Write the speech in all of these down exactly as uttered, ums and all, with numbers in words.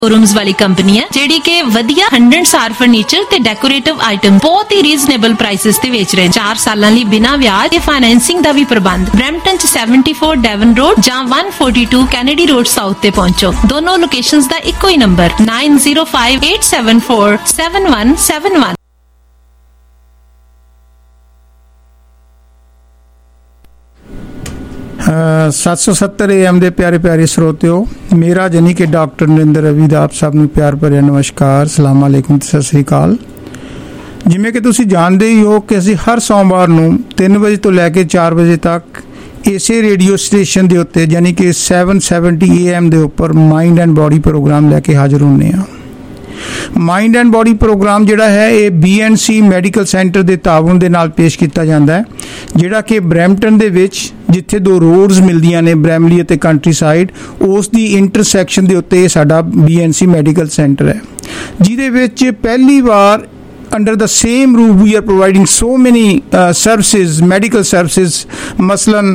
Showrooms वाली company है जिहड़ी कि वधिया हंड्रेड स्टार फर्नीचर ते डेकोरेटिव आइटम बहुत ही रीजनेबल प्राइसेस ते बेच रहे हैं। चार सालां लई बिना ब्याज ते फाइनेंसिंग दा भी प्रबंध। ब्रैम्पटन च सेवेंटी फोर डेवन रोड जां one forty two Kennedy road south ते पहुंचो। दोनों लोकेशंस दा इक्को ही number nine zero five eight seven four seven one seven one. सत्त सौ सत्तर ए एम के प्यारे प्यारे श्रोतिओ, मेरा जानी कि डॉक्टर नरेंद्र रवि का आप सब प्यार भरिया नमस्कार, सलाम अलैकुम ते सत श्री अकाल। जिमें कि तुसीं जानते ही हो कि असीं हर सोमवार नूं तीन बजे तो लैके चार बजे तक इसे रेडियो स्टेशन के उत्ते यानी कि सैवन सैवनटी ए एम के उपर माइंड एंड बॉडी प्रोग्राम लैके हाजिर होने हैं। माइंड एंड बॉडी प्रोग्राम जिहड़ा है ये B N C medical centre के ताउन दे नाल पेश किया जाता है, जिहड़ा कि ब्रैम्पटन दे विच जिथे दो रोड्स मिलदियां ने ब्रैमली ते कंट्री साइड, उस दी इंटरसैक्शन के उत्ते साडा B N C medical centre है, जिहदे विच पहली बार under the same roof we are providing so many uh, services, medical services, मसलन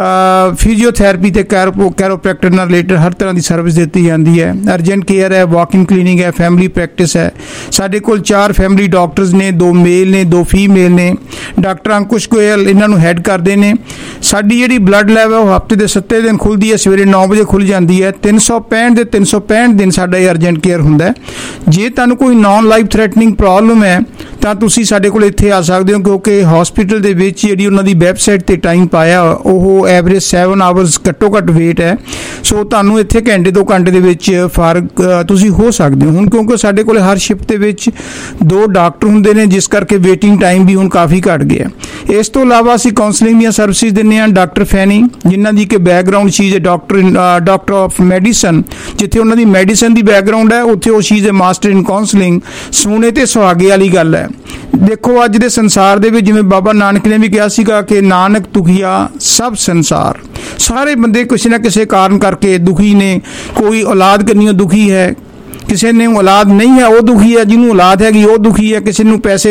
फिजियोथेरेपी ते कैरोप्रैक्टर नाल रिलेटेड हर तरह की सर्विस दी जाती है। अर्जेंट केयर है, वॉक इन क्लिनिक है, फैमिली प्रैक्टिस है। साडे कोल चार फैमिली डॉक्टर्स ने, दो मेल ने, दो फीमेल ने। डॉक्टर अंकुश गोयल इन्हां नूं हैड करते हैं। साडी जिहड़ी ब्लड लैब है वो हफ्ते के सत्ते दिन खुलती है, सवेरे नौ बजे खुल जाती है। तीन सौ पैंठ दे तीन सौ पैंठ दिन साडा अर्जेंट केयर हुंदा है। जे तुहानूं कोई नॉन लाइफ थ्रैटनिंग प्रॉब्लम है ਤਾਂ ਤੁਸੀਂ ਸਾਡੇ ਕੋਲ ਇੱਥੇ ਆ ਸਕਦੇ ਹੋ, ਕਿਉਂਕਿ ਹਸਪੀਟਲ ਦੇ ਵਿੱਚ ਜਿਹੜੀ ਉਹਨਾਂ ਦੀ ਵੈਬਸਾਈਟ ਤੇ ਟਾਈਮ ਪਾਇਆ ਉਹ ਐਵਰੇਜ ਸੈਵਨ ਆਵਰਸ ਘੱਟੋ ਘੱਟ ਵੇਟ ਹੈ। ਸੋ ਤੁਹਾਨੂੰ ਇੱਥੇ ਘੰਟੇ ਦੋ ਘੰਟੇ ਦੇ ਵਿੱਚ ਫਰਕ ਤੁਸੀਂ ਹੋ ਸਕਦੇ ਹੋ। ਹੁਣ ਕਿਉਂਕਿ ਸਾਡੇ ਕੋਲ ਹਰ ਸ਼ਿਫਟ ਦੇ ਵਿੱਚ ਦੋ ਡਾਕਟਰ ਹੁੰਦੇ ਨੇ, ਜਿਸ ਕਰਕੇ ਵੇਟਿੰਗ ਟਾਈਮ ਵੀ ਹੁਣ ਕਾਫੀ ਘੱਟ ਗਿਆ। ਇਸ ਤੋਂ ਇਲਾਵਾ ਅਸੀਂ ਕਾਉਂਸਲਿੰਗ ਦੀਆਂ ਸਰਵਿਸਿਜ਼ ਦਿੰਦੇ ਹਾਂ। ਡਾਕਟਰ ਫੈਨੀ ਜਿਨ੍ਹਾਂ ਦੀ ਕਿ ਬੈਕਗਰਾਊਂਡ ਚੀਜ਼ ਹੈ ਡਾਕਟਰ ਡਾਕਟਰ ਆਫ ਮੈਡੀਸਨ, ਜਿੱਥੇ ਉਹਨਾਂ ਦੀ ਮੈਡੀਸਨ ਦੀ ਬੈਕਗਰਾਊਂਡ ਹੈ ਉੱਥੇ ਉਹ ਚੀਜ਼ ਹੈ ਮਾਸਟਰ ਇਨ ਕਾਉਂਸਲਿੰਗ। ਸੋਨੇ ਤੇ ਸੁਹਾਗੇ ਵਾਲੀ ਗੱਲ ਹੈ। देखो अज दे संसार दे विच जिवें बाबा नानक ने भी कहा सीगा कि नानक दुखिया सब संसार, सारे बंदे किसी ना किसी कारण करके दुखी ने। कोई औलाद करनी दुखी है, किसी ने औलाद नहीं है वो दुखी है, जिन्होंने औलाद हैगी वो दुखी है, किसी ने पैसे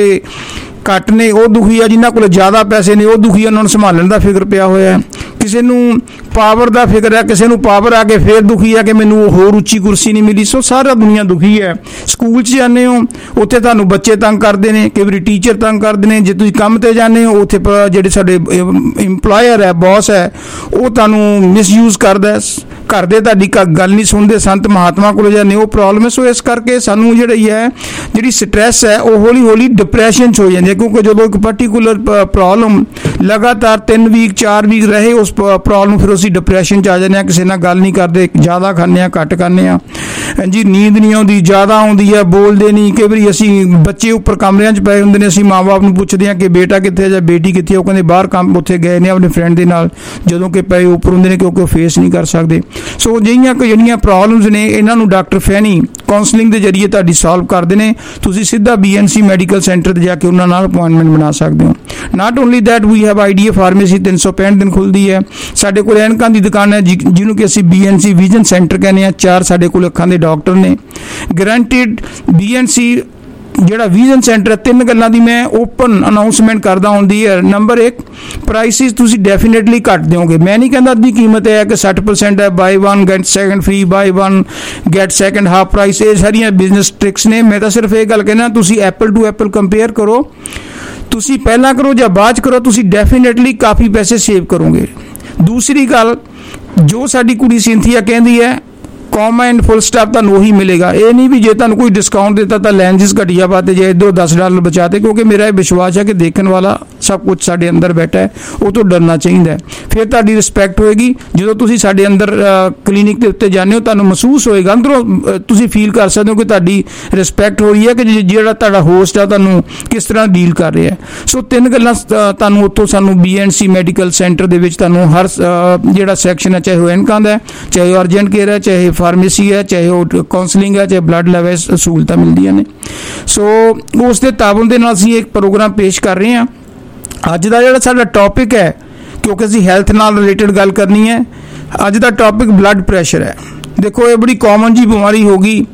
घट ने वो दुखी है, जिन्होंने को ज़्यादा पैसे ने वो दुखी है, उन्होंने संभालने का फिक्र पिया होया है। किसी नूं पावर का फिक्र है, किसी नूं पावर आ के फिर दुखी है कि मैनूं होर उच्ची कुर्सी नहीं मिली। सो सारा दुनिया दुखी है। स्कूल च जाने हो उत्थे तुहानूं बच्चे तंग करते हैं, कई बार टीचर तंग करते हैं। जे तुसीं काम ते जाने हो उत्थे जिहड़े साडे इंपलॉयर है, बॉस है, वो तुहानूं मिसयूज करदा है। घर दे तुहाडी गल नहीं सुनते, संत महात्मा कोल जाने वो प्रॉब्लम है। सो इस करके सानूं जिहड़ी है जिहड़ी स्ट्रैस है वो हौली हौली डिप्रैशन च हो जाती है, क्योंकि जो एक पर्टिकुलर प्रॉब्लम लगातार तीन वीक चार वीक रहे उस प्रॉब्लम फिर ਅਸੀਂ डिप्रैशन च आ जाने, किसी नाल गल नहीं करते, ज़्यादा खाने घट खाने जी, नींद नहीं आती, ज़्यादा आती है, बोलते नहीं। कई बार असी बच्चे उपर कमरिਆਂ ਚ पए होंगे ने, असी माँ बाप ਨੂੰ पुछते हैं कि बेटा कितने ਜਾਂ बेटी कितने, वो कहते बाहर काम उत्थे गए ने अपने फ्रेंड के नाल, ਜਦੋਂ कि पए उपर होंगे ने क्योंकि फेस नहीं कर सकते। सो जिहियां ਜਿਹੜੀਆਂ प्रॉब्लम्स ने इन्हां ਨੂੰ डॉक्टर फैनी काउंसलिंग के जरिए ਤੁਹਾਡੀ सॉल्व करते हैं। ਤੁਸੀਂ ਸਿੱਧਾ B N C medical centre ਤੇ ਜਾ ਕੇ ਉਹਨਾਂ ਨਾਲ अपॉइंटमेंट बना सकते हो। Not only that we have idea pharmacy तीन सौ पैंठ दिन खुलती है। साडे कोल ਐਨਕਾਂ ਦੀ दुकान है जिन्हों कि असीं B N C vision centre कहने हैं। चार साडे कोल अखां दे डॉक्टर ने गारंटीड। बी एन सी ਜਿਹੜਾ ਵਿਜ਼ਨ ਸੈਂਟਰ ਹੈ, ਤਿੰਨ ਗੱਲਾਂ ਦੀ ਮੈਂ ਓਪਨ ਅਨਾਉਂਸਮੈਂਟ ਕਰਦਾ ਹੁੰਦੀ ਹੈ। ਨੰਬਰ ਇੱਕ, ਪ੍ਰਾਈਸਿਸ ਤੁਸੀਂ ਡੈਫੀਨੇਟਲੀ ਘੱਟ ਦਿਓਗੇ। ਮੈਂ ਨਹੀਂ ਕਹਿੰਦਾ ਅੱਧੀ ਕੀਮਤ ਹੈ ਕਿ ਸੱਠ ਪਰਸੈਂਟ ਹੈ, buy one get second free, buy one get second half price. ਇਹ ਸਾਰੀਆਂ ਬਿਜ਼ਨਸ ਟ੍ਰਿਕਸ ਨੇ। ਮੈਂ ਤਾਂ ਸਿਰਫ ਇਹ ਗੱਲ ਕਹਿਣਾ, ਤੁਸੀਂ ਐਪਲ ਟੂ ਐਪਲ ਕੰਪੇਅਰ ਕਰੋ। ਤੁਸੀਂ ਪਹਿਲਾਂ ਕਰੋ ਜਾਂ ਬਾਅਦ 'ਚ ਕਰੋ, ਤੁਸੀਂ ਡੈਫੀਨੇਟਲੀ ਕਾਫੀ ਪੈਸੇ ਸੇਵ ਕਰੋਗੇ। ਦੂਸਰੀ ਗੱਲ, ਜੋ ਸਾਡੀ ਕੁੜੀ ਸਿੰਥੀਆ ਕਹਿੰਦੀ ਹੈ, कॉमा एंड फुल स्टॉप तुहानूं उही मिलेगा। ये नहीं भी जे तुहानूं कोई डिस्काउंट देता तो लैंजिस घटिया पाते, जे इधरों दस डॉलर बचाते, क्योंकि मेरा ये विश्वास है कि देखने वाला सब कुछ साडे अंदर बैठा है, वो तो डरना चाहिए। फिर तुहाडी रिस्पैक्ट होएगी। जो तुसीं साडे अंदर क्लीनिक के उत्ते जाने हो, तुहानूं महसूस होएगा, अंदरों तुसीं फील कर सकते हो कि तुहाडी रिस्पैक्ट हो रही है, कि जिहड़ा तुहाडा होस्ट है तुहानूं किस तरह डील कर रहा है। सो तीन गल्लां तुहानूं उत्थों सानूं B N C medical centre दे विच तुहानूं हर जिहड़ा सैक्शन है, चाहे वो ऐनकां दा है, चाहे वो अर्जेंट केयर है, चाहे फार्मेसी है, चाहे वो काउंसलिंग है, चाहे ब्लड लैब सहूलतां मिलदियां ने। सो उस दे ताबन दे नाल असीं एक प्रोग्राम पेश कर रहे हैं। अज दा जिहड़ा साडा टॉपिक है, क्योंकि असीं हैल्थ नाल रिलेटेड गल करनी है, अज दा टॉपिक ब्लड प्रैशर है। देखो ये बड़ी कॉमन जी बीमारी होगी,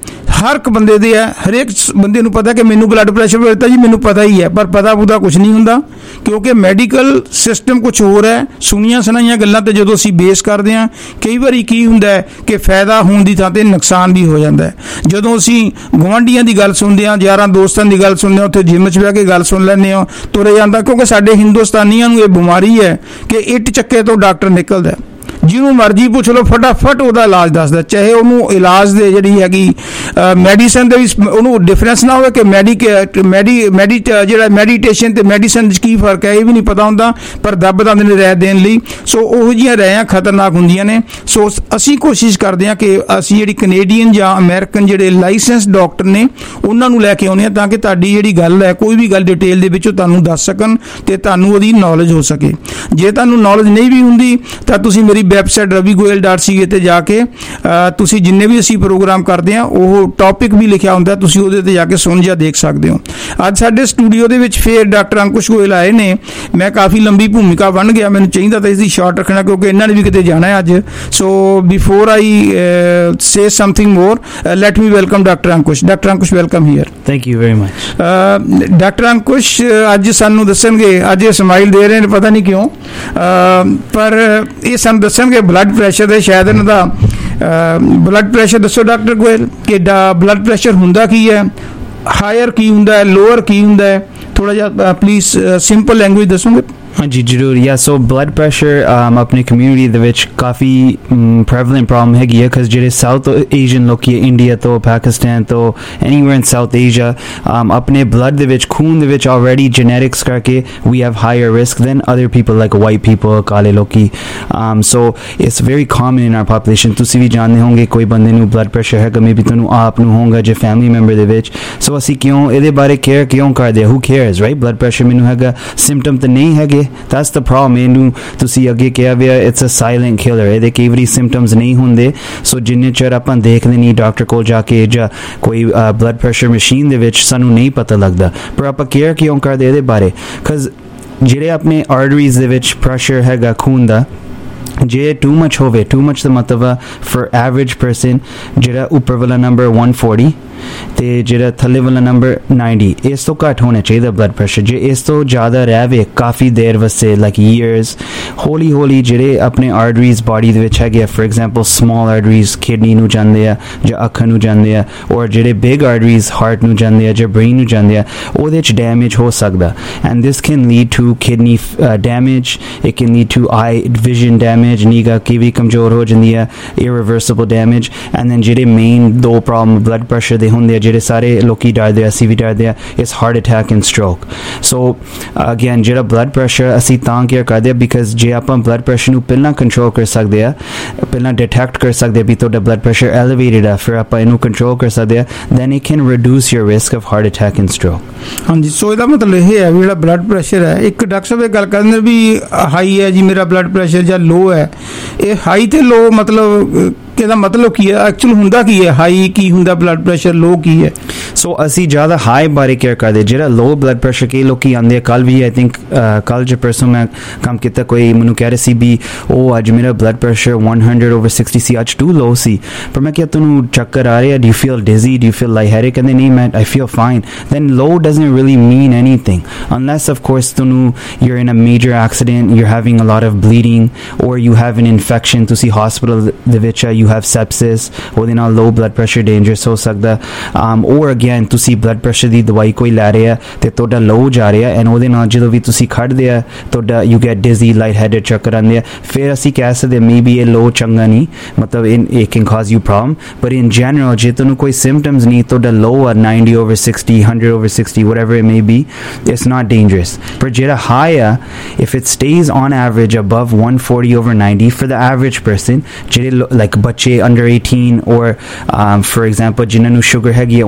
ਹਰ ਇੱਕ ਬੰਦੇ ਦੇ ਹੈ, ਹਰੇਕ ਬੰਦੇ ਨੂੰ ਪਤਾ ਕਿ ਮੈਨੂੰ ਬਲੱਡ ਪ੍ਰੈਸ਼ਰ ਵਧਦਾ ਜੀ, ਮੈਨੂੰ ਪਤਾ ਹੀ ਹੈ, ਪਰ ਪਤਾ ਪੁਤਾ ਕੁਛ ਨਹੀਂ ਹੁੰਦਾ ਕਿਉਂਕਿ ਮੈਡੀਕਲ ਸਿਸਟਮ ਕੁਛ ਹੋਰ ਹੈ। ਸੁਣੀਆਂ ਸੁਣਾਈਆਂ ਗੱਲਾਂ ਤੇ ਜਦੋਂ ਅਸੀਂ ਬੇਸ ਕਰਦੇ ਹਾਂ, ਕਈ ਵਾਰੀ ਕੀ ਹੁੰਦਾ ਹੈ ਕਿ ਫਾਇਦਾ ਹੋਣ ਦੀ ਥਾਂ ਤੇ ਨੁਕਸਾਨ ਵੀ ਹੋ ਜਾਂਦਾ ਹੈ। ਜਦੋਂ ਅਸੀਂ ਗੁਆਂਢੀਆਂ ਦੀ ਗੱਲ ਸੁਣਦੇ ਹਾਂ, ਯਾਰਾਂ ਦੋਸਤਾਂ ਦੀ ਗੱਲ ਸੁਣਦੇ ਹਾਂ, ਉੱਥੇ ਜਿੰਮ 'ਚ ਬਹਿ ਕੇ ਗੱਲ ਸੁਣ ਲੈਂਦੇ ਹਾਂ, ਤੁਰੇ ਜਾਂਦਾ, ਕਿਉਂਕਿ ਸਾਡੇ ਹਿੰਦੁਸਤਾਨੀਆਂ ਨੂੰ ਇਹ ਬਿਮਾਰੀ ਹੈ ਕਿ ਇੱਟ ਚੱਕੇ ਤੋਂ ਡਾਕਟਰ ਨਿਕਲਦਾ। ਜਿਹਨੂੰ ਮਰਜ਼ੀ ਪੁੱਛ ਲਓ, ਫਟਾਫਟ ਉਹਦਾ ਇਲਾਜ ਦੱਸਦਾ, ਚਾਹੇ ਉਹਨੂੰ ਇਲਾਜ ਦੇ ਜਿਹੜੀ ਹੈਗੀ ਮੈਡੀਸਨ ਦੇ ਵਿੱਚ ਉਹਨੂੰ ਡਿਫਰੈਂਸ ਨਾ ਹੋਵੇ ਕਿ ਮੈਡੀਕ ਮੈਡੀ ਮੈਡੀ ਜਿਹੜਾ ਮੈਡੀਟੇਸ਼ਨ ਤੇ ਮੈਡੀਸਨ 'ਚ ਕੀ ਫਰਕ ਹੈ ਇਹ ਵੀ ਨਹੀਂ ਪਤਾ ਹੁੰਦਾ, ਪਰ ਦੱਬ ਦਿੰਦੇ ਨੇ ਰਾਇ ਦੇਣ ਲਈ। ਸੋ ਉਹੋ ਜਿਹੀਆਂ ਰਾਇਆਂ ਖਤਰਨਾਕ ਹੁੰਦੀਆਂ ਨੇ। ਸੋ ਅਸੀਂ ਕੋਸ਼ਿਸ਼ ਕਰਦੇ ਹਾਂ ਕਿ ਅਸੀਂ ਜਿਹੜੀ ਕੈਨੇਡੀਅਨ ਜਾਂ ਅਮਰੀਕਨ ਜਿਹੜੇ ਲਾਇਸੈਂਸ ਡਾਕਟਰ ਨੇ ਉਹਨਾਂ ਨੂੰ ਲੈ ਕੇ ਆਉਂਦੇ ਹਾਂ ਤਾਂ ਕਿ ਤੁਹਾਡੀ ਜਿਹੜੀ ਗੱਲ ਹੈ, ਕੋਈ ਵੀ ਗੱਲ ਡਿਟੇਲ ਦੇ ਵਿੱਚ ਉਹ ਤੁਹਾਨੂੰ ਦੱਸ ਸਕਣ ਤੇ ਤੁਹਾਨੂੰ ਉਹਦੀ ਨੌਲੇਜ ਹੋ ਸਕੇ। ਜੇ ਤੁਹਾਨੂੰ ਨੌਲੇਜ ਨਹੀਂ ਵੀ ਹੁੰਦੀ ਤਾਂ ਤੁਸੀਂ ਮੇਰੀ website Ravi Goyal dot C A ਤੇ ਜਾ ਕੇ ਤੁਸੀਂ ਜਿੰਨੇ ਵੀ ਅਸੀਂ ਪ੍ਰੋਗਰਾਮ ਕਰਦੇ ਹਾਂ ਉਹ ਟੌਪਿਕ ਵੀ ਲਿਖਿਆ ਹੁੰਦਾ, ਤੁਸੀਂ ਉਹਦੇ ਤੇ ਜਾ ਕੇ ਸੁਣ ਜਾਂ ਦੇਖ ਸਕਦੇ ਹੋ। ਅੱਜ ਸਾਡੇ ਸਟੂਡੀਓ ਦੇ ਵਿੱਚ ਫੇਰ ਡਾਕਟਰ ਅੰਕੁਸ਼ ਗੋਇਲ ਆਏ ਨੇ। ਮੈਂ ਕਾਫੀ ਲੰਬੀ ਭੂਮਿਕਾ ਬਣ ਗਿਆ, ਮੈਨੂੰ ਚਾਹੀਦਾ ਤਾਂ ਇਸਦੀ ਸ਼ਾਰਟ ਰੱਖਣਾ ਕਿਉਂਕਿ ਇਹਨਾਂ ਨੇ ਵੀ ਕਿਤੇ ਜਾਣਾ ਹੈ ਅੱਜ। So before I say something more, let me welcome doctor Ankush. Doctor Ankush, welcome here. Thank you very much. Doctor Ankush ਅੱਜ ਸਾਨੂੰ ਦੱਸਣਗੇ, ਅੱਜ ਇਹ ਸਮਾਈਲ ਦੇ ਰਹੇ ਨੇ ਪਤਾ ਨਹੀਂ ਕਿਉਂ, ਪਰ ਇਹ ਸਾਨੂੰ ਦੱਸਣਗੇ ਬਲੱਡ ਪ੍ਰੈਸ਼ਰ ਦੇ, ਸ਼ਾਇਦ ਇਹਨਾਂ ਦਾ ਬਲੱਡ ਪ੍ਰੈਸ਼ਰ ਦੱਸੋ ਡਾਕਟਰ ਗੋਇਲ ਕਿ ਬਲੱਡ ਪ੍ਰੈਸ਼ਰ ਹੁੰਦਾ ਕੀ ਹੈ, ਹਾਇਰ ਕੀ ਹੁੰਦਾ ਹੈ, ਲੋਅਰ ਕੀ ਹੁੰਦਾ ਹੈ, ਥੋੜਾ ਜਿਹਾ ਪਲੀਜ਼ ਸਿੰਪਲ ਲੈਂਗੁਏਜ ਦੱਸੋਗੇ? हाँ जी जरूर। या सो ब्लड प्रैशर अपनी कम्यूनिटी ਦੇ ਵਿੱਚ ਕਾਫੀ prevalent problem ਹੈਗੀ ਹੈ because ਜਿਹੜੇ ਸਾਊਥ ਏਸ਼ੀਅਨ ਲੋਕੀ ਇੰਡੀਆ ਤੋਂ ਪਾਕਿਸਤਾਨ ਤੋਂ anywhere in South Asia ਆਪਣੇ ਬਲੱਡ ਦੇ ਵਿੱਚ ਖੂਨ ਦੇ ਵਿੱਚ already genetics ਕਰਕੇ we have higher risk than other people like white people, ਕਾਲੇ ਲੋਕੀ। um, so it's very common in our population। ਤੁਸੀਂ ਵੀ ਜਾਣਦੇ ਹੋਗੇ ਕੋਈ ਬੰਦੇ ਨੂੰ ਬਲੱਡ ਪ੍ਰੈਸ਼ਰ ਹੈਗਾ, ਮੇਬੀ ਤੁਹਾਨੂੰ ਆਪ ਨੂੰ ਹੋਗਾ ਜੇ ਫੈਮਿਲੀ ਮੈਂਬਰ ਦੇ ਵਿੱਚ। ਸੋ ਅਸੀਂ ਕਿਉਂ ਇਹਦੇ ਬਾਰੇ ਕੇਅਰ ਕਿਉਂ ਕਰਦੇ? who cares right? Blood pressure ਮੈਨੂੰ ਹੈਗਾ, ਸਿੰਪਟਮ ਤਾਂ ਨਹੀਂ ਹੈਗੇ, that's the problem। ਇਹਨੂੰ ਤੁਸੀਂ ਅੱਗੇ ਕਿਹਾ ਵੀ it's a silent killer, ਇਹਦੇ ਕਈ ਵਾਰੀ ਸਿੰਪਟਮਸ ਨਹੀਂ ਹੁੰਦੇ। ਸੋ ਜਿੰਨੇ ਚਿਰ ਆਪਾਂ ਦੇਖਦੇ ਨਹੀਂ ਡਾਕਟਰ ਕੋਲ ਜਾ ਕੇ ਜਾਂ ਕੋਈ ਬਲੱਡ ਪ੍ਰੈਸ਼ਰ ਮਸ਼ੀਨ ਦੇ ਵਿੱਚ ਸਾਨੂੰ ਨਹੀਂ ਪਤਾ ਲੱਗਦਾ, ਪਰ ਆਪਾਂ ਕੇਅਰ ਕਿਉਂ ਕਰਦੇ ਇਹਦੇ ਬਾਰੇ? ਬਿਕਾਜ਼ ਜਿਹੜੇ ਆਪਣੇ ਆਰਟਰੀਜ਼ ਦੇ ਵਿੱਚ ਪ੍ਰੈਸ਼ਰ ਹੈਗਾ ਖੂਨ ਦਾ, ਜੇ ਟੂ ਮਚ ਹੋਵੇ, ਟੂ ਮਚ ਦਾ ਮਤਲਬ ਫॉर ਐਵਰੇਜ ਪਰਸਨ ਜਿਹੜਾ ਉੱਪਰ ਵਾਲਾ ਨੰਬਰ one forty ਤੇ ਜਿਹੜਾ ਥੱਲੇ ਵਾਲਾ ਨੰਬਰ ninety, ਇਸ ਤੋਂ ਘੱਟ ਹੋਣਾ ਚਾਹੀਦਾ ਬਲੱਡ ਪ੍ਰੈਸ਼ਰ। ਜੇ ਇਸ ਤੋਂ ਜ਼ਿਆਦਾ ਰਹਿਵੇ ਕਾਫੀ ਦੇਰ ਵਾਸਤੇ ਲਾਈਕ ਈਅਰਸ, ਹੌਲੀ ਹੌਲੀ ਜਿਹੜੇ ਆਪਣੇ ਆਰਟਰੀਜ਼ ਬਾਡੀ ਦੇ ਵਿੱਚ ਹੈਗੇ ਆ, for example small arteries kidney ਨੂੰ ਜਾਂਦੇ ਆ ਜਾਂ ਅੱਖਾਂ ਨੂੰ ਜਾਂਦੇ ਆ, ਔਰ ਜਿਹੜੇ ਬਿਗ ਆਰਟਰੀਜ਼ ਹਾਰਟ ਨੂੰ ਜਾਂਦੇ ਆ ਜਾਂ ਬ੍ਰੇਨ ਨੂੰ ਜਾਂਦੇ ਆ, ਉਹਦੇ 'ਚ ਡੈਮੇਜ ਹੋ ਸਕਦਾ। And this can lead to kidney damage, it can lead to eye vision damage, ਨਿਗਾਹ ਕੀ ਵੀ ਕਮਜ਼ੋਰ ਹੋ ਜਾਂਦੀ ਆ, ਇਰਰਿਵਰਸਿਬਲ ਡੈਮੇਜ। ਐਂਡ ਦੈਨ ਜਿਹੜੇ ਮੇਨ ਦੋ ਪ੍ਰੋਬਲਮ ਬਲੱਡ ਪ੍ਰੈਸ਼ਰ ਦੇ ਹੁੰਦੇ ਆ, ਜਿਹੜੇ ਸਾਰੇ ਲੋਕੀ ਡਰਦੇ ਆ, ਅਸੀਂ ਵੀ ਡਰਦੇ ਆ, ਇਸ heart attack and stroke. So again ਜਿਹੜਾ ਬਲੱਡ ਪ੍ਰੈਸ਼ਰ ਅਸੀਂ ਤਾਂ ਕੇਅਰ ਕਰਦੇ ਆ ਬਿਕਾਜ਼ ਜੇ ਆਪਾਂ ਬਲੱਡ ਪ੍ਰੈਸ਼ਰ ਨੂੰ ਪਹਿਲਾਂ ਕੰਟਰੋਲ ਕਰ ਸਕਦੇ ਆ, ਪਹਿਲਾਂ ਡਿਟੈਕਟ ਕਰ ਸਕਦੇ ਆ ਵੀ ਤੁਹਾਡਾ ਬਲੱਡ ਪ੍ਰੈਸ਼ਰ ਐਲੀਵੇਟਡ ਆ, ਫਿਰ ਆਪਾਂ ਇਹਨੂੰ ਕੰਟਰੋਲ ਕਰ ਸਕਦੇ ਆ, then it can reduce your risk of heart attack and stroke. ਹਾਂਜੀ, ਸੋ ਇਹਦਾ ਮਤਲਬ ਇਹ ਹੈ ਵੀ ਜਿਹੜਾ ਬਲੱਡ ਪ੍ਰੈਸ਼ਰ ਹੈ, ਇੱਕ ਡਾਕਟਰ ਸਾਹਿਬ ਇਹ ਗੱਲ ਕਰਦੇ ਵੀ ਹਾਈ ਹੈ ਜੀ ਮੇਰਾ ਬਲੱਡ ਪ੍ਰੈਸ਼ਰ ਜਾਂ ਲੋ ਹੈ, ਇਹ ਹਾਈ ਤੇ ਲੋ ਮਤਲਬ ਇਹਦਾ ਮਤਲਬ ਕੀ ਹੈ? ਐਕਚੁਅਲ ਹੁੰਦਾ ਕੀ ਹੈ? ਹਾਈ ਕੀ ਹੁੰਦਾ, ਬਲੱਡ ਪ੍ਰੈਸ਼ਰ ਲੋ ਕੀ ਹੈ? ਸੋ ਅਸੀਂ ਜ਼ਿਆਦਾ ਹਾਈ ਬਾਰੇ ਕੇਅਰ ਕਰਦੇ। ਜਿਹੜਾ ਲੋ ਬਲੱਡ ਪ੍ਰੈਸ਼ਰ ਕਈ ਲੋਕੀ ਆਉਂਦੇ ਆ, ਕੱਲ੍ਹ ਵੀ ਆਈ ਥਿੰਕ ਕੱਲ੍ਹ ਜੇ ਪਰਸੋਂ ਮੈਂ ਕੰਮ ਕੀਤਾ, ਕੋਈ ਮੈਨੂੰ ਕਹਿ ਰਹੇ ਸੀ ਵੀ ਉਹ ਅੱਜ ਮੇਰਾ blood pressure one hundred over sixty ਸੀ, ਅੱਜ ਟੂ ਲੋ ਸੀ। ਪਰ ਮੈਂ ਕਿਹਾ ਤੁਹਾਨੂੰ ਚੱਕਰ ਆ ਰਿਹਾ, do you feel dizzy, do you feel light headache? ਕਹਿੰਦੇ ਨਹੀਂ ਮੈਂ I feel fine. Then low doesn't really mean anything unless of course ਤੁਹਾਨੂੰ you're in a major accident, you're having a lot of bleeding or you have an infection, ਤੁਸੀਂ hospital ਦੇ ਵਿੱਚ you have ਸੈਪਸਿਸ, ਉਹਦੇ ਨਾਲ ਲੋ blood pressure dangerous ਹੋ ਸਕਦਾ। ਔਰ again ਤੁਸੀਂ ਬਲੱਡ ਪ੍ਰੈਸ਼ਰ ਦੀ ਦਵਾਈ ਕੋਈ ਲੈ ਰਹੇ ਆ ਤੇ ਤੁਹਾਡਾ ਲੋ ਜਾ ਰਿਹਾ ਐਂਡ ਉਹਦੇ ਨਾਲ ਜਦੋਂ ਵੀ ਤੁਸੀਂ ਖੜਦੇ ਆ ਤੁਹਾਡਾ you get dizzy, light headed, ਚੱਕਰ ਆਉਂਦੇ ਆ, ਫਿਰ ਅਸੀਂ ਕਹਿ ਸਕਦੇ ਮੇ ਬੀ ਇਹ ਲੋ ਚੰਗਾ ਨਹੀਂ, ਮਤਲਬ it can cause you problem. ਪਰ ਇਨ ਜਨਰਲ ਜੇ ਤੁਹਾਨੂੰ ਕੋਈ ਸਿੰਪਟਮਸ ਨਹੀਂ, ਤੁਹਾਡਾ ਲੋ ਆ ninety over sixty, one hundred over sixty, whatever it may be, it's not dangerous। ਪਰ ਜਿਹੜਾ ਹਾਈ ਆ, if it stays on average above one forty over ninety for the average person, ਜਿਹੜੇ ਲਾਈਕ ਬੱਚੇ under eighteen or um, for example ਜਿਨ੍ਹਾਂ ਨੂੰ sugar ਹੈਗੀ ਹੈ ਉਹਨਾਂ ਦੇ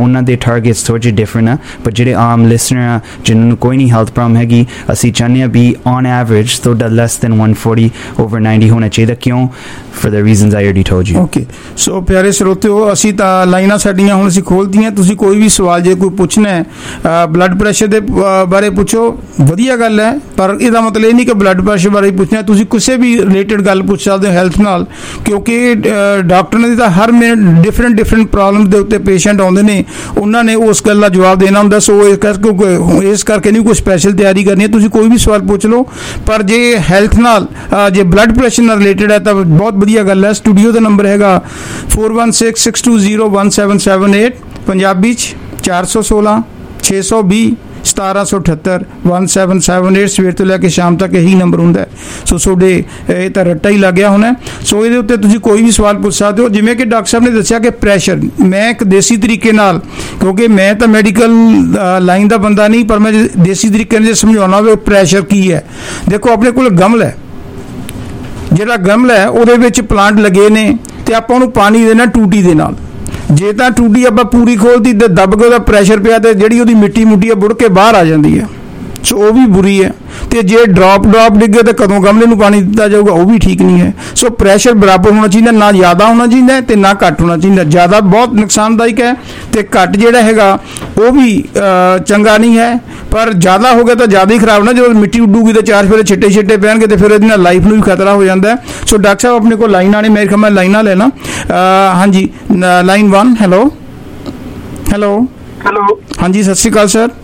टारगेट्स थोड़े ਜਿਹੇ डिफरेंट ਆ ਪਰ ਜਿਹੜੇ ਆਮ ਲਿਸਨਰ ਆ ਜਿਨ੍ਹਾਂ ਨੂੰ ਕੋਈ ਨਹੀਂ ਹੈਲਥ ਪ੍ਰੋਬਲਮ ਹੈਗੀ ਅਸੀਂ ਚਾਹੁੰਦੇ ਆ ਵੀ ਔਨ ਐਵਰੇਜ ਤੁਹਾਡਾ less than one forty over ninety ਹੋਣਾ ਚਾਹੀਦਾ ਕਿਉਂ for the reasons I already told you. Okay, so ਪਿਆਰੇ ਸਰੋਤਿਓ ਅਸੀਂ ਤਾਂ ਲਾਈਨਾਂ ਸਾਡੀਆਂ ਹੁਣ ਅਸੀਂ ਖੋਲਤੀਆਂ ਤੁਸੀਂ ਕੋਈ ਵੀ ਸਵਾਲ ਜੇ ਕੋਈ ਪੁੱਛਣਾ ਹੈ ਬਲੱਡ ਪ੍ਰੈਸ਼ਰ ਦੇ ਬਾਰੇ ਪੁੱਛੋ ਵਧੀਆ ਗੱਲ ਹੈ ਪਰ ਇਹਦਾ ਮਤਲਬ ਇਹ ਨਹੀਂ ਕਿ ਬਲੱਡ ਪ੍ਰੈਸ਼ਰ ਬਾਰੇ ਪੁੱਛਣਾ ਤੁਸੀਂ ਕਿਸੇ ਵੀ ਰਿਲੇਟਡ ਗੱਲ ਪੁੱਛ ਸਕਦੇ ਹੋ ਹੈਲਥ ਨਾਲ ਕਿਉਂਕਿ ਡਾਕਟਰ ਨੇ ਤਾਂ ਹਰ ਮਿੰਟ ਡਿਫਰੈਂਟ ਡਿਫਰੈਂਟ ਪ੍ਰੋਬਲਮ ਦੇ ਉੱਤੇ ਪੇਸ਼ੈਂਟ ਆਉਂਦੇ ਨੇ ਉਹਨਾਂ ਨੇ ਉਸ ਗੱਲ ਦਾ ਜਵਾਬ ਦੇਣਾ ਹੁੰਦਾ ਸੋ ਇਸ ਕਰਕੇ ਇਸ ਕਰਕੇ ਨਹੀਂ ਕੋਈ ਸਪੈਸ਼ਲ ਤਿਆਰੀ ਕਰਨੀ ਹੈ ਤੁਸੀਂ ਕੋਈ ਵੀ ਸਵਾਲ ਪੁੱਛ ਲਓ ਪਰ ਜੇ ਹੈਲਥ ਨਾਲ ਜੇ ਬਲੱਡ ਪ੍ਰੈਸ਼ਰ ਨਾਲ ਰਿਲੇਟਡ ਹੈ ਤਾਂ ਬਹੁਤ ਵਧੀਆ ਗੱਲ ਹੈ ਸਟੂਡੀਓ ਦਾ ਨੰਬਰ ਹੈਗਾ four one six six two zero one seven seven eight Punjabi ਚ ਚਾਰ ਸੌ ਸੋਲਾਂ ਛੇ ਸੌ ਵੀਹ ਸਤਾਰਾਂ ਸੌ ਅਠੱਤਰ one seven seven eight ਸਵੇਰ ਤੋਂ ਲੈ ਕੇ ਸ਼ਾਮ ਤੱਕ ਇਹੀ ਨੰਬਰ ਹੁੰਦਾ ਸੋ ਤੁਹਾਡੇ ਇਹ ਤਾਂ ਰੱਟਾ ਹੀ ਲੱਗ ਗਿਆ ਹੋਣਾ ਸੋ ਇਹਦੇ ਉੱਤੇ ਤੁਸੀਂ ਕੋਈ ਵੀ ਸਵਾਲ ਪੁੱਛ ਸਕਦੇ ਹੋ ਜਿਵੇਂ ਕਿ ਡਾਕਟਰ ਸਾਹਿਬ ਨੇ ਦੱਸਿਆ ਕਿ ਪ੍ਰੈਸ਼ਰ ਮੈਂ ਇੱਕ ਦੇਸੀ ਤਰੀਕੇ ਨਾਲ ਕਿਉਂਕਿ ਮੈਂ ਤਾਂ ਮੈਡੀਕਲ ਲਾਈਨ ਦਾ ਬੰਦਾ ਨਹੀਂ ਪਰ ਮੈਂ ਦੇਸੀ ਤਰੀਕੇ ਨਾਲ ਜੇ ਸਮਝਾਉਣਾ ਹੋਵੇ ਪ੍ਰੈਸ਼ਰ ਕੀ ਹੈ ਦੇਖੋ ਆਪਣੇ ਕੋਲ ਗਮਲ ਹੈ ਜਿਹੜਾ ਗਮਲਾ ਹੈ ਉਹਦੇ ਵਿੱਚ ਪਲਾਂਟ ਲੱਗੇ ਨੇ ਤੇ ਆਪਾਂ ਉਹਨੂੰ ਪਾਣੀ ਦੇਣਾ ਟੂਟੀ ਦੇ ਨਾਲ ਜੇ ਤਾਂ ਟੂਟੀ ਆਪਾਂ ਪੂਰੀ ਖੋਲਦੀ ਤੇ ਦੱਬ ਕੇ ਉਹਦਾ ਪ੍ਰੈਸ਼ਰ ਪਿਆ ਤੇ ਜਿਹੜੀ ਉਹਦੀ ਮਿੱਟੀ ਮੁੱਟੀ ਆ ਬੁੜ ਕੇ ਬਾਹਰ ਆ ਜਾਂਦੀ ਹੈ ਸੋ ਉਹ ਵੀ ਬੁਰੀ ਹੈ ਤੇ ਜੇ ਡ੍ਰੌਪ ਡ੍ਰੌਪ ਡਿੱਗੇ ਤੇ ਕਦੋਂ ਗਮਲੇ ਨੂੰ ਪਾਣੀ ਦਿੱਤਾ ਜਾਊਗਾ ਉਹ ਵੀ ਠੀਕ ਨਹੀਂ ਹੈ ਸੋ ਪ੍ਰੈਸ਼ਰ ਬਰਾਬਰ ਹੋਣਾ ਚਾਹੀਦਾ ਨਾ ਜ਼ਿਆਦਾ ਹੋਣਾ ਚਾਹੀਦਾ ਤੇ ਨਾ ਘੱਟ ਹੋਣਾ ਚਾਹੀਦਾ ਜ਼ਿਆਦਾ ਬਹੁਤ ਨੁਕਸਾਨਦਾਇਕ ਹੈ ਤੇ ਘੱਟ ਜਿਹੜਾ ਹੈਗਾ ਉਹ ਵੀ ਚੰਗਾ ਨਹੀਂ ਹੈ ਪਰ ਜ਼ਿਆਦਾ ਹੋ ਗਿਆ ਤਾਂ ਜ਼ਿਆਦਾ ਹੀ ਖਰਾਬ ਨਾ ਜਦੋਂ ਮਿੱਟੀ ਉੱਡੂਗੀ ਤਾਂ ਚਾਰ ਫੇਰੇ ਛਿੱਟੇ ਛਿੱਟੇ ਪੈਣਗੇ ਤੇ ਫਿਰ ਇਹਦੇ ਨਾਲ ਲਾਈਫ ਨੂੰ ਵੀ ਖਤਰਾ ਹੋ ਜਾਂਦਾ ਸੋ ਡਾਕਟਰ ਸਾਹਿਬ ਆਪਣੇ ਕੋਲ ਲਾਈਨ ਆਣੇ ਮੇਰੇ ਖਿਆਲ ਮੈਂ ਲਾਈਨਾਂ ਲੈ ਲਾਂ ਹਾਂਜੀ line one hello hello hello ਹਾਂਜੀ ਸਤਿ ਸ਼੍ਰੀ ਅਕਾਲ ਸਰ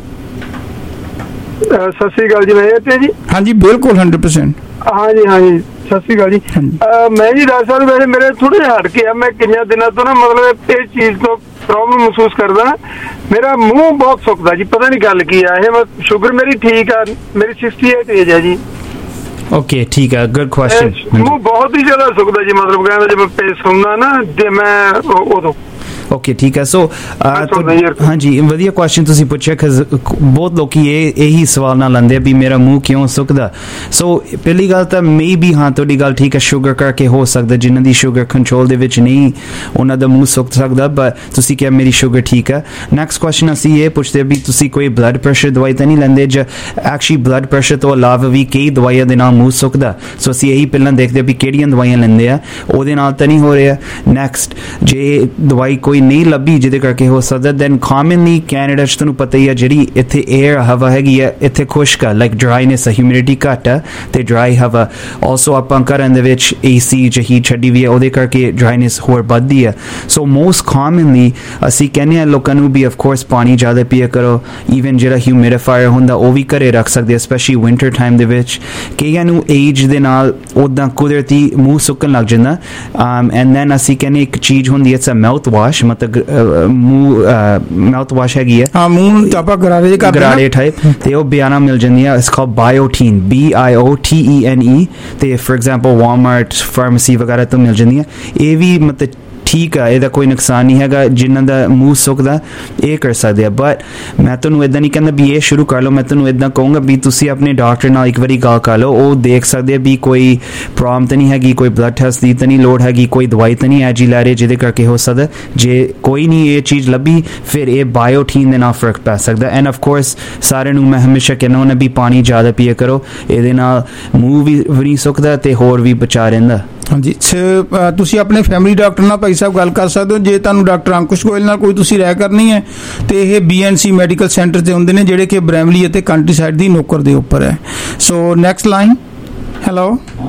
ਸਤਿ ਸ਼੍ਰੀ ਅਕਾਲ ਜੀ ਮੈਂ ਇੱਥੇ ਜੀ ਹਾਂਜੀ ਬਿਲਕੁਲ hundred percent ਹਾਂਜੀ ਹਾਂਜੀ ਸਤਿ ਸ਼੍ਰੀ ਅਕਾਲ ਜੀ ਮੈਂ ਜੀ ਡਾਕਟਰ ਸਾਹਿਬ ਵੈਸੇ ਮੇਰੇ ਥੋੜੇ ਹਟ ਕੇ ਆ ਮੈਂ ਕਿੰਨੇ ਦਿਨਾਂ ਤੋਂ ਨਾ ਮਤਲਬ ਇਹ ਚੀਜ਼ ਤੋਂ ਪ੍ਰੋਬਲਮ ਮਹਿਸੂਸ ਕਰਦਾ ਮੇਰਾ ਮੂੰਹ ਬਹੁਤ ਸੁੱਕਦਾ ਜੀ ਪਤਾ ਨਹੀਂ ਗੱਲ ਕੀ ਆ ਇਹ ਸ਼ੂਗਰ ਮੇਰੀ ਠੀਕ ਆ ਮੇਰੀ sixty-eight ਏਜ ਹੈ ਜੀ ਓਕੇ ਠੀਕ ਹੈ ਗੁੱਡ ਕੁਐਸਚਨ ਮੂੰਹ ਬਹੁਤ ਹੀ ਜ਼ਿਆਦਾ ਸੁੱਕਦਾ ਜੀ ਮਤਲਬ ਕਹਿੰਦਾ ਜੇ ਮੈਂ ਪੇਸ ਸੁਣਦਾ ਨਾ ਤੇ ਮੈਂ ਉਦੋਂ ਓਕੇ ਠੀਕ ਹੈ ਸੋ ਹਾਂਜੀ ਵਧੀਆ ਕੁਐਸਚਨ ਤੁਸੀਂ ਪੁੱਛਿਆ ਕਿ ਬਹੁਤ ਲੋਕੀ ਇਹ ਇਹੀ ਸਵਾਲ ਨਾਲ ਲੈਂਦੇ ਵੀ ਮੇਰਾ ਮੂੰਹ ਕਿਉਂ ਸੁੱਕਦਾ ਸੋ ਪਹਿਲੀ ਗੱਲ ਤਾਂ ਮੇ ਬੀ ਹਾਂ ਤੁਹਾਡੀ ਗੱਲ ਠੀਕ ਹੈ ਸ਼ੂਗਰ ਕਰਕੇ ਹੋ ਸਕਦਾ ਜਿਨ੍ਹਾਂ ਦੀ ਸ਼ੂਗਰ ਕੰਟਰੋਲ ਦੇ ਵਿੱਚ ਨਹੀਂ ਉਹਨਾਂ ਦਾ ਮੂੰਹ ਸੁੱਕ ਸਕਦਾ ਬਟ ਤੁਸੀਂ ਕਿਹਾ ਮੇਰੀ ਸ਼ੂਗਰ ਠੀਕ ਹੈ ਨੈਕਸਟ ਕੁਐਸਚਨ ਅਸੀਂ ਇਹ ਪੁੱਛਦੇ ਵੀ ਤੁਸੀਂ ਕੋਈ ਬਲੱਡ ਪ੍ਰੈਸ਼ਰ ਦਵਾਈ ਤਾਂ ਨਹੀਂ ਲੈਂਦੇ ਜਾਂ ਐਕਚੁਅਲੀ ਬਲੱਡ ਪ੍ਰੈਸ਼ਰ ਤੋਂ ਇਲਾਵਾ ਵੀ ਕਈ ਦਵਾਈਆਂ ਦੇ ਨਾਲ ਮੂੰਹ ਸੁੱਕਦਾ ਸੋ ਅਸੀਂ ਇਹੀ ਪਹਿਲਾਂ ਦੇਖਦੇ ਵੀ ਕਿਹੜੀਆਂ ਦਵਾਈਆਂ ਲੈਂਦੇ ਆ ਉਹਦੇ ਨਾਲ ਤਾਂ ਨਹੀਂ ਹੋ ਰਿਹਾ ਨੈਕਸਟ ਜੇ ਦਵਾਈ ਕੋਈ ਨਹੀਂ ਲੱਭੀ ਜਿਹਦੇ ਕਰਕੇ ਹੋ ਸਕਦਾ ਦੈਨ ਕਾਮਨਲੀ ਕੈਨੇਡਾ 'ਚ ਤੁਹਾਨੂੰ ਪਤਾ ਹੀ ਆ ਜਿਹੜੀ ਇੱਥੇ ਏਅਰ ਹਵਾ ਹੈਗੀ ਆ ਇੱਥੇ ਖੁਸ਼ਕ ਆ ਲਾਈਕ ਡਰਾਈਨੈਸ ਆ ਹਿਊਮਿਡਿਟੀ ਘੱਟ ਆ ਤੇ ਡਰਾਈ ਹਵਾ ਆਲਸੋ ਆਪਾਂ ਘਰਾਂ ਦੇ ਵਿੱਚ ਏ ਸੀ 'ਚ ਹੀਟ ਛੱਡੀ ਵੀ ਆ ਉਹਦੇ ਕਰਕੇ ਡਰਾਈਨੈਸ ਹੋਰ ਵੱਧਦੀ ਆ ਸੋ ਮੋਸਟ ਕਾਮਨਲੀ ਅਸੀਂ ਕਹਿੰਦੇ ਆ ਲੋਕਾਂ ਨੂੰ ਵੀ ਅਫਕੋਰਸ ਪਾਣੀ ਜ਼ਿਆਦਾ ਪੀਆ ਕਰੋ ਈਵਨ ਜਿਹੜਾ ਹਿਊਮਿਡੀਫਾਇਰ ਹੁੰਦਾ ਉਹ ਵੀ ਘਰੇ ਰੱਖ ਸਕਦੇ ਸਪੈਸ਼ਲੀ ਵਿੰਟਰ ਟਾਈਮ ਦੇ ਵਿੱਚ ਕਈਆਂ ਨੂੰ ਏਜ ਦੇ ਨਾਲ ਉੱਦਾਂ ਕੁਦਰਤੀ ਮੂੰਹ ਸੁੱਕਣ ਲੱਗ ਜਾਂਦਾ ਐਂਡ ਦੈਨ ਅਸੀਂ ਕਹਿੰਦੇ ਇੱਕ ਚੀਜ਼ ਹੁੰਦੀ ਇਟਸ ਅ ਮਾਊਥ ਵਾਸ਼ ਮਤਲਬ ਮੂੰਹ ਮਾਊਥ ਵਾਸ਼ ਹੈਗੀ ਹੈ ਹਾਂ ਮੂੰਹ ਆਪਾਂ ਗਰਾਰੇ ਕਰ ਗਰਾਰੇ ਟਾਈਪ ਤੇ ਉਹ ਬਿਆਨਾ ਮਿਲ ਜਾਂਦੀ ਹੈ it's called biotin B I O T E N E ਤੇ ਫॉर ਐਗਜ਼ਾਮਪਲ ਵਾਲਮਾਰਟ ਫਾਰਮੇਸੀ ਵਗੈਰਾ ਤੋਂ ਮਿਲ ਜਾਂਦੀ ਹੈ ਇਹ ਵੀ ਮਤਲਬ ਠੀਕ ਆ ਇਹਦਾ ਕੋਈ ਨੁਕਸਾਨ ਨਹੀਂ ਹੈਗਾ ਜਿਨ੍ਹਾਂ ਦਾ ਮੂੰਹ ਸੁੱਕਦਾ ਇਹ ਕਰ ਸਕਦੇ ਆ ਬਟ ਮੈਂ ਤੁਹਾਨੂੰ ਇੱਦਾਂ ਨਹੀਂ ਕਹਿੰਦਾ ਵੀ ਇਹ ਸ਼ੁਰੂ ਕਰ ਲਓ ਮੈਂ ਤੁਹਾਨੂੰ ਇੱਦਾਂ ਕਹੂੰਗਾ ਵੀ ਤੁਸੀਂ ਆਪਣੇ ਡਾਕਟਰ ਨਾਲ ਇੱਕ ਵਾਰੀ ਗੱਲ ਕਰ ਲਓ ਉਹ ਦੇਖ ਸਕਦੇ ਆ ਵੀ ਕੋਈ ਪ੍ਰੋਬਲਮ ਤਾਂ ਨਹੀਂ ਹੈਗੀ ਕੋਈ ਬਲੱਡ ਟੈਸਟ ਦੀ ਤਾਂ ਨਹੀਂ ਲੋੜ ਹੈਗੀ ਕੋਈ ਦਵਾਈ ਤਾਂ ਨਹੀਂ ਐਜੀ ਲੈ ਰਹੇ ਜਿਹਦੇ ਕਰਕੇ ਹੋ ਸਕਦਾ ਜੇ ਕੋਈ ਨਹੀਂ ਇਹ ਚੀਜ਼ ਲੱਭੀ ਫਿਰ ਇਹ ਬਾਇਓਟੀਨ ਦੇ ਨਾਲ ਫਰਕ ਪੈ ਸਕਦਾ ਐਂਡ ਆਫ ਕੋਰਸ ਸਾਰਿਆਂ ਨੂੰ ਮੈਂ ਹਮੇਸ਼ਾ ਕਹਿੰਦਾ ਹੁੰਦਾ ਵੀ ਪਾਣੀ ਜ਼ਿਆਦਾ ਪੀਆ ਕਰੋ ਇਹਦੇ ਨਾਲ ਮੂੰਹ ਵੀ ਨਹੀਂ ਸੁੱਕਦਾ ਤੇ ਹੋਰ ਵੀ ਬਚਾ ਰਹਿੰਦਾ ਹਾਂਜੀ ਤੁਸੀਂ ਆਪਣੇ ਫੈਮਿਲੀ ਡਾਕਟਰ ਨਾਲ ਭਾਈ ਸਾਹਿਬ ਗੱਲ ਕਰ ਸਕਦੇ ਹੋ ਜੇ ਤੁਹਾਨੂੰ ਡਾਕਟਰ ਅੰਕੁਸ਼ ਗੋਇਲ ਨਾਲ ਕੋਈ ਤੁਸੀਂ ਰਾਏ ਕਰਨੀ ਹੈ ਤੇ ਇਹ B N C medical centre ਤੇ ਹੁੰਦੇ ਨੇ ਜਿਹੜੇ ਕਿ ਬਰੈਮਲੀ ਅਤੇ ਕੰਟਰੀ ਸਾਈਡ ਦੀ ਨੌਕਰ ਦੇ ਉੱਪਰ ਹੈ so next line hello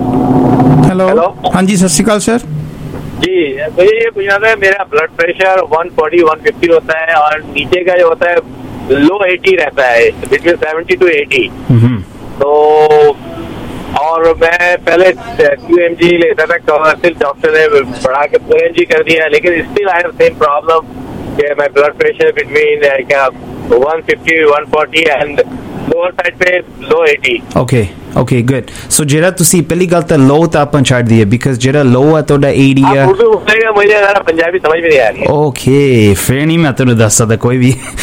hello ਹਾਂਜੀ ਸਤਿ ਸ਼੍ਰੀ ਅਕਾਲ ਸਰ जी मुझे ये पूछना था मेरा blood pressure one forty one fifty होता है और नीचे का जो होता है लो eighty रहता है बिटवीन seventy to eighty तो और मैं पहले Q M G लेता था कमर्शियल डॉक्टर ने बढ़ा के Q M G कर दिया लेकिन still I have same problem कि माय ब्लड प्रेशर बिटवीन क्या one fifty one forty and lower side पे low eighty okay okay good so ਜਿਹੜਾ ਤੁਸੀਂ ਪਹਿਲੀ ਗੱਲ ਤਾਂ ਲੋ ਤਾਂ ਆਪਾਂ ਛੱਡ ਦਈਏ ਬਿਕਾਜ਼ ਜਿਹੜਾ ਲੋ ਆ ਤੁਹਾਡਾ eighty ਆ उर्दू बोलेगा मुझे जरा पंजाबी समझ में नहीं आ रही है ओके फिर नहीं मैं ਤੁਹਾਨੂੰ ਦੱਸ ਸਕਦਾ ਕੋਈ ਵੀ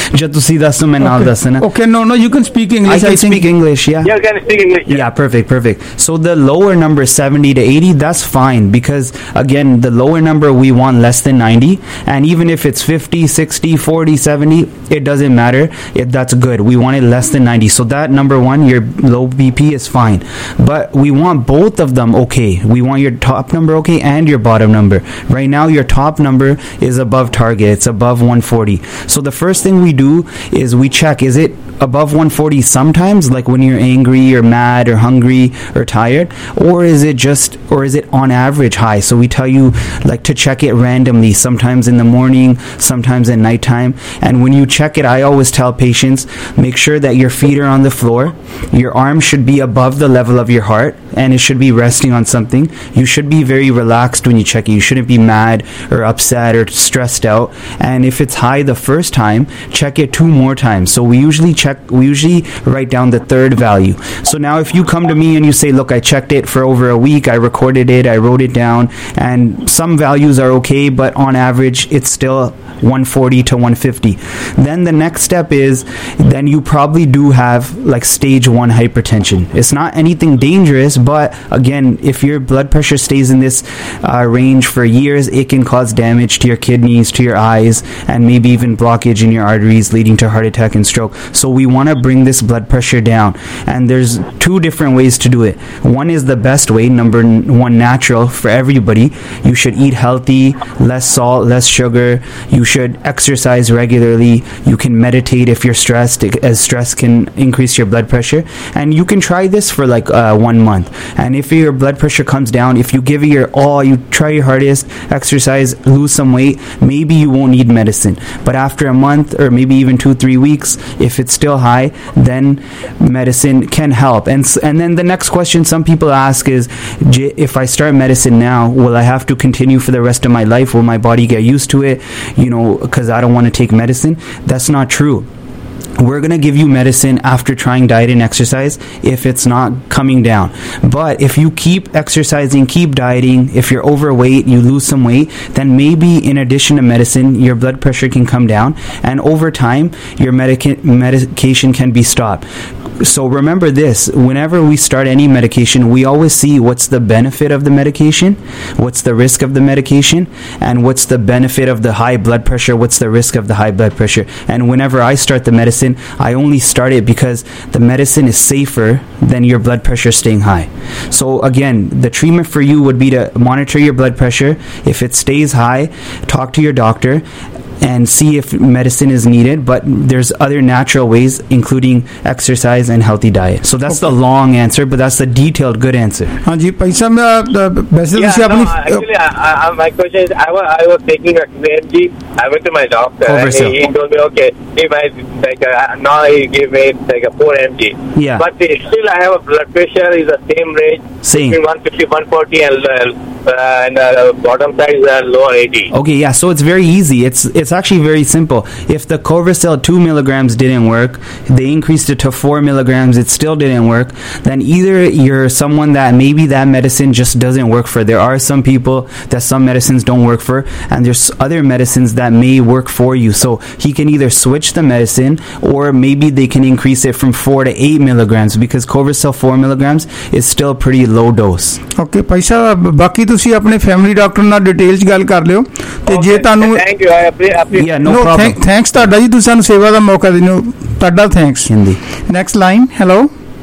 जब तुसी दस मैं नाल दसना. Okay, no, no, you can speak English. I can I think. speak English, yeah. Yeah, you can speak English. Yeah. yeah, perfect, perfect. So the lower number seventy to eighty, that's fine, because again, the lower number we want less than ninety, and even if it's fifty, sixty, forty, seventy, it doesn't matter. It, that's good. We want it less than ninety. So that number one, your low B P is fine. But we want both of them okay. We want your top number okay and your bottom number. Right now, your top number is above target. It's above one forty. So the first thing we do is we check, is it above one forty sometimes, like when you're angry or mad or hungry or tired, or is it just, or is it on average high? So we tell you like to check it randomly, sometimes in the morning, sometimes at nighttime. And when you check it, I always tell patients, make sure that your feet are on the floor, your arms should be above the level of your heart, and it should be resting on something. You should be very relaxed when you check it. You shouldn't be mad or upset or stressed out. And if it's high the first time, check it two more times. So we usually check we usually write down the third value. So now if you come to me and you say, look, I checked it for over a week, I recorded it, I wrote it down, and some values are okay, but on average it's still one forty to one fifty. Then the next step is, then you probably do have like stage one hypertension. It's not anything dangerous, but again, if your blood pressure stays in this uh, range for years, it can cause damage to your kidneys, to your eyes, and maybe even blockage in your arteries, leading to heart attack and stroke. So we want to bring this blood pressure down, and there's two different ways to do it. One is the best way, number one, natural for everybody. You should eat healthy, less salt, less sugar. You should exercise regularly. You can meditate if you're stressed, as stress can increase your blood pressure. And you can try this for like uh, one month. And if your blood pressure comes down, if you give it your all, you try your hardest, exercise, lose some weight, maybe you won't need medicine. But after a month or maybe even two, three weeks, if it's still high, then medicine can help. And and then the next question some people ask is, if I start medicine now, will I have to continue for the rest of my life? Will my body get used to it? You know, because I don't want to take medicine. That's not true. We're going to give you medicine after trying diet and exercise if it's not coming down. But if you keep exercising, keep dieting, if you're overweight, you lose some weight, then maybe in addition to medicine, your blood pressure can come down, and over time, your medica- medication can be stopped. So remember this, whenever we start any medication, we always see what's the benefit of the medication, what's the risk of the medication, and what's the benefit of the high blood pressure, what's the risk of the high blood pressure. And whenever I start the medicine, I only start it because the medicine is safer than your blood pressure staying high. So again, the treatment for you would be to monitor your blood pressure. If it stays high, talk to your doctor and see if medicine is needed, but there's other natural ways, including exercise and healthy diet. So that's okay. The long answer, but that's the detailed good answer. हाँ जी भाई साहब, मैं वैसे yeah, तो no, अपनी actually I, I, my question is, I was I was taking a M G. I went to my doctor and he, he told me, okay, if I like uh, now he gave me like a four M G. Yeah. But still I have a blood pressure is the same range, same between one fifty, one forty, and uh, and uh, bottom side is uh, low eighty. Okay, yeah. So it's very easy. It's it's actually very simple. If the Corvacel two milligrams didn't work, they increased it to four milligrams, it still didn't work, then either you're someone that maybe that medicine just doesn't work for. There are some people that some medicines don't work for, and there's other medicines that may work for you. So he can either switch the medicine, or maybe they can increase it from four to eight milligrams, because Corvacel four milligrams is still pretty low dose. Okay, Bhai Sahib ਬਾਕੀ ਤੁਸੀਂ ਆਪਣੇ family doctor ਨਾਲ detail 'ਚ ਗੱਲ ਕਰ ਲਿਓ ਤੇ ਜੇ ਤੁਹਾਨੂੰ thank you I Yeah, no problem. Thanks ਤੁਹਾਡਾ ਜੀ, ਤੁਸੀਂ ਸਾਨੂੰ ਸੇਵਾ ਦਾ ਮੌਕਾ ਦਿਨੋ, ਤੁਹਾਡਾ thanks. Hindi next line, hello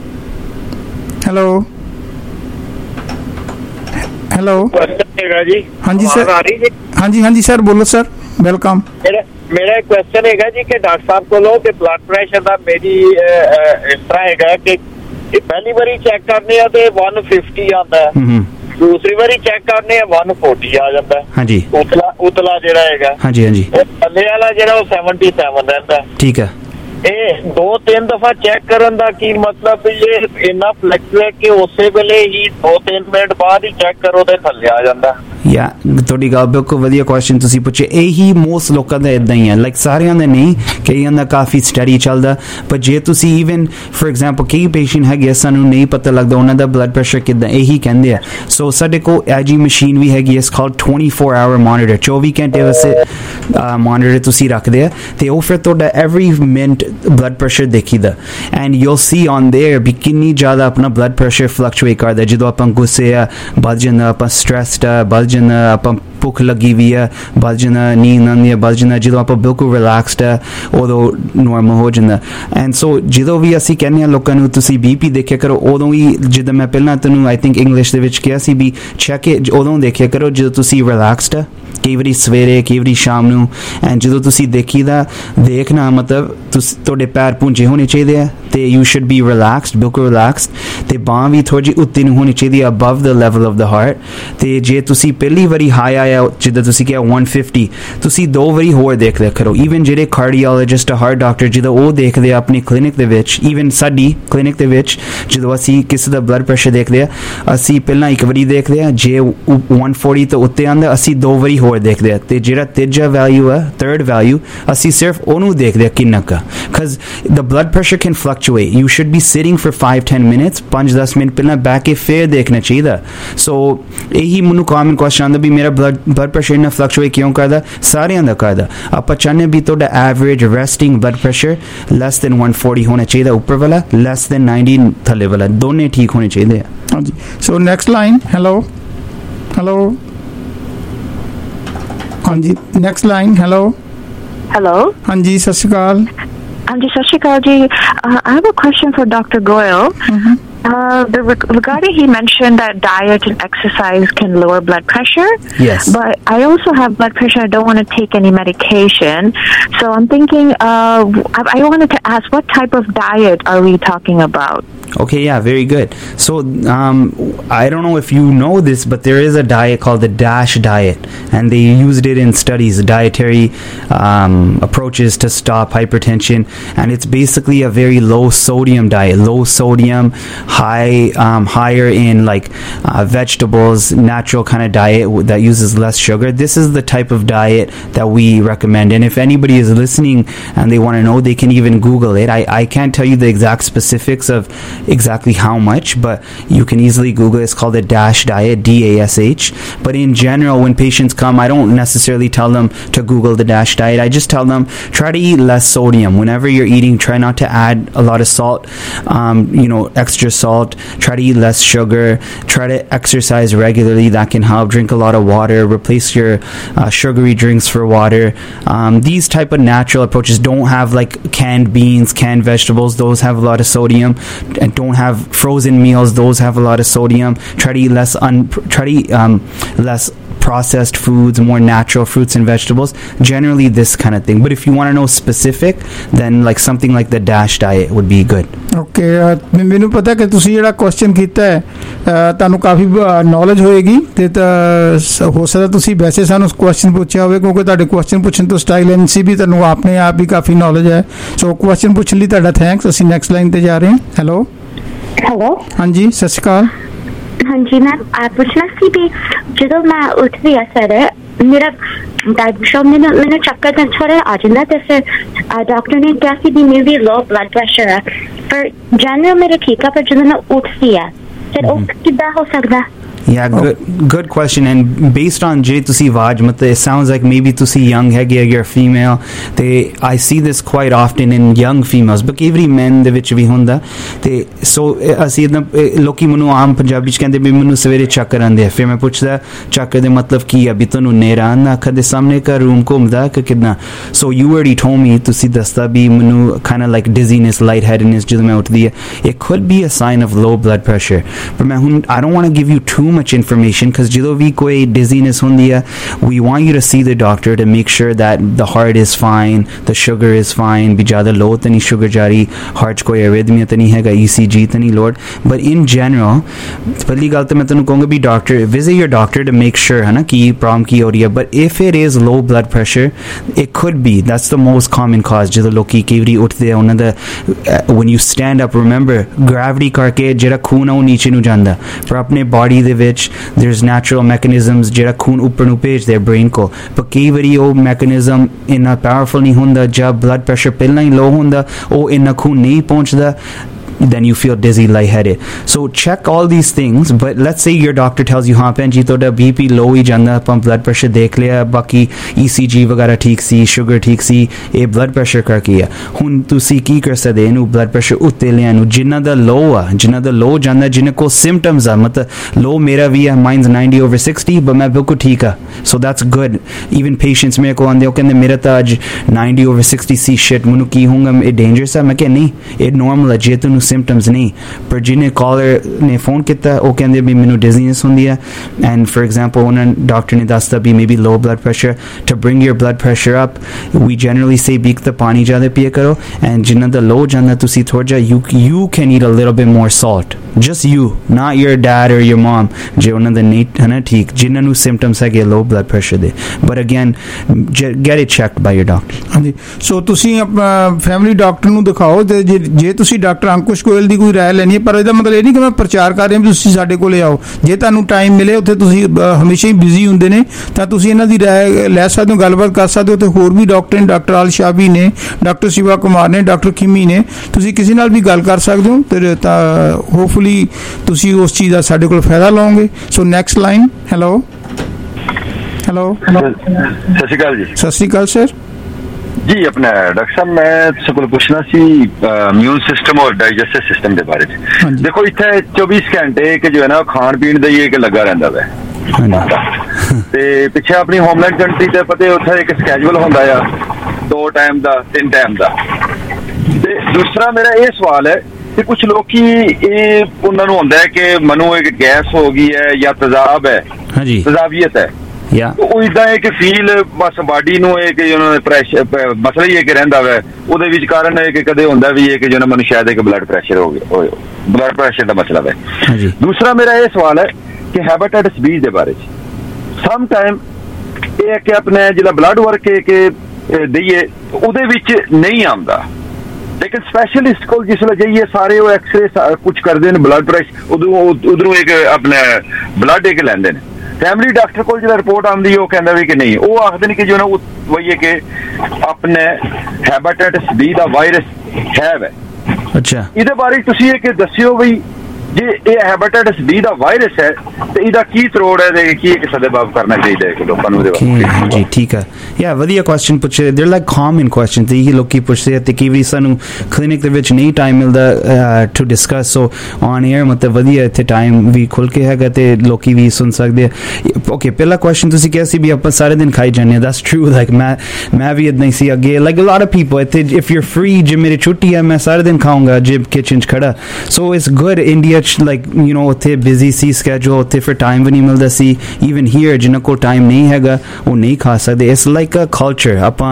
hello hello ਜੀ ਹਾਂਜੀ ਸਰ, ਹਾਂਜੀ ਹਾਂਜੀ ਸਰ, ਬੋਲੋ ਸਰ, ਵੈਲਕਮ। ਮੇਰਾ ਕੁਐਸਚਨ ਹੈਗਾ ਜੀ ਕਿ ਡਾਕਟਰ ਸਾਹਿਬ ਕੋਲੋਂ ਕਿ ਬਲੱਡ ਪ੍ਰੈਸ਼ਰ ਦਾ ਮੇਰੀ ਇਸ ਤਰ੍ਹਾਂ ਹੈਗਾ ਕਿ ਪਹਿਲੀ ਵਾਰੀ ਚੈੱਕ ਕਰਨੇ ਆ ਤੇ one fifty ਆਉਂਦਾ ਹੈ, ਦੂਸਰੀ ਵਾਰੀ ਚੈੱਕ ਕਰਨੇ ਆ one forty ਆ ਜਾਂਦਾ ਹੈ। ਹਾਂਜੀ, ਉਤਲਾ ਉਤਲਾ ਜਿਹੜਾ ਹੈਗਾ, ਹਾਂਜੀ ਹਾਂਜੀ, ਥੱਲੇ ਵਾਲਾ ਜਿਹੜਾ ਉਹ seventy-seven ਰਹਿੰਦਾ। ਠੀਕ ਹੈ। ਇਹ ਦੋ ਤਿੰਨ ਦਫਾ ਚੈੱਕ ਕਰਨ ਦਾ ਕੀ ਮਤਲਬ, ਇਹ ਇੰਨਾ ਫਲੈਕਚੁਏਟ ਕਿ ਉਸੇ ਵੇਲੇ ਹੀ ਦੋ ਤਿੰਨ ਮਿੰਟ ਬਾਅਦ ਹੀ ਚੈੱਕ ਕਰੋ ਤੇ ਥੱਲੇ ਆ ਜਾਂਦਾ। ਯਾ ਤੁਹਾਡੀ ਗੱਲ ਬਿਲਕੁਲ ਵਧੀਆ ਕੁਐਸਚਨ ਤੁਸੀਂ ਪੁੱਛੇ ਇਹੀ ਮੋਸਟ ਲੋਕਾਂ ਦਾ ਇਦਾਂ ਹੀ ਹੈ ਲਾਈਕ ਸਾਰਿਆਂ ਦਾ ਨਹੀਂ ਕਈਆਂ ਦਾ ਕਾਫੀ ਸਟੱਡੀ ਚੱਲਦਾ ਪਰ ਜੇ ਤੁਸੀਂ ਈਵਨ ਫੋਰ ਐਗਜ਼ਾਮਪਲ ਕਈ ਪੇਸ਼ੈਂਟ ਹੈਗੇ ਸਾਨੂੰ ਨਹੀਂ ਪਤਾ ਲੱਗਦਾ ਉਹਨਾਂ ਦਾ ਬਲੱਡ ਪ੍ਰੈਸ਼ਰ ਕਿੱਦਾਂ ਇਹੀ ਕਹਿੰਦੇ ਆ ਸੋ ਸਾਡੇ ਕੋਲ ਇਹ ਜੀ ਮਸ਼ੀਨ ਵੀ ਹੈਗੀ ਇਸ ਕਾਲਡ twenty-four hour monitor ਚੌਵੀ ਘੰਟੇ ਵਾਸਤੇ ਮੋਨੀਟਰ ਤੁਸੀਂ ਰੱਖਦੇ ਆ ਤੇ ਉਹ ਫਿਰ ਤੁਹਾਡਾ ਐਵਰੀ ਮਿੰਟ ਬਲੱਡ ਪ੍ਰੈਸ਼ਰ ਦੇਖੀਦਾ and you'll see on there ਵੀ ਕਿੰਨੀ ਜ਼ਿਆਦਾ ਆਪਣਾ ਬਲੱਡ ਪ੍ਰੈਸ਼ਰ ਫਲਕਚੁਏਟ ਕਰਦਾ ਜਦੋਂ ਆਪਾਂ ਗੁੱਸੇ ਆ ਵੱਧ ਜਾਂਦਾ ਆਪਾਂ ਸਟ੍ਰੈਸਡ ਆ ਵੱਧ ਜਾਂਦਾ ਆਪਾਂ ਭੁੱਖ ਲੱਗੀ ਵੀ ਆ ਵੱਧ ਜਾਂਦਾ ਨੀਂਦ ਆਉਂਦੀ ਆ ਵੱਧ ਜਾਂਦਾ ਜਦੋਂ ਆਪਾਂ ਬਿਲਕੁਲ ਰਿਲੈਕਸਡ ਆ ਉਦੋਂ ਨੋਰਮਲ ਹੋ ਜਾਂਦਾ ਐਂਡ ਸੋ ਜਦੋਂ ਵੀ ਅਸੀਂ ਕਹਿੰਦੇ ਹਾਂ ਲੋਕਾਂ ਨੂੰ ਤੁਸੀਂ ਬੀ ਪੀ ਦੇਖਿਆ ਕਰੋ ਉਦੋਂ ਹੀ ਜਿੱਦਾਂ ਮੈਂ ਪਹਿਲਾਂ ਤੈਨੂੰ ਆਈ ਥਿੰਕ ਇੰਗਲਿਸ਼ ਦੇ ਵਿੱਚ ਕਿਹਾ ਸੀ ਵੀ ਚੈੱਕ ਇਟ ਉਦੋਂ ਦੇਖਿਆ ਕਰੋ ਜਦੋਂ ਤੁਸੀਂ ਰਿਲੈਕਸਡ ਆ ਕਈ ਵਾਰੀ ਸਵੇਰੇ ਕਈ ਵਾਰੀ ਸ਼ਾਮ ਨੂੰ ਐਂਡ ਜਦੋਂ ਤੁਸੀਂ ਦੇਖੀਦਾ ਦੇਖਣਾ ਮਤਲਬ ਤੁਸੀਂ ਤੁਹਾਡੇ ਪੈਰ ਪੁੰਜੇ ਹੋਣੇ ਚਾਹੀਦੇ ਆ ਤੇ ਯੂ ਸ਼ੁੱਡ ਬੀ ਰਿਲੈਕਸਡ ਬਿਲਕੁਲ ਰਿਲੈਕਸਡ ਤੇ ਬਾਂਹ ਵੀ ਥੋੜੀ ਜਿਹੀ ਉੱਤੇ ਨੂੰ ਹੋਣੀ ਚਾਹੀਦੀ ਆ above the level of the heart ਤੇ ਜੇ ਤੁਸੀਂ ਪਹਿਲੀ ਵਾਰੀ ਹਾਈ ਆਇਆ ਜਿੱਦਾਂ ਤੁਸੀਂ ਕਿਹਾ one fifty ਤੁਸੀਂ ਦੋ ਵਾਰੀ ਹੋਰ ਦੇਖ ਲਿਆ ਕਰੋ ਈਵਨ ਜਿਹੜੇ ਕਾਰਡੀਓਲੋਜਿਸਟ ਹਾਰਟ ਡਾਕਟਰ ਜਦੋਂ ਉਹ ਦੇਖਦੇ ਆ ਆਪਣੀ ਕਲੀਨਿਕ ਦੇ ਵਿੱਚ ਈਵਨ ਸਾਡੀ ਕਲੀਨਿਕ ਦੇ ਵਿੱਚ ਜਦੋਂ ਅਸੀਂ ਕਿਸੇ ਦਾ ਬਲੱਡ ਪ੍ਰੈਸ਼ਰ ਦੇਖਦੇ ਆ ਅਸੀਂ ਪਹਿਲਾਂ ਇੱਕ ਵਾਰੀ ਦੇਖਦੇ ਆ ਜੇ one forty ਤੋਂ ਉੱਤੇ ਆਉਂਦਾ ਅਸੀਂ ਦੋ ਵਾਰੀ ਹੋਰ ਦੇਖਦੇ ਆ ਤੇ ਜਿਹੜਾ ਤੀਜਾ ਵੈਲਿਊ ਆ ਥਰਡ ਵੈਲਿਊ ਅਸੀਂ ਸਿਰਫ ਉਹਨੂੰ ਦੇਖਦੇ ਆ ਕਿੰਨਾ ਕਾ because the blood pressure can fluctuate you should be sitting for five to ten minutes five to ten ਮਿੰਟ ਪਹਿਲਾਂ ਬੈਠ ਕੇ ਫੇਰ ਦੇਖਣਾ ਚਾਹੀਦਾ ਸੋ ਇਹੀ ਮੈਨੂੰ ਕਾਮਨ ਕੁਐਸਚਨ ਆਉਂਦਾ ਵੀ ਮੇਰਾ ਬਲੱਡ ਬਲੱਡ ਪ੍ਰੈਸ਼ਰ ਇੰਨਾ ਫਲਕਚੁਏਟ ਕਿਉਂ ਕਰਦਾ ਸਾਰਿਆਂ ਦਾ ਕਰਦਾ ਆਪਾਂ ਚਾਹੁੰਦੇ ਵੀ ਤੁਹਾਡਾ average resting blood pressure less than one forty ਹੋਣਾ ਚਾਹੀਦਾ ਉੱਪਰ ਵਾਲਾ ਲੈਸ ਦੈਨ ninety ਥੱਲੇ ਵਾਲਾ ਦੋਨੇ ਠੀਕ ਹੋਣੇ ਚਾਹੀਦੇ ਆ ਹਾਂਜੀ so next line hello hello ਹਾਂਜੀ ਨੈਕਸਟ ਲਾਈਨ ਹੈਲੋ ਹੈਲੋ ਹਾਂਜੀ ਸਤਿ ਸ਼੍ਰੀ ਅਕਾਲ ਹਾਂਜੀ ਸਤਿ ਸ਼੍ਰੀ ਅਕਾਲ ਜੀ I have a question for Doctor Goyal. Mm-hmm. Uh, the, regarding he mentioned that diet and exercise can lower blood pressure. Yes. But I also have blood pressure. I don't want to take any medication. So I'm thinking, uh, I, I wanted to ask, what type of diet are we talking about? Okay, yeah, very good. So, um, I don't know if you know this, but there is a diet called the DASH diet, and they used it in studies, dietary um, approaches to stop hypertension, and it's basically a very low sodium diet, low sodium, high, um, higher in like uh, vegetables, natural kind of diet that uses less sugar. This is the type of diet that we recommend, and if anybody is listening and they want to know, they can even Google it. I, I can't tell you the exact specifics of exactly how much, but you can easily Google it. It's called the DASH diet, D A S H. But in general, when patients come, I don't necessarily tell them to Google the DASH diet. I just tell them try to eat less sodium. Whenever you're eating, try not to add a lot of salt, um, you know, extra salt. Try to eat less sugar. Try to exercise regularly. That can help. Drink a lot of water. Replace your uh, sugary drinks for water. Um, these type of natural approaches don't have like canned beans, canned vegetables. Those have a lot of sodium. And don't have frozen meals, those have a lot of sodium. Try to eat less un try to eat um less processed foods, more natural fruits and vegetables, generally this kind of thing. But if you want to know specific, then like something like the DASH diet would be good. Okay, ਮੈਨੂੰ ਪਤਾ ਕਿ ਤੁਸੀਂ ਜਿਹੜਾ question ਕੀਤਾ ਹੈ ਤੁਹਾਨੂੰ ਕਾਫੀ knowledge ਹੋਏਗੀ ਤੇ ਹੋ ਸਕਦਾ ਤੁਸੀਂ ਵੈਸੇ ਸਾਨੂੰ ਕੁਐਸਚਨ ਪੁੱਛਿਆ ਹੋਵੇ ਕਿਉਂਕਿ ਤੁਹਾਡੇ ਕੁਐਸਚਨ ਪੁੱਛਣ ਤੋਂ ਸਟਾਈਲ ਐਨ ਸੀ ਵੀ ਤੁਹਾਨੂੰ ਆਪਣੇ ਆਪ ਹੀ ਕਾਫੀ ਨੌਲੇਜ ਹੈ ਸੋ ਕੁਐਸਚਨ ਪੁੱਛਣ ਲਈ ਤੁਹਾਡਾ ਥੈਂਕਸ ਅਸੀਂ ਨੈਕਸਟ ਲਾਈਨ ਤੇ ਜਾ ਰਹੇ ਹਾਂ ਹੈਲੋ ਹੈਲੋ ਹਾਂਜੀ ਸਤਿ ਸ਼੍ਰੀ ਅਕਾਲ ਹਾਂਜੀ ਮੈਂ ਆ ਪੁੱਛਣਾ ਸੀ ਵੀ ਜਦੋਂ ਮੈਂ ਉੱਠਦੀ ਆ ਸਰ ਮੇਰਾ ਡਾਇਬੀਟਿਸ ਮੈਨੂੰ ਮੈਨੂੰ ਚੱਕਰ ਤਾਂ ਥੋੜਾ ਆ ਜਾਂਦਾ ਤੇ ਫਿਰ ਡਾਕਟਰ ਨੇ ਕਿਹਾ ਸੀ ਵੀ ਮੇਰੀ ਲੋ ਬਲੱਡ ਪ੍ਰੈਸ਼ਰ ਹੈ ਪਰ ਜਨਰਲ ਮੇਰੇ ਠੀਕ ਆ ਪਰ ਜਦੋਂ ਮੈਂ ਉੱਠਦੀ ਆ ਫਿਰ ਉਹ ਕਿੱਦਾਂ ਹੋ ਸਕਦਾ Yeah, good good question. And based on Jay Tusi Vaj, it sounds like maybe Tusi young hege, you're female. They I see this quite often in young females, but every men de vich vi hunda. Te so ਅਸੀਂ ਲੋਕੀ ਮੈਨੂੰ ਆਮ ਪੰਜਾਬੀ ਚ ਕਹਿੰਦੇ ਵੀ ਮੈਨੂੰ ਸਵੇਰੇ ਚੱਕਰ ਆਉਂਦੇ ਆ ਫਿਰ ਮੈਂ ਪੁੱਛਦਾ ਚੱਕਰ ਦੇ ਮਤਲਬ ਕੀ ਆ ਵੀ ਤੁਹਾਨੂੰ ਨੇਰਾ ਆਉਂਦਾ ਅੱਖਾਂ ਦੇ ਸਾਹਮਣੇ ਕਾ ਰੂਮ ਘੁੰਮਦਾ ਕਿ ਕਿੱਦਾਂ so you already told me ਤੁਸੀਂ ਦੱਸਦਾ ਵੀ ਮੈਨੂੰ kind of like dizziness, lightheadedness ਜਦੋਂ ਮੈਂ ਉੱਠਦੀ ਹੈ it could be a sign of low blood pressure but ਮੈਂ ਹੁਣ I don't want to give you too much information because ਜਦੋਂ ਵੀ ਕੋਈ dizziness ਹੁੰਦੀ ਹੈ we want you to see the doctor to make sure that the heart is fine, the sugar is fine, ਵੀ ਜ਼ਿਆਦਾ low ਤਾਂ ਨਹੀਂ sugar ਜਾ ਰਹੀ heart ਚ ਕੋਈ arrhythmia ਤਾਂ ਨਹੀਂ ਹੈਗਾ E C G ਤਾਂ ਨਹੀਂ ਲੋਡ but in general ਪਹਿਲੀ ਗੱਲ ਤਾਂ ਮੈਂ ਤੁਹਾਨੂੰ ਕਹੂੰਗਾ ਵੀ doctor visit your doctor to make sure ਹੈ ਨਾ ਕੀ problem ਕੀ ਹੋ ਰਹੀ ਹੈ but if it is low blood pressure it could be that's the most common cause ਜਦੋਂ ਲੋਕੀ ਕਈ ਵਾਰੀ ਉੱਠਦੇ ਆ ਉਹਨਾਂ ਦਾ when you stand up remember gravity ਕਰਕੇ ਜਿਹੜਾ ਖੂਨ ਆ ਉਹ ਨੀਚੇ ਨੂੰ ਜਾਂਦਾ ਪਰ ਆਪਣੇ body ਦੇ ਵਿੱਚ there's natural mechanisms ਜਿਹੜਾ ਖੂਨ ਉੱਪਰ ਨੂੰ ਭੇਜਦੇ ਬ੍ਰੇਨ ਕੋ, ਪਰ ਕਈ ਵਾਰੀ ਉਹ ਮੈਕੈਨਿਜ਼ਮ ਇੰਨਾ ਪਾਵਰਫੁਲ ਨਹੀਂ ਹੁੰਦਾ। ਜਦ ਬਲੱਡ ਪ੍ਰੈਸ਼ਰ ਪਹਿਲਾਂ ਹੀ ਲੋ ਹੁੰਦਾ, ਉਹ ਇੰਨਾ ਖੂਨ ਨਹੀਂ ਪਹੁੰਚਦਾ, then you feel dizzy, lightheaded. So check all these things. But let's say your doctor tells you हाँ भैन जी तोड़ा B P low ही जाना, ਆਪਾਂ blood pressure ਦੇਖ ਲਿਆ, ਬਾਕੀ E C G ਵਗੈਰਾ ਠੀਕ ਸੀ, ਸ਼ੂਗਰ ਠੀਕ ਸੀ, ਇਹ blood pressure ਕਰਕੇ ਆ। ਹੁਣ ਤੁਸੀਂ ਕੀ ਕਰ ਸਕਦੇ ਇਹਨੂੰ blood pressure ਉੱਤੇ ਲਿਆਉਣ ਨੂੰ? ਜਿਨ੍ਹਾਂ ਦਾ low ਆ, ਜਿਨ੍ਹਾਂ ਦਾ low ਜਾਂਦਾ, ਜਿਨ੍ਹਾਂ ਕੋਲ symptoms ਆ, ਮਤਲਬ low ਮੇਰਾ ਵੀ ਆ, mine's ninety over sixty, but ਮੈਂ ਬਿਲਕੁਲ ਠੀਕ ਆ, so that's good. Even patients ਮੇਰੇ ਕੋਲ ਆਉਂਦੇ, ਉਹ ਕਹਿੰਦੇ ਮੇਰਾ ਤਾਂ ਅੱਜ ninety over sixty ਸੀ, shit ਮੈਨੂੰ ਕੀ ਹੋਊਗਾ, ਇਹ dangerous ਆ? ਮੈਂ ਕਿਹਾ ਨਹੀਂ, ਇਹ normal ਆ, ਜੇ ਤੁਹਾਨੂੰ symptoms ਨਹੀਂ। ਪਰ ਜਿਹਨੇ ਕਾਲਰ ਨੇ ਫੋਨ ਕੀਤਾ, ਉਹ ਕਹਿੰਦੇ ਵੀ ਮੈਨੂੰ ਡਿਜ਼ੀਨੈਸ ਹੁੰਦੀ ਹੈ, ਐਂਡ ਫॉर ਐਗਜ਼ਾਮਪਲ ਉਹਨਾਂ ਡਾਕਟਰ ਨੇ ਦੱਸਤਾ ਵੀ maybe low blood pressure. To bring your blood pressure up, we generally say ਵੀ ਤਾਂ ਪਾਣੀ ਜ਼ਿਆਦਾ ਪੀਆ ਕਰੋ, ਐਂਡ ਜਿਨ੍ਹਾਂ ਦਾ ਲੋ ਜਾਂਦਾ ਤੁਸੀਂ ਥੋੜਾ ਜਿਹਾ you you can eat a little bit more salt, just you, not your dad or your mum, ਜੇ ਉਹਨਾਂ ਦਾ ਨਹੀਂ ਹੈ ਨਾ ਠੀਕ, ਜਿਨ੍ਹਾਂ ਨੂੰ ਸਿੰਪਟਮਸ ਹੈਗੇ ਲੋ ਬਲੱਡ ਪ੍ਰੈਸ਼ਰ ਦੇ। But again get it checked by your doctor. ਹਾਂਜੀ, ਸੋ ਤੁਸੀਂ ਆਪਣਾ ਫੈਮਿਲੀ ਡਾਕਟਰ ਨੂੰ ਦਿਖਾਓ, ਤੇ ਜੇ ਜੇ ਤੁਸੀਂ ਡਾਕਟਰ ਅੰਕੁਸ਼ ਗੋਇਲ ਦੀ ਕੋਈ ਰਾਏ ਲੈਣੀ ਹੈ, ਪਰ ਇਹਦਾ ਮਤਲਬ ਇਹ ਨਹੀਂ ਕਿ ਮੈਂ ਪ੍ਰਚਾਰ ਕਰ ਰਿਹਾ ਵੀ ਤੁਸੀਂ ਸਾਡੇ ਕੋਲੇ ਆਓ। ਜੇ ਤੁਹਾਨੂੰ ਟਾਈਮ ਮਿਲੇ, ਉੱਥੇ ਤੁਸੀਂ ਹਮੇਸ਼ਾ ਹੀ ਬਿਜ਼ੀ ਹੁੰਦੇ ਨੇ, ਤਾਂ ਤੁਸੀਂ ਇਹਨਾਂ ਦੀ ਰਾਏ ਲੈ ਸਕਦੇ ਹੋ, ਗੱਲਬਾਤ ਕਰ ਸਕਦੇ ਹੋ। ਤੇ ਹੋਰ ਵੀ ਡਾਕਟਰ ਨੇ, ਡਾਕਟਰ ਆਲ ਸ਼ਾਬੀ ਨੇ, ਡਾਕਟਰ ਸ਼ਿਵਾ ਕੁਮਾਰ ਨੇ, ਡਾਕਟਰ ਕਿਮੀ ਨੇ, ਤੁਸੀਂ ਕਿਸੇ ਨਾਲ ਵੀ ਗੱਲ ਕਰ ਸਕਦੇ ਹੋ, ਤੇ ਤਾਂ ਹੋਪਫੁਲੀ ਤੁਸੀਂ ਉਸ ਚੀਜ਼ ਦਾ ਸਾਡੇ ਕੋਲ ਫਾਇਦਾ ਲਓਗੇ। So next line. Hello hello ਸਤਿ ਸ਼੍ਰੀ ਅਕਾਲ ਜੀ। ਸਤਿ ਸ਼੍ਰੀ ਅਕਾਲ ਸਰ जी। अपना डॉक्टर साहब मैं तुझे को पूछना सी इम्यून सिस्टम और डाइजेस्टिव सिस्टम के बारे में। देखो इतने चौबीस घंटे कि जो है ना खान पीन का ही एक लगा रहा है, ते पिछे अपनी होमलैंड कंट्री ते पता उत्थे एक स्कैजूल होंदा है, दो टाइम दा, तीन टाइम दा। ते दूसरा मेरा ये सवाल है कि कुछ लोग की ये उन्होंने होंदा है कि मनु एक गैस हो गई है या तेजाब है, तेजाबियत है, ਉਹ ਇਦਾਂ ਹੈ ਕਿ ਫੀਲ ਬਸ ਬਾਡੀ ਨੂੰ ਇਹ ਕਿ ਉਹਨਾਂ ਦੇ ਪ੍ਰੈਸ਼ਰ ਮਸਲਾ ਹੀ ਹੈ ਕਿ ਰਹਿੰਦਾ ਵਾ, ਉਹਦੇ ਵਿੱਚ ਕਾਰਨ ਹੈ ਕਿ ਕਦੇ ਹੁੰਦਾ ਵੀ ਹੈ ਕਿ ਜਿਹਨਾਂ ਮੈਨੂੰ ਸ਼ਾਇਦ ਇੱਕ ਬਲੱਡ ਪ੍ਰੈਸ਼ਰ ਹੋ ਗਿਆ, ਬਲੱਡ ਪ੍ਰੈਸ਼ਰ ਦਾ ਮਸਲਾ ਹੈ। ਦੂਸਰਾ ਮੇਰਾ ਇਹ ਸਵਾਲ ਹੈ ਕਿ ਹੈਪੇਟਾਈਟਸ ਬੀ ਦੇ ਬਾਰੇ ਚ ਸਮ ਟਾਈਮ ਇਹ ਹੈ ਕਿ ਆਪਣੇ ਜਿਹੜਾ ਬਲੱਡ ਵਰਕ ਹੈ ਕਿ ਦਈਏ ਉਹਦੇ ਵਿੱਚ ਨਹੀਂ ਆਉਂਦਾ, लेकिन स्पैशलिस्ट को जिसले जाइए सारे वो एक्सरे कुछ करते हैं, ब्लड प्रेशर उधरों एक अपने ब्लड एक लेंदे ने। फैमिली डॉक्टर को जो रिपोर्ट आती है वो कहता भी कि नहीं, वो आखते कि जो ना वही है कि अपने हैपेटाइटिस बी का वायरस है वै। अच्छा, ये बारे तुसी ये कि दस्सियो भी जे ये हैपेटाइटिस बी ਦਾ ਵਾਇਰਸ ਹੈ ਤੇ ਇਹਦਾ ਕੀ ਤਰੋੜ ਹੈ ਤੇ ਕੀ ਇੱਕ ਸਦੇਬਾਬ ਕਰਨਾ ਚਾਹੀਦਾ ਹੈ ਕਿ ਲੋਕਾਂ ਨੂੰ ਇਹਦੇ ਬਾਰੇ। ਜੀ ਠੀਕ ਹੈ, ਯਾ ਵਧੀਆ ਕੁਐਸਚਨ ਪੁੱਛੇ, ਦੇਰ ਲਾਈਕ ਕਾਮਨ ਕੁਐਸਚਨ ਤੇ ਇਹ ਲੋਕੀ ਪੁੱਛਦੇ ਤੇ ਕਈ ਵਾਰੀ ਸਾਨੂੰ ਕਲੀਨਿਕ ਦੇ ਵਿੱਚ ਨਹੀਂ ਟਾਈਮ ਮਿਲਦਾ to discuss, so on air ਮਤਲਬ ਵਧੀਆ ਇੱਥੇ ਟਾਈਮ ਵੀ ਖੁੱਲ ਕੇ ਹੈਗਾ ਤੇ ਲੋਕੀ ਵੀ ਸੁਣ ਸਕਦੇ ਆ। ਓਕੇ, ਪਹਿਲਾ ਕੁਐਸਚਨ ਤੁਸੀਂ ਕਿਹਾ ਸੀ ਵੀ ਆਪਾਂ ਸਾਰੇ ਦਿਨ ਖਾਈ ਜਾਂਦੇ ਹਾਂ, ਦੈਟਸ ਟਰੂ, ਲਾਈਕ ਮੈਂ ਮੈਂ ਵੀ ਇਦਾਂ ਹੀ ਸੀ ਅੱਗੇ, like a lot of people ਇੱਥੇ ਇਫ ਯੂ ਫਰੀ, ਜੇ ਮੇਰੀ ਛੁੱਟੀ ਹੈ ਮੈਂ ਸਾਰੇ ਦਿਨ ਖਾਊਂਗਾ ਜੇ ਕਿਚਨ 'ਚ ਖੜਾ, so it's good. India like you know ਉੱਥੇ ਬਿਜ਼ੀ ਸੀ ਸਕੈਜੂਲ, ਉੱਥੇ ਫਿਰ ਟਾਈਮ ਵੀ ਨਹੀਂ ਮਿਲਦਾ ਸੀ। ਈਵਨ ਹੀਅਰ ਜਿਨ੍ਹਾਂ ਕੋਲ ਟਾਈਮ ਨਹੀਂ ਹੈਗਾ ਉਹ ਨਹੀਂ ਖਾ ਸਕਦੇ। It's like a culture. ਆਪਾਂ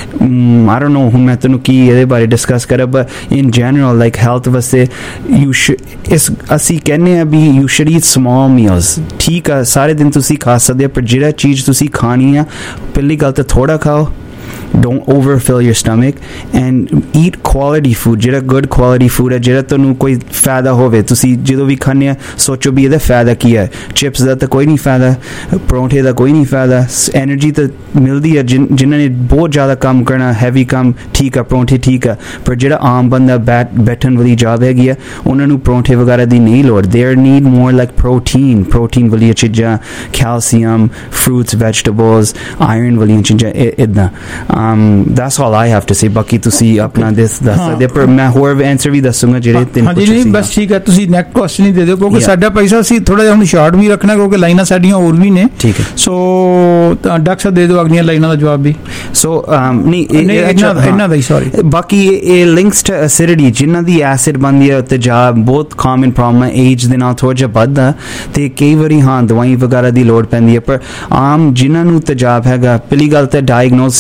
ਆਈ ਡੋਨਟ ਨੋ ਹੁਣ ਮੈਂ ਤੈਨੂੰ ਕੀ ਇਹਦੇ ਬਾਰੇ ਡਿਸਕਸ ਕਰਾਂ, but in general like health ਵਾਸਤੇ ਯੂ ਸ਼ੁਡ ਇਸ ਅਸੀਂ ਕਹਿੰਦੇ ਹਾਂ ਵੀ you should eat small meals. ਠੀਕ ਆ, ਸਾਰੇ ਦਿਨ ਤੁਸੀਂ ਖਾ ਸਕਦੇ ਹੋ, ਪਰ ਜਿਹੜਾ ਚੀਜ਼ ਤੁਸੀਂ ਖਾਣੀ ਆ ਪਹਿਲੀ ਗੱਲ ਤਾਂ ਥੋੜਾ ਖਾਓ, don't overfill your stomach and eat quality food, ਜਿਹੜਾ good quality food ਹੈ, ਜਿਹੜਾ ਤੁਹਾਨੂੰ ਕੋਈ ਫਾਇਦਾ ਹੋਵੇ। ਤੁਸੀਂ ਜਦੋਂ ਵੀ ਖਾਂਦੇ ਆ ਸੋਚੋ ਵੀ ਇਹਦਾ ਫਾਇਦਾ ਕੀ ਹੈ। ਚਿਪਸ ਦਾ ਤਾਂ ਕੋਈ ਨਹੀਂ ਫਾਇਦਾ, ਪਰੌਂਠੇ ਦਾ ਕੋਈ ਨਹੀਂ ਫਾਇਦਾ, ਐਨਰਜੀ ਤਾਂ ਮਿਲਦੀ ਹੈ ਜਿਨ ਜਿਨ੍ਹਾਂ ਨੇ ਬਹੁਤ ਜ਼ਿਆਦਾ ਕੰਮ ਕਰਨਾ, ਹੈਵੀ ਕੰਮ, ਠੀਕ ਆ ਪਰੌਂਠੇ ਠੀਕ ਆ, ਪਰ ਜਿਹੜਾ ਆਮ ਬੰਦਾ ਬੈਠ ਬੈਠਣ ਵਾਲੀ ਜੌਬ ਹੈਗੀ ਆ ਉਹਨਾਂ ਨੂੰ ਪਰੌਂਠੇ ਵਗੈਰਾ ਦੀ ਨਹੀਂ ਲੋੜ। There need more like protein, protein ਵਾਲੀਆਂ ਚੀਜ਼ਾਂ, ਕੈਲਸੀਅਮ, ਫਰੂਟਸ, ਵੈਜੀਟੇਬਲਸ, ਆਇਰਨ ਵਾਲੀਆਂ ਚੀਜ਼ਾਂ, ਇੱਦਾਂ। Um, that's all I have to say। ਬਾਕੀ ਤੁਸੀਂ ਆਪਣਾ ਦਿਸ ਦੱਸ ਸਕਦੇ, ਪਰ ਮੈਂ ਹੋਰ ਆਨਸਰ ਵੀ ਦੱਸੂਗਾ ਜਿਹੜੇ ਤਿੰਨ ਹਾਂਜੀ ਨਹੀਂ ਬਸ ਠੀਕ ਹੈ। ਤੁਸੀਂ ਨੈਕਸਟ ਕੁਐਸਚਨ ਹੀ ਦੇ ਦਿਓ ਕਿਉਂਕਿ ਸਾਡਾ ਪੈਸਾ ਸੀ ਥੋੜਾ ਜਿਹਾ ਹੁਣ ਸ਼ਾਰਟ ਵੀ ਰੱਖਣਾ ਕਿਉਂਕਿ ਲਾਈਨਾਂ ਸਾਡੀਆਂ ਹੋਰ ਵੀ ਨੇ। ਠੀਕ ਹੈ, ਸੋ ਡਾਕਟਰ ਸਾਹਿਬ ਦੇ ਦਿਓ ਅਗਲੀਆਂ ਲਾਈਨਾਂ ਦਾ ਜਵਾਬ ਵੀ। ਸੋ ਨਹੀਂ ਇਹਨਾਂ ਦਾ ਹੀ ਸੌਰੀ। ਬਾਕੀ ਇਹ ਲਿੰਕਸ ਟੂ ਐਸਿਡਿਟੀ, ਜਿਨ੍ਹਾਂ ਦੀ ਐਸਿਡ ਬਣਦੀ ਹੈ ਤੇਜ਼ਾਬ, ਬਹੁਤ ਕਾਮਨ ਪ੍ਰੋਬਲਮ ਹੈ। ਏਜ ਦੇ ਨਾਲ ਥੋੜਾ ਜਿਹਾ ਵੱਧਦਾ ਤੇ ਕਈ ਵਾਰੀ ਹਾਂ ਦਵਾਈ ਵਗੈਰਾ ਦੀ ਲੋੜ ਪੈਂਦੀ ਹੈ, ਪਰ ਆਮ ਜਿਨ੍ਹਾਂ ਨੂੰ ਤੇਜ਼ਾਬ ਹੈਗਾ ਪਹਿਲੀ ਗੱਲ ਤਾਂ ਡਾਇਗਨੋਸਿਸ ਇਜ਼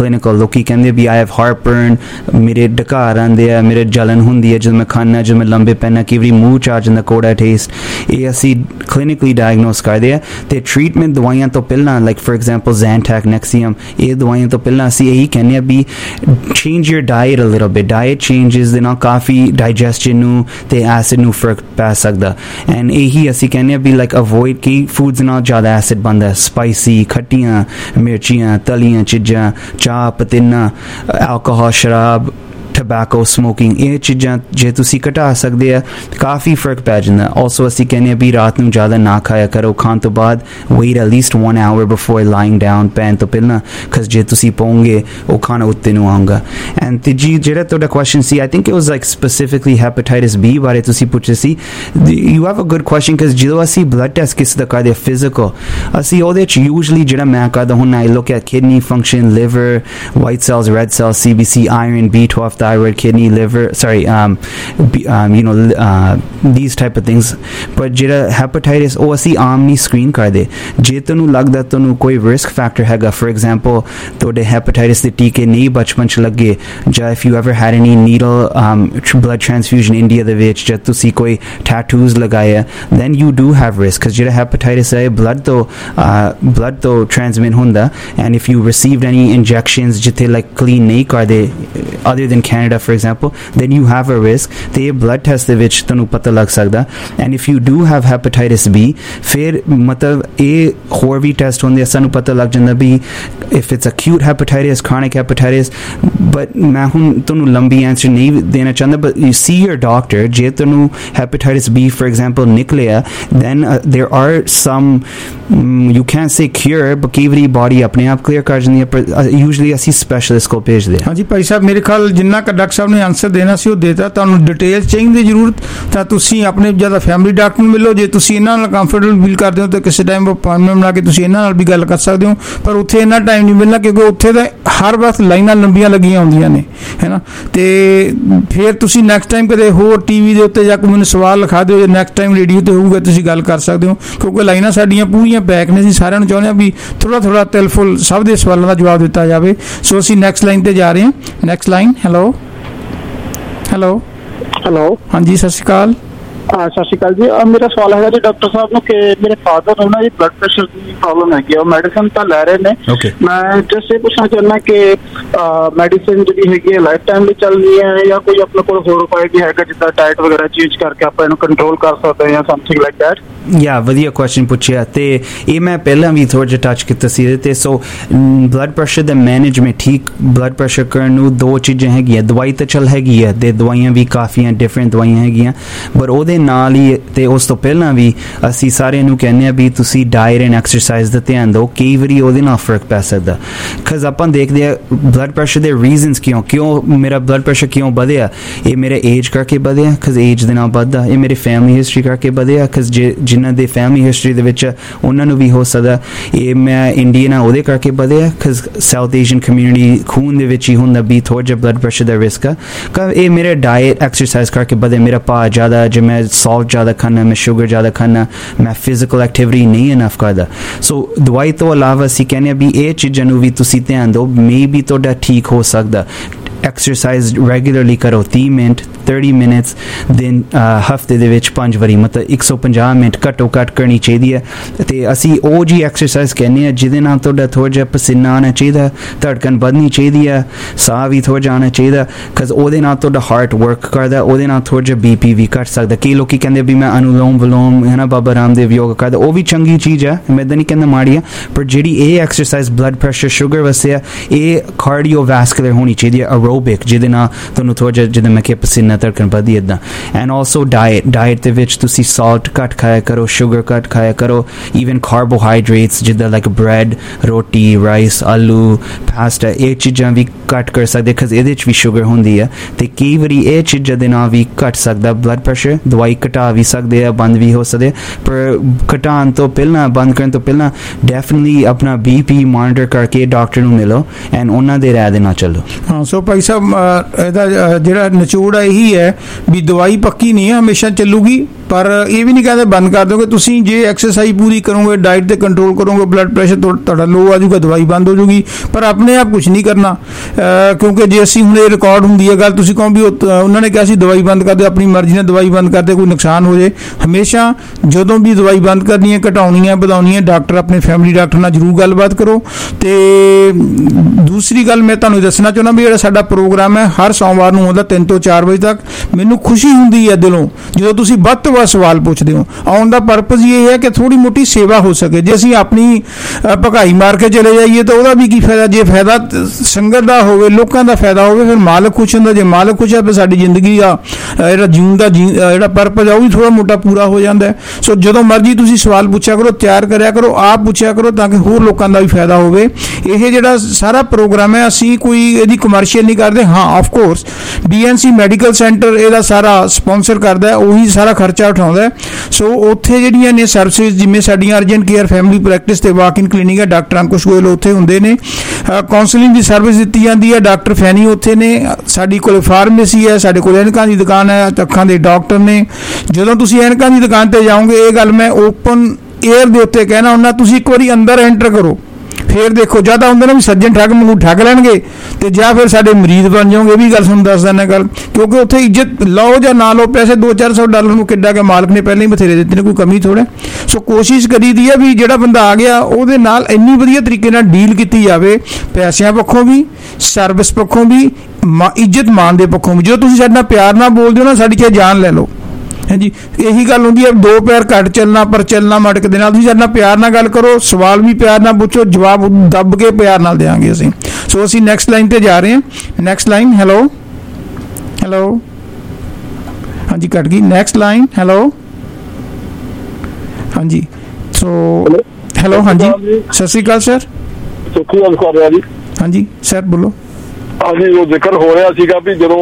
clinical लोकी कहंदे भी I have heartburn, मेरे डकार आंदे आ, मेरे जलन हुंदी है जद मैं खाना, जद मैं लंबे पैना, कई वारी मूंह च आ जांदा कोड़ा टेस्ट। ये असी clinically diagnose करदे आ ते ट्रीटमेंट दवाइयां तो पहला like for example Zantac, Nexium, ये दवाइयां तो पहला असी यही कहने आ भी change your diet a little bit, diet changes दे नाल काफ़ी digestion नू ते acid नू फर्क पै सकदा and यही असी कहने आ भी like avoid की foods नाल ज़्यादा acid बनदा है, spicy, खट्टियां, मिर्चियां, तलियां चीज़ां, चाह पतीना, alcohol, शराब, टबैको, स्मोकिंग, ये चीज़ां जे तुसी घटा सकदे आ काफ़ी फर्क पै जांदा। ऑल्सो असी कहने भी रात नूं ज़्यादा ना खाया करो, खान तो बाद wait at least one hour before lying down पैन तो पहला, खस जे तुसी पोंगे वो खाना उत्ते नूं आऊंगा। एंड तीजी जेह्ड़ा तुहाडा क्वेश्चन सी, I think it was like specifically hepatitis B बारे तुसी पुछे सी। You have a good question because जदों असी ब्लड टेस्ट किस दा करदे फिजिकल, असी ओहदे च यूजली जेह्ड़ा मैं करदा हुन्ना I look at kidney function, liver, white cells, red cells, C B C, iron, B twelve, thyroid, kidney, liver, sorry, um, b, um, you know, uh, these type of things. But jira hepatitis, oh, asi aam nahi screen kar de. Je tanu lagda tanu koi risk factor हैगा, for example, tode hepatitis de teeke nahi bachpan ch lage, ja if you ever had any needle um, blood transfusion India de vich, ja tusi koi tattoos lagaya, then you do have risk, because jira hepatitis hai blood to uh, blood to transmit hunda, and if you received any injections jithe like clean nahi kar de, other than Canada for example, then you have a risk te blood test de vich tanu pata lag sakda। and if you do have hepatitis B, fir matlab a ਹੋਰ ਵੀ test ਹੁੰਦੇ ਸਾਨੂੰ ਪਤਾ ਲੱਗ ਜਾਂਦਾ ਵੀ if it's acute hepatitis, chronic hepatitis, but ਮੈਂ ਹੁਣ ਤੁਹਾਨੂੰ ਲੰਬੀ ਆਂਸਰ ਨਹੀਂ ਦੇਣਾ ਚਾਹੁੰਦਾ, but you see your doctor, ਜੇ ਤੁਹਾਨੂੰ hepatitis B for example ਨਿਕਲਿਆ, then uh, there are some um, you can't say cure, but ਕਈ ਵਾਰੀ ਬੋਡੀ ਆਪਣੇ ਆਪ ਕਲੀਅਰ ਕਰ ਜਾਂਦੀ ਹੈ, ਪਰ usually ਅਸੀਂ ਸਪੈਸ਼ਲਿਸਟ ਕੋਲ ਭੇਜਦੇ ਹਾਂ। ਹਾਂਜੀ ਭਾਈ ਸਾਹਿਬ, ਮੇਰੇ ਖਿਆਲ ਜਿੰਨਾ ਕ ਡਾਕਟਰ ਸਾਹਿਬ ਨੇ ਆਨਸਰ ਦੇਣਾ ਸੀ ਉਹ ਦੇਤਾ। ਤੁਹਾਨੂੰ ਡਿਟੇਲ ਚਾਹੀਦੀ ਜ਼ਰੂਰਤ ਤਾਂ ਤੁਸੀਂ ਆਪਣੇ ਜਿਆਦਾ ਫੈਮਿਲੀ ਡਾਕਟਰ ਨੂੰ ਮਿਲੋ। ਜੇ ਤੁਸੀਂ ਇਹਨਾਂ ਨਾਲ ਕੰਫਰਟੇਬਲ ਫੀਲ ਕਰਦੇ ਹੋ ਤਾਂ ਕਿਸੇ ਟਾਈਮ ਅਪਾਇੰਟਮੈਂਟ ਬਣਾ ਕੇ ਤੁਸੀਂ ਇਹਨਾਂ ਨਾਲ ਵੀ ਗੱਲ ਕਰ ਸਕਦੇ ਹੋ, ਪਰ ਉੱਥੇ ਇੰਨਾ ਟਾਈਮ ਨਹੀਂ ਮਿਲਣਾ ਕਿਉਂਕਿ ਉੱਥੇ ਤਾਂ ਹਰ ਵਕਤ ਲਾਈਨਾਂ ਲੰਬੀਆਂ ਲੱਗੀਆਂ ਹੁੰਦੀਆਂ ਨੇ, ਹੈ ਨਾ। ਤੇ ਫਿਰ ਤੁਸੀਂ ਨੈਕਸਟ ਟਾਈਮ ਕਦੇ ਹੋਰ ਟੀ ਵੀ ਦੇ ਉੱਤੇ ਜਾ ਕੇ ਮੈਨੂੰ ਸਵਾਲ ਲਿਖਾ ਦਿਓ, ਜੇ ਨੈਕਸਟ ਟਾਈਮ ਰੇਡੀਓ 'ਤੇ ਹੋਊਗਾ ਤੁਸੀਂ ਗੱਲ ਕਰ ਸਕਦੇ ਹੋ, ਕਿਉਂਕਿ ਲਾਈਨਾਂ ਸਾਡੀਆਂ ਪੂਰੀਆਂ ਪੈਕ ਨੇ। ਅਸੀਂ ਸਾਰਿਆਂ ਨੂੰ ਚਾਹੁੰਦੇ ਹਾਂ ਵੀ ਥੋੜ੍ਹਾ ਥੋੜ੍ਹਾ ਤਿਲ ਫੁੱਲ ਸਭ ਦੇ ਸਵਾਲਾਂ ਦਾ ਜਵਾਬ ਦਿੱਤਾ ਜਾਵੇ। ਸੋ ਅਸੀਂ ਨੈਕਸਟ ਲਾਈਨ 'ਤੇ ਜਾ ਰਹੇ ਹਾਂ। Next line, hello hello hello ਹਾਂਜੀ, ਸਤਿ ਸ਼੍ਰੀ ਅਕਾਲ। ਹਾਂ, ਸਤਿ ਸ਼੍ਰੀ ਅਕਾਲ ਜੀ। ਮੇਰਾ ਸਵਾਲ ਹੈਗਾ ਜੀ ਡਾਕਟਰ ਸਾਹਿਬ ਨੂੰ ਕਿ ਮੇਰੇ ਫਾਦਰ ਨੂੰ ਨਾ ਜੀ ਬਲੱਡ ਪ੍ਰੈਸ਼ਰ ਦੀ ਪ੍ਰੋਬਲਮ ਹੈਗੀ, ਉਹ ਮੈਡੀਸਨ ਤਾਂ ਲੈ ਰਹੇ ਨੇ। ਮੈਂ ਜਸਟ ਇਹ ਪੁੱਛਣਾ ਚਾਹੁੰਦਾ ਕਿ ਮੈਡੀਸਨ ਜਿਹੜੀ ਹੈਗੀ ਹੈ ਲਾਈਫ ਟਾਈਮ ਲਈ ਚੱਲਦੀ ਹੈ ਜਾਂ ਕੋਈ ਆਪਣੇ ਕੋਲ ਹੋਰ ਉਪਾਅ ਵੀ ਹੈਗਾ ਜਿੱਦਾਂ ਡਾਈਟ ਵਗੈਰਾ ਚੇਂਜ ਕਰਕੇ ਆਪਾਂ ਇਹਨੂੰ ਕੰਟਰੋਲ ਕਰ ਸਕਦੇ ਹਾਂ ਜਾਂ ਸਮਥਿੰਗ ਲਾਈਕ ਦੈਟ? ਯਾ ਵਧੀਆ ਕੁਐਸਚਨ ਪੁੱਛਿਆ ਤੇ ਇਹ ਮੈਂ ਪਹਿਲਾਂ ਵੀ ਥੋੜ੍ਹਾ ਜਿਹਾ ਟੱਚ ਕੀਤਾ ਸੀ ਇਹਦੇ ਤੇ। ਸੋ ਬਲੱਡ ਪ੍ਰੈਸ਼ਰ ਦਾ ਮੈਨੇਜਮੈਂਟ, ਠੀਕ ਬਲੱਡ ਪ੍ਰੈਸ਼ਰ ਕਰਨ ਨੂੰ ਦੋ ਚੀਜ਼ਾਂ ਹੈਗੀਆਂ। ਦਵਾਈ ਤਾਂ ਚੱਲ ਹੈਗੀ ਹੈ ਤੇ ਦਵਾਈਆਂ ਵੀ ਕਾਫੀਆਂ ਡਿਫਰੈਂਟ ਦਵਾਈਆਂ ਹੈਗੀਆਂ, ਪਰ ਉਹਦੇ ਨਾਲ ਹੀ ਤੇ ਉਸ ਤੋਂ ਪਹਿਲਾਂ ਵੀ ਅਸੀਂ ਸਾਰਿਆਂ ਨੂੰ ਕਹਿੰਦੇ ਹਾਂ ਵੀ ਤੁਸੀਂ ਡਾਇਟ ਐਂਡ ਐਕਸਰਸਾਈਜ਼ ਦਾ ਧਿਆਨ ਦਿਓ। ਕਈ ਵਾਰੀ ਉਹਦੇ ਨਾਲ ਫਰਕ ਪੈ ਸਕਦਾ, ਬਿਕਾਜ਼ ਆਪਾਂ ਦੇਖਦੇ ਹਾਂ ਬਲੱਡ ਪ੍ਰੈਸ਼ਰ ਦੇ ਰੀਜ਼ਨਸ ਕਿਉਂ ਕਿਉਂ ਮੇਰਾ ਬਲੱਡ ਪ੍ਰੈਸ਼ਰ ਕਿਉਂ ਵਧਿਆ। ਇਹ ਮੇਰੇ ਏਜ ਕਰਕੇ ਵਧਿਆ, ਬਿਕਾਜ਼ ਏਜ ਦੇ ਨਾਲ ਵੱਧਦਾ। ਇਹ ਮੇਰੇ ਫੈਮਿਲੀ ਹਿਸਟਰੀ ਕਰਕੇ ਵਧਿਆ, ਬਿਕਾਜ਼ ਜੇ ਜਿਨ੍ਹਾਂ ਦੇ ਫੈਮਿਲੀ ਹਿਸਟਰੀ ਦੇ ਵਿੱਚ ਉਹਨਾਂ ਨੂੰ ਵੀ ਹੋ ਸਕਦਾ। ਇਹ ਮੈਂ ਇੰਡੀਅਨ ਆ ਉਹਦੇ ਕਰਕੇ ਵਧਿਆ, ਬਿਕਾਜ਼ ਸਾਊਥ ਏਸ਼ੀਅਨ ਕਮਿਊਨਿਟੀ ਖੂਨ ਦੇ ਵਿੱਚ ਹੀ ਹੁੰਦਾ ਵੀ ਥੋੜ੍ਹਾ ਜਿਹਾ ਬਲੱਡ ਪ੍ਰੈਸ਼ਰ ਦਾ ਰਿਸਕ ਆ। ਇਹ ਮੇਰੇ ਡਾਇਟ ਐਕਸਰਸਾਈਜ਼ ਕਰਕੇ ਵਧਿਆ। ਮੇਰਾ ਭਾਅ ਜ਼ਿਆਦਾ, ਜੇ ਮੈਂ ਸੌਲਟ ज़्यादा खाना, मैं शुगर ज़्यादा खाना, मैं फिजिकल एक्टिविटी नहीं इनफ करदा। सो दवाई तो अलावा असीं कहने भी ये चीज़ां नूं भी तुसीं ध्यान दो, मे भी तुहाडा ठीक हो सकदा। एक्सरसाइज रेगुलरली करो, तीह मिनट थर्टी मिनट्स दिन हफ्ते दे विच पंज वारी, मतलब एक सौ पचास मिनट घट्टो घट्ट करनी चाहिए है। ते असी ਉਹ जी एक्सरसाइज कहने ਜਿਹਦੇ ਨਾਲ ਤੁਹਾਡਾ ਥੋੜ੍ਹਾ ਜਿਹਾ ਪਸੀਨਾ ਆਉਣਾ ਚਾਹੀਦਾ, ਧੜਕਣ ਵਧਣੀ ਚਾਹੀਦੀ ਹੈ, ਸਾਹ ਵੀ ਥੋੜ੍ਹਾ ਜਿਹਾ ਆਉਣਾ ਚਾਹੀਦਾ, ਬਿਕਾਜ਼ ਉਹਦੇ ਨਾਲ ਤੁਹਾਡਾ ਹਾਰਟ ਵਰਕ ਕਰਦਾ, ਉਹਦੇ ਨਾਲ ਥੋੜ੍ਹਾ ਜਿਹਾ ਬੀ ਪੀ ਵੀ ਘੱਟ ਸਕਦਾ। ਕਈ ਲੋਕੀ ਕਹਿੰਦੇ ਵੀ ਮੈਂ ਅਨੁਲੋਮ ਵਿਲੋਮ ਹੈ ਨਾ ਬਾਬਾ ਰਾਮਦੇਵ ਯੋਗਾ ਕਰਦਾ, ਉਹ ਵੀ ਚੰਗੀ ਚੀਜ਼ ਹੈ, ਮੈਂ ਤਾਂ ਨਹੀਂ ਕਹਿੰਦਾ ਮਾੜੀ ਆ, ਪਰ ਜਿਹੜੀ ਇਹ ਐਕਸਰਸਾਈਜ਼ ਬਲੱਡ ਪ੍ਰੈਸ਼ਰ ਸ਼ੂਗਰ ਵਾਸਤੇ ਆ, ਇਹ ਕਾਰਡੀਓਵੈਸਕੂਲਰ ਹੋਣੀ ਚਾਹੀਦੀ ਹੈ, aerobic, ਜਿਹਦੇ ਨਾਲ ਤੁਹਾਨੂੰ ਥੋੜ੍ਹਾ ਜਿਹਾ ਜਿੱਦਾਂ ਮੈਂ ਕਿਹਾ ਪਸੀਨਾ ਧੜਕਣ ਵਧਦੀ ਇੱਦਾਂ। ਐਂਡ ਆਲਸੋ ਡਾਇਟ ਡਾਇਟ ਦੇ ਵਿੱਚ ਤੁਸੀਂ ਸਾਲਟ ਘੱਟ ਖਾਇਆ ਕਰੋ, ਸ਼ੂਗਰ ਘੱਟ ਖਾਇਆ ਕਰੋ, ਈਵਨ ਕਾਰਬੋਹਾਈਡਰੇਟਸ ਜਿੱਦਾਂ ਲਾਈਕ ਬ੍ਰੈਡ, ਰੋਟੀ, ਰਾਈਸ, ਆਲੂ, ਪਾਸਤਾ, ਇਹ ਚੀਜ਼ਾਂ ਵੀ ਘੱਟ ਕਰ ਸਕਦੇ, ਬਿਕਾਜ਼ ਇਹਦੇ 'ਚ ਵੀ ਸ਼ੂਗਰ ਹੁੰਦੀ ਹੈ। ਅਤੇ ਕਈ ਵਾਰੀ ਇਹ ਚੀਜ਼ਾਂ ਦੇ ਨਾਲ ਵੀ ਘੱਟ ਸਕਦਾ ਬਲੱਡ ਪ੍ਰੈਸ਼ਰ। ਦਵਾਈ ਘਟਾ ਵੀ ਸਕਦੇ ਆ, ਬੰਦ ਵੀ ਹੋ ਸਕਦੇ, ਪਰ ਘਟਾਉਣ ਤੋਂ ਪਹਿਲਾਂ, ਬੰਦ ਕਰਨ ਤੋਂ ਪਹਿਲਾਂ ਡੈਫੀਨਿਟਲੀ ਆਪਣਾ ਬੀ ਪੀ ਮੋਨੀਟਰ ਕਰਕੇ ਡਾਕਟਰ ਨੂੰ ਮਿਲੋ ਐਂਡ ਉਹਨਾਂ ਦੇ ਰਾਹ ਦੇ ਨਾਲ ਚੱਲੋ। ਹਾਂ, ਸੋ ਭਾਈ ਸਾਹਿਬ ਇਹਦਾ ਜਿਹੜਾ ਨਿਚੋੜ ਆ ਇਹੀ ਹੈ ਵੀ ਦਵਾਈ ਪੱਕੀ ਨਹੀਂ ਹੈ, ਹਮੇਸ਼ਾ ਚੱਲੂਗੀ, ਪਰ ਇਹ ਵੀ ਨਹੀਂ ਕਹਿੰਦੇ ਬੰਦ ਕਰ ਦੋਗੇ। ਤੁਸੀਂ ਜੇ ਐਕਸਰਸਾਈਜ਼ ਪੂਰੀ ਕਰੋਗੇ, ਡਾਈਟ ਤੇ ਕੰਟਰੋਲ ਕਰੋਗੇ, ਬਲੱਡ ਪ੍ਰੈਸ਼ਰ ਤੁਹਾਡਾ ਲੋ ਆ ਜਾਊਗਾ, ਦਵਾਈ ਬੰਦ ਹੋ ਜਾਊਗੀ। ਪਰ ਆਪਣੇ ਆਪ ਕੁਝ ਨਹੀਂ ਕਰਨਾ, ਕਿਉਂਕਿ ਜੇ ਅਸੀਂ ਹੁਣ ਇਹ ਰਿਕਾਰਡ ਹੁੰਦੀ ਹੈ ਗੱਲ, ਤੁਸੀਂ ਕਹੋ ਵੀ ਉਹਨਾਂ ਨੇ ਕਿਹਾ ਸੀ ਦਵਾਈ ਬੰਦ ਕਰ ਦਿਓ, ਆਪਣੀ ਮਰਜ਼ੀ ਨਾਲ ਦਵਾਈ ਬੰਦ ਕਰਦੇ, ਕੋਈ ਨੁਕਸਾਨ ਹੋ ਜਾਏ। ਹਮੇਸ਼ਾ ਜਦੋਂ ਵੀ ਦਵਾਈ ਬੰਦ ਕਰਨੀ ਹੈ, ਘਟਾਉਣੀ ਹੈ, ਵਧਾਉਣੀ ਹੈ, ਡਾਕਟਰ ਆਪਣੇ ਫੈਮਿਲੀ ਡਾਕਟਰ ਨਾਲ ਜ਼ਰੂਰ ਗੱਲਬਾਤ ਕਰੋ। ਤੇ ਦੂਸਰੀ ਗੱਲ ਮੈਂ ਤੁਹਾਨੂੰ ਦੱਸਣਾ ਚਾਹੁੰਦਾ ਵੀ ਜਿਹੜਾ ਸਾਡਾ ਪ੍ਰੋਗਰਾਮ ਹੈ ਹਰ ਸੋਮਵਾਰ ਨੂੰ ਹੁੰਦਾ ਤਿੰਨ ਤੋਂ ਚਾਰ ਵਜੇ ਤੱਕ। ਮੈਨੂੰ ਖੁਸ਼ੀ ਹੁੰਦੀ ਹੈ ਦਿਲੋਂ ਜਦੋਂ ਤੁਸੀਂ ਵੱਧ ਤੋਂ ਵੱਧ ਸਵਾਲ ਪੁੱਛਦੇ ਹੋ। ਆਉਣ ਦਾ ਪਰਪਸ ਇਹ ਹੈ ਕਿ ਥੋੜੀ ਮੋਟੀ ਸੇਵਾ ਹੋ ਸਕੇ। ਜੇ ਅਸੀਂ ਆਪਣੀ ਭਗਾਈ ਮਾਰ ਕੇ ਚਲੇ ਜਾਈਏ ਤਾਂ ਉਹਦਾ ਵੀ ਕੀ ਫਾਇਦਾ? ਜੇ ਫਾਇਦਾ ਸੰਗਤ ਦਾ ਹੋਵੇ, ਲੋਕਾਂ ਦਾ ਫਾਇਦਾ ਹੋਵੇ, ਫਿਰ ਮਾਲਕ ਖੁਸ਼ ਹੁੰਦਾ। ਜੇ ਮਾਲਕ ਖੁਸ਼ ਹੈ ਫਿਰ ਸਾਡੀ ਜ਼ਿੰਦਗੀ ਦਾ ਜਿਹੜਾ ਜੀਣ ਦਾ ਜਿਹੜਾ ਪਰਪਸ ਹੈ ਉਹ ਵੀ ਥੋੜਾ ਮੋਟਾ ਪੂਰਾ ਹੋ ਜਾਂਦਾ ਹੈ। ਸੋ ਜਦੋਂ ਮਰਜ਼ੀ ਤੁਸੀਂ ਸਵਾਲ ਪੁੱਛਿਆ ਕਰੋ, ਤਿਆਰ ਕਰਿਆ ਕਰੋ, ਆਪ ਪੁੱਛਿਆ ਕਰੋ ਤਾਂ ਕਿ ਹੋਰ ਲੋਕਾਂ ਦਾ ਵੀ ਫਾਇਦਾ ਹੋਵੇ। ਇਹ ਜਿਹੜਾ ਸਾਰਾ ਪ੍ਰੋਗਰਾਮ ਹੈ ਅਸੀਂ ਕੋਈ ਇਹਦੀ ਕਮਰਸ਼ੀਅਲ ਨਹੀਂ ਕਰਦੇ। ਹਾਂ, of course B N C medical centre ਇਹਦਾ ਸਾਰਾ ਸਪਾਂਸਰ ਕਰਦਾ, ਉਹੀ ਸਾਰਾ ਖਰਚਾ ਉਠਾਉਂਦਾ। ਸੋ ਉੱਥੇ ਜਿਹੜੀਆਂ ਨੇ ਸਰਵਿਸਿਜ਼ ਜਿਵੇਂ ਸਾਡੀਆਂ ਅਰਜੈਂਟ ਕੇਅਰ, ਫੈਮਿਲੀ ਪ੍ਰੈਕਟਿਸ ਤੇ ਵਾਕ ਇਨ ਕਲੀਨਿਕ ਹੈ, ਡਾਕਟਰ ਅੰਕੁਸ਼ ਗੋਇਲ ਉੱਥੇ ਹੁੰਦੇ ਨੇ। ਕਾਉਂਸਲਿੰਗ ਦੀ ਸਰਵਿਸ ਦਿੱਤੀ ਜਾਂਦੀ ਹੈ, ਡਾਕਟਰ ਫੈਨੀ ਉੱਥੇ ਨੇ। ਸਾਡੇ ਕੋਲ ਫਾਰਮੇਸੀ ਹੈ, ਸਾਡੇ ਕੋਲ ਐਨਕਾਂ ਦੀ ਦੁਕਾਨ ਹੈ, ਅੱਖਾਂ ਦੇ ਡਾਕਟਰ ਨੇ। ਜਦੋਂ ਤੁਸੀਂ ਐਨਕਾਂ ਦੀ ਦੁਕਾਨ ਤੇ ਜਾਓਗੇ, ਇਹ ਗੱਲ ਮੈਂ ਓਪਨ ਏਅਰ ਦੇ ਉੱਤੇ ਕਹਿਣਾ ਹੁੰਦਾ, ਤੁਸੀਂ ਇੱਕ ਵਾਰੀ ਅੰਦਰ ਐਂਟਰ ਕਰੋ, ਫਿਰ ਦੇਖੋ ਜਿਆਦਾ ਹੁੰਦਾ ਨਾ ਵੀ ਸੱਜਣ ਠੱਗ ਮੈਨੂੰ ਠੱਗ ਲੈਣਗੇ ਤੇ ਜਾਂ ਫਿਰ ਸਾਡੇ ਮਰੀਜ਼ ਬਣ ਜਾਓਗੇ। ਇਹ ਵੀ ਗੱਲ ਤੁਹਾਨੂੰ ਦੱਸ ਦਿੰਦਾ ਗੱਲ, ਕਿਉਂਕਿ ਉੱਥੇ ਇੱਜ਼ਤ ਲਓ ਜਾਂ ਨਾ ਲਓ, ਪੈਸੇ ਦੋ ਚਾਰ ਸੌ ਡਾਲਰ ਨੂੰ ਕਿੱਡਾ ਕਿ ਮਾਲਕ ਨੇ ਪਹਿਲਾਂ ਹੀ ਬਥੇਰੇ ਦਿੱਤੇ ਨੇ, ਕੋਈ ਕਮੀ ਥੋੜਾ। ਸੋ ਕੋਸ਼ਿਸ਼ ਕਰੀਦੀ ਹੈ ਵੀ ਜਿਹੜਾ ਬੰਦਾ ਆ ਗਿਆ ਉਹਦੇ ਨਾਲ ਇੰਨੀ ਵਧੀਆ ਤਰੀਕੇ ਨਾਲ ਡੀਲ ਕੀਤੀ ਜਾਵੇ, ਪੈਸਿਆਂ ਪੱਖੋਂ ਵੀ, ਸਰਵਿਸ ਪੱਖੋਂ ਵੀ, ਇੱਜ਼ਤ ਮਾਣ ਦੇ ਪੱਖੋਂ ਵੀ। ਜਦੋਂ ਤੁਸੀਂ ਸਾਡੇ ਨਾਲ ਪਿਆਰ ਨਾਲ ਬੋਲਦੇ ਹੋ ਨਾ, ਸਾਡੀ ਚਾਹੇ ਜਾਨ ਲੈ ਲਓ। ਹਾਂਜੀ, ਇਹੀ ਗੱਲ ਹੁੰਦੀ ਹੈ, ਦੋ ਪੈਰ ਘੱਟ ਚੱਲਣਾ ਪਰ ਚੱਲਣਾ ਮਟਕ ਦੇ ਨਾਲ। ਤੁਸੀਂ ਸਾਡੇ ਨਾਲ ਪਿਆਰ ਨਾਲ ਗੱਲ ਕਰੋ, ਸਵਾਲ ਵੀ ਪਿਆਰ ਨਾਲ ਪੁੱਛੋ, ਜਵਾਬ ਦੱਬ ਕੇ ਪਿਆਰ ਨਾਲ ਦੇਵਾਂਗੇ ਅਸੀਂ। ਸੋ ਅਸੀਂ ਨੈਕਸਟ ਲਾਈਨ ਤੇ ਜਾ ਰਹੇ ਹਾਂ। ਨੈਕਸਟ ਲਾਈਨ, ਹੈਲੋ ਹੈਲੋ ਹਾਂਜੀ ਕੱਟ ਗਈ। ਨੈਕਸਟ ਲਾਈਨ, ਹੈਲੋ ਹਾਂਜੀ। ਸੋ ਹੈਲੋ, ਹਾਂਜੀ ਸਤਿ ਸ਼੍ਰੀ ਅਕਾਲ ਸਰ। ਸੁਖੀ ਗੱਲ ਕਰ ਰਿਹਾ ਜੀ। ਹਾਂਜੀ ਸਰ ਬੋਲੋ। ਹਾਂਜੀ, ਉਹ ਜ਼ਿਕਰ ਹੋ ਰਿਹਾ ਸੀਗਾ ਵੀ ਜਦੋਂ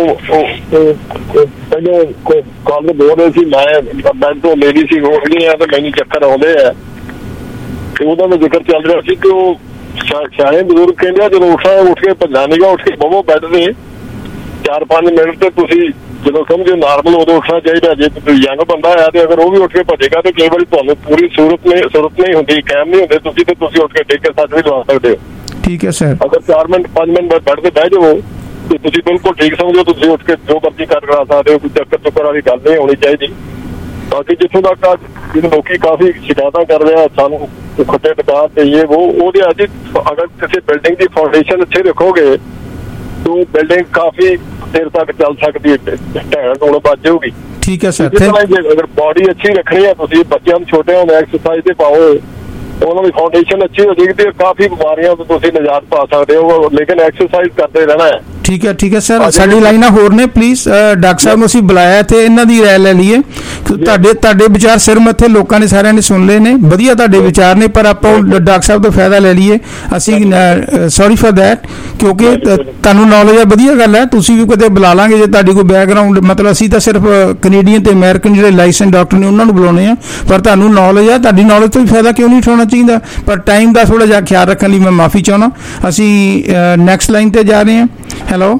ਪਹਿਲਾਂ ਕਾਲ ਬੋਲ ਰਹੇ ਸੀ, ਮੈਂ ਬੈਂਕ ਤੋਂ ਲੇਡੀ ਸੀ ਹੋ ਗਈ ਆ ਤੇ ਮੈਨੂੰ ਚੱਕਰ ਆਉਂਦੇ ਆ, ਤੇ ਉਹਦਾ ਦਾ ਜ਼ਿਕਰ ਚੱਲ ਰਿਹਾ ਸੀ ਕਿ ਉਹ ਸਿਆਣੇ ਬਜ਼ੁਰਗ ਕਹਿੰਦੇ ਆ ਜਦੋਂ ਉੱਠਾ ਉੱਠ ਕੇ ਭੱਜਣਾ ਨੀਗਾ, ਉੱਠ ਕੇ ਬਵੋ ਬੈੱਡ ਤੇ ਚਾਰ ਪੰਜ ਮਿੰਟ ਤੇ ਤੁਸੀਂ ਜਦੋਂ ਸਮਝੋ ਨਾਰਮਲ ਉਦੋਂ ਉੱਠਣਾ ਚਾਹੀਦਾ। ਜੇ ਤੁਸੀਂ ਯੰਗ ਬੰਦਾ ਆ ਤੇ ਅਗਰ ਉਹ ਵੀ ਉੱਠ ਕੇ ਭੱਜੇਗਾ ਤੇ ਕਈ ਵਾਰੀ ਤੁਹਾਨੂੰ ਪੂਰੀ ਸੂਰਤ ਨਹੀਂ ਸੂਰਤ ਨਹੀਂ ਹੁੰਦੀ, ਕਾਇਮ ਨਹੀਂ ਹੁੰਦੇ ਤੁਸੀਂ, ਤੇ ਤੁਸੀਂ ਉੱਠ ਕੇ ਟੇਕ ਕੇ ਸੱਚ ਵੀ ਲਵਾ ਸਕਦੇ ਹੋ। ਠੀਕ ਹੈ ਸਰ। ਅਗਰ ਚਾਰ ਮਿੰਟ ਪੰਜ ਮਿੰਟ ਬੈਠ ਕੇ ਬਹਿ ਜਾਓ ਤੇ ਤੁਸੀਂ ਬਿਲਕੁਲ ਠੀਕ ਸਮਝੋ, ਤੁਸੀਂ ਉੱਠ ਕੇ ਜੋ ਮਰਜ਼ੀ ਕਰ ਕਰਾ ਸਕਦੇ ਹੋ, ਕੋਈ ਚੱਕਰ ਚੁੱਕਰ ਵਾਲੀ ਗੱਲ ਨਹੀਂ ਹੋਣੀ ਚਾਹੀਦੀ। ਬਾਕੀ ਜਿੱਥੋਂ ਤੱਕ ਜਿਹਨੂੰ ਲੋਕੀ ਕਾਫੀ ਸ਼ਿਕਾਇਤਾਂ ਕਰ ਰਹੇ ਆ ਸਾਨੂੰ ਖੱਟੇ ਦੁਕਾਨ ਤੇ ਇਹ ਉਹ ਉਹਦੇ ਅੱਜ ਅਗਰ ਕਿਸੇ ਬਿਲਡਿੰਗ ਦੀ ਫਾਊਂਡੇਸ਼ਨ ਅੱਛੇ ਰੱਖੋਗੇ ਤਾਂ ਬਿਲਡਿੰਗ ਕਾਫੀ ਦੇਰ ਤੱਕ ਚੱਲ ਸਕਦੀ ਹੈ, ਢਹਿਣ ਢੋਣ ਬਚ ਜਾਊਗੀ। ਠੀਕ ਹੈ ਸਰ। ਅਗਰ ਬੋਡੀ ਅੱਛੀ ਰੱਖਣੀ ਹੈ, ਤੁਸੀਂ ਬੱਚਿਆਂ ਨੂੰ ਛੋਟੇ ਹੁੰਦੇ ਐਕਸਰਸਾਈਜ਼ ਤੇ ਪਾਓ, ਉਹਨਾਂ ਦੀ ਫਾਊਂਡੇਸ਼ਨ ਅੱਛੀ ਹੋ ਜਾਏਗੀ ਤੇ ਕਾਫੀ ਬਿਮਾਰੀਆਂ ਤੋਂ ਤੁਸੀਂ ਨਿਜਾਤ ਪਾ ਸਕਦੇ ਹੋ, ਲੇਕਿਨ ਐਕਸਰਸਾਈਜ਼ ਕਰਦੇ ਰਹਿਣਾ ਹੈ। ਠੀਕ ਹੈ ਠੀਕ ਹੈ ਸਰ। ਸਾਡੀ ਲਾਈਨਾਂ ਹੋਰ ਨੇ, ਪਲੀਜ਼ ਡਾਕਟਰ ਸਾਹਿਬ ਨੂੰ ਅਸੀਂ ਬੁਲਾਇਆ ਤੇ ਇਹਨਾਂ ਦੀ ਰਾਏ ਲੈ ਲਈਏ। ਤੁਹਾਡੇ ਤੁਹਾਡੇ ਵਿਚਾਰ ਸਿਰ ਮੱਥੇ ਲੋਕਾਂ ਨੇ ਸਾਰਿਆਂ ਨੇ ਸੁਣ ਲਏ ਨੇ, ਵਧੀਆ ਤੁਹਾਡੇ ਵਿਚਾਰ ਨੇ, ਪਰ ਆਪਾਂ ਡਾਕਟਰ ਸਾਹਿਬ ਤੋਂ ਫਾਇਦਾ ਲੈ ਲਈਏ। ਅਸੀਂ ਸੌਰੀ ਫॉर दैट, ਕਿਉਂਕਿ ਤੁਹਾਨੂੰ ਨੌਲੇਜ ਹੈ, ਵਧੀਆ ਗੱਲ ਹੈ, ਤੁਸੀਂ ਵੀ ਕਦੇ ਬੁਲਾ ਲਾਂਗੇ ਜੇ ਤੁਹਾਡੀ ਕੋਈ ਬੈਕਗਰਾਉਂਡ, ਮਤਲਬ ਅਸੀਂ ਤਾਂ ਸਿਰਫ ਕੈਨੇਡੀਅਨ ਤੇ ਅਮਰੀਕਨ ਜਿਹੜੇ ਲਾਇਸੈਂਸ ਡਾਕਟਰ ਨੇ ਉਹਨਾਂ ਨੂੰ ਬੁਲਾਉਣੇ ਆ, ਪਰ ਤੁਹਾਨੂੰ ਨੌਲੇਜ ਹੈ, ਤੁਹਾਡੀ ਨੌਲੇਜ ਤੋਂ ਵੀ ਫਾਇਦਾ ਕਿਉਂ ਨਹੀਂ ਉਠਾਉਣਾ ਚਾਹੀਦਾ। ਪਰ ਟਾਈਮ ਦਾ ਥੋੜਾ ਜਿਹਾ ਖਿਆਲ ਰੱਖਣ ਲਈ ਮੈਂ ਮਾਫੀ ਚਾਹੁੰਦਾ। ਅਸੀਂ ਨੈਕਸਟ ਲਾਈਨ ਤੇ ਜਾ ਰਹੇ ਹਾਂ। Hello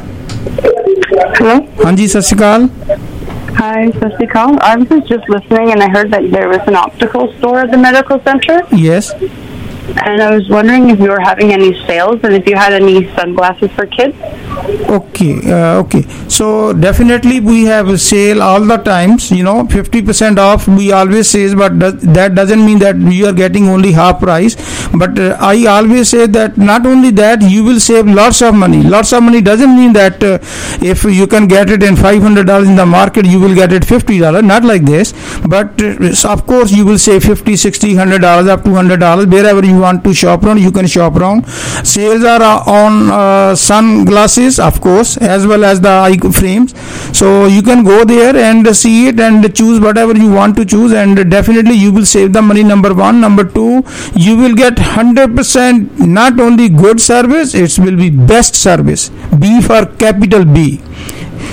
Hello. ਹਾਂਜੀ ਸਤਿ ਸ਼੍ਰੀ ਅਕਾਲ। Hi, sir. I was just listening and I heard that there was an optical store at the medical center. Yes. And I was wondering if you were having any sales and if you had any sunglasses for kids. Okay, uh, okay. So definitely we have a sale all the times. You know, fifty percent off we always say, but does, that doesn't mean that you are getting only half price. But uh, I always say that not only that you will save lots of money. Lots of money doesn't mean that uh, if you can get it in five hundred dollars in the market, you will get it fifty dollars. Not like this. But uh, of course you will save fifty, sixty, one hundred dollars up to one hundred dollars wherever you want to shop around. You can shop around. Sales are on uh, sunglasses, of course, as well as the eye frames. So you can go there and see it and choose whatever you want to choose, and definitely you will save the money. Number one. Number two, you will get one hundred percent not only good service, it will be best service. B for capital B.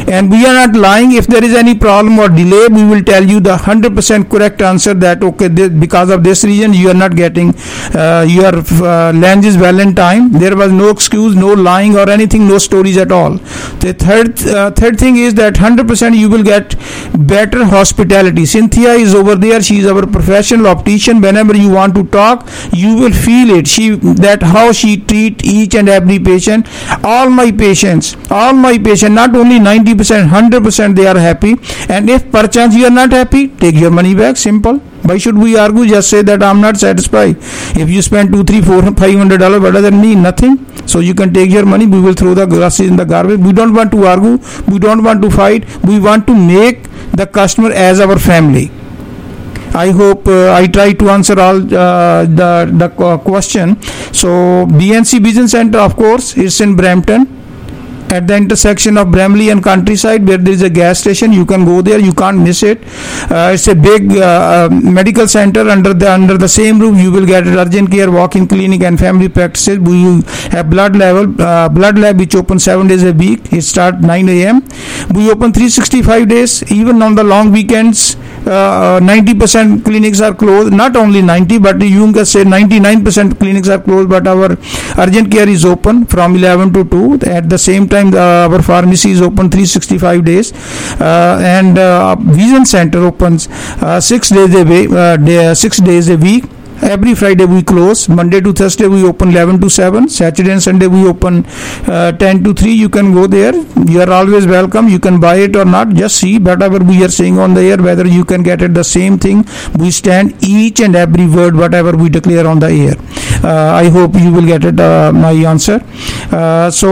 and we are not lying. If there is any problem or delay, we will tell you the one hundred percent correct answer that okay, this, because of this reason you are not getting uh, your uh, lens is well in time. There was no excuse, no lying or anything, no stories at all. The third uh, third thing is that one hundred percent you will get better hospitality. Cynthia is over there. She is our professional optician. Whenever you want to talk, you will feel it. She that how she treat each and every patient. All my patients, all my patients, not only ninety percent, one hundred percent they are happy. And if perchance you are not happy, take your money back. Simple. Why should we argue? Just say that I'm not satisfied. If you spend two, three, four, five hundred dollars, what does that mean? Nothing. So you can take your money. We will throw the glasses in the garbage. We don't want to argue. We don't want to fight. We want to make the customer as our family. I hope uh, I try to answer all uh, the the question. So B N C Vision Center, of course, is in Brampton, at the intersection of Bramley and Countryside, where there is a gas station. You can go there. You can't miss it. Uh, it's a big uh, uh, medical center under the under the same roof. You will get urgent care, walk-in clinic, and family practices. We have blood level uh, blood lab which open seven days a week. It start nine a.m. We open three hundred sixty-five days. Even on the long weekends, uh, ninety percent clinics are closed. Not only ninety, but you can say ninety-nine percent clinics are closed. But our urgent care is open from eleven to two. At the same time, Uh, our pharmacy is open three hundred sixty-five days, uh, and uh, Vision Center opens uh, six days a week, uh, day, six days a week. Every Friday we close. Monday to Thursday we open eleven to seven. Saturday and Sunday we open uh, ten to three. You can go there. You are always welcome. You can buy it or not. Just see whatever we are saying on the air, whether you can get it the same thing. We stand each and every word whatever we declare on the air. Uh, I hope you will get it. Uh, my answer. Uh, so.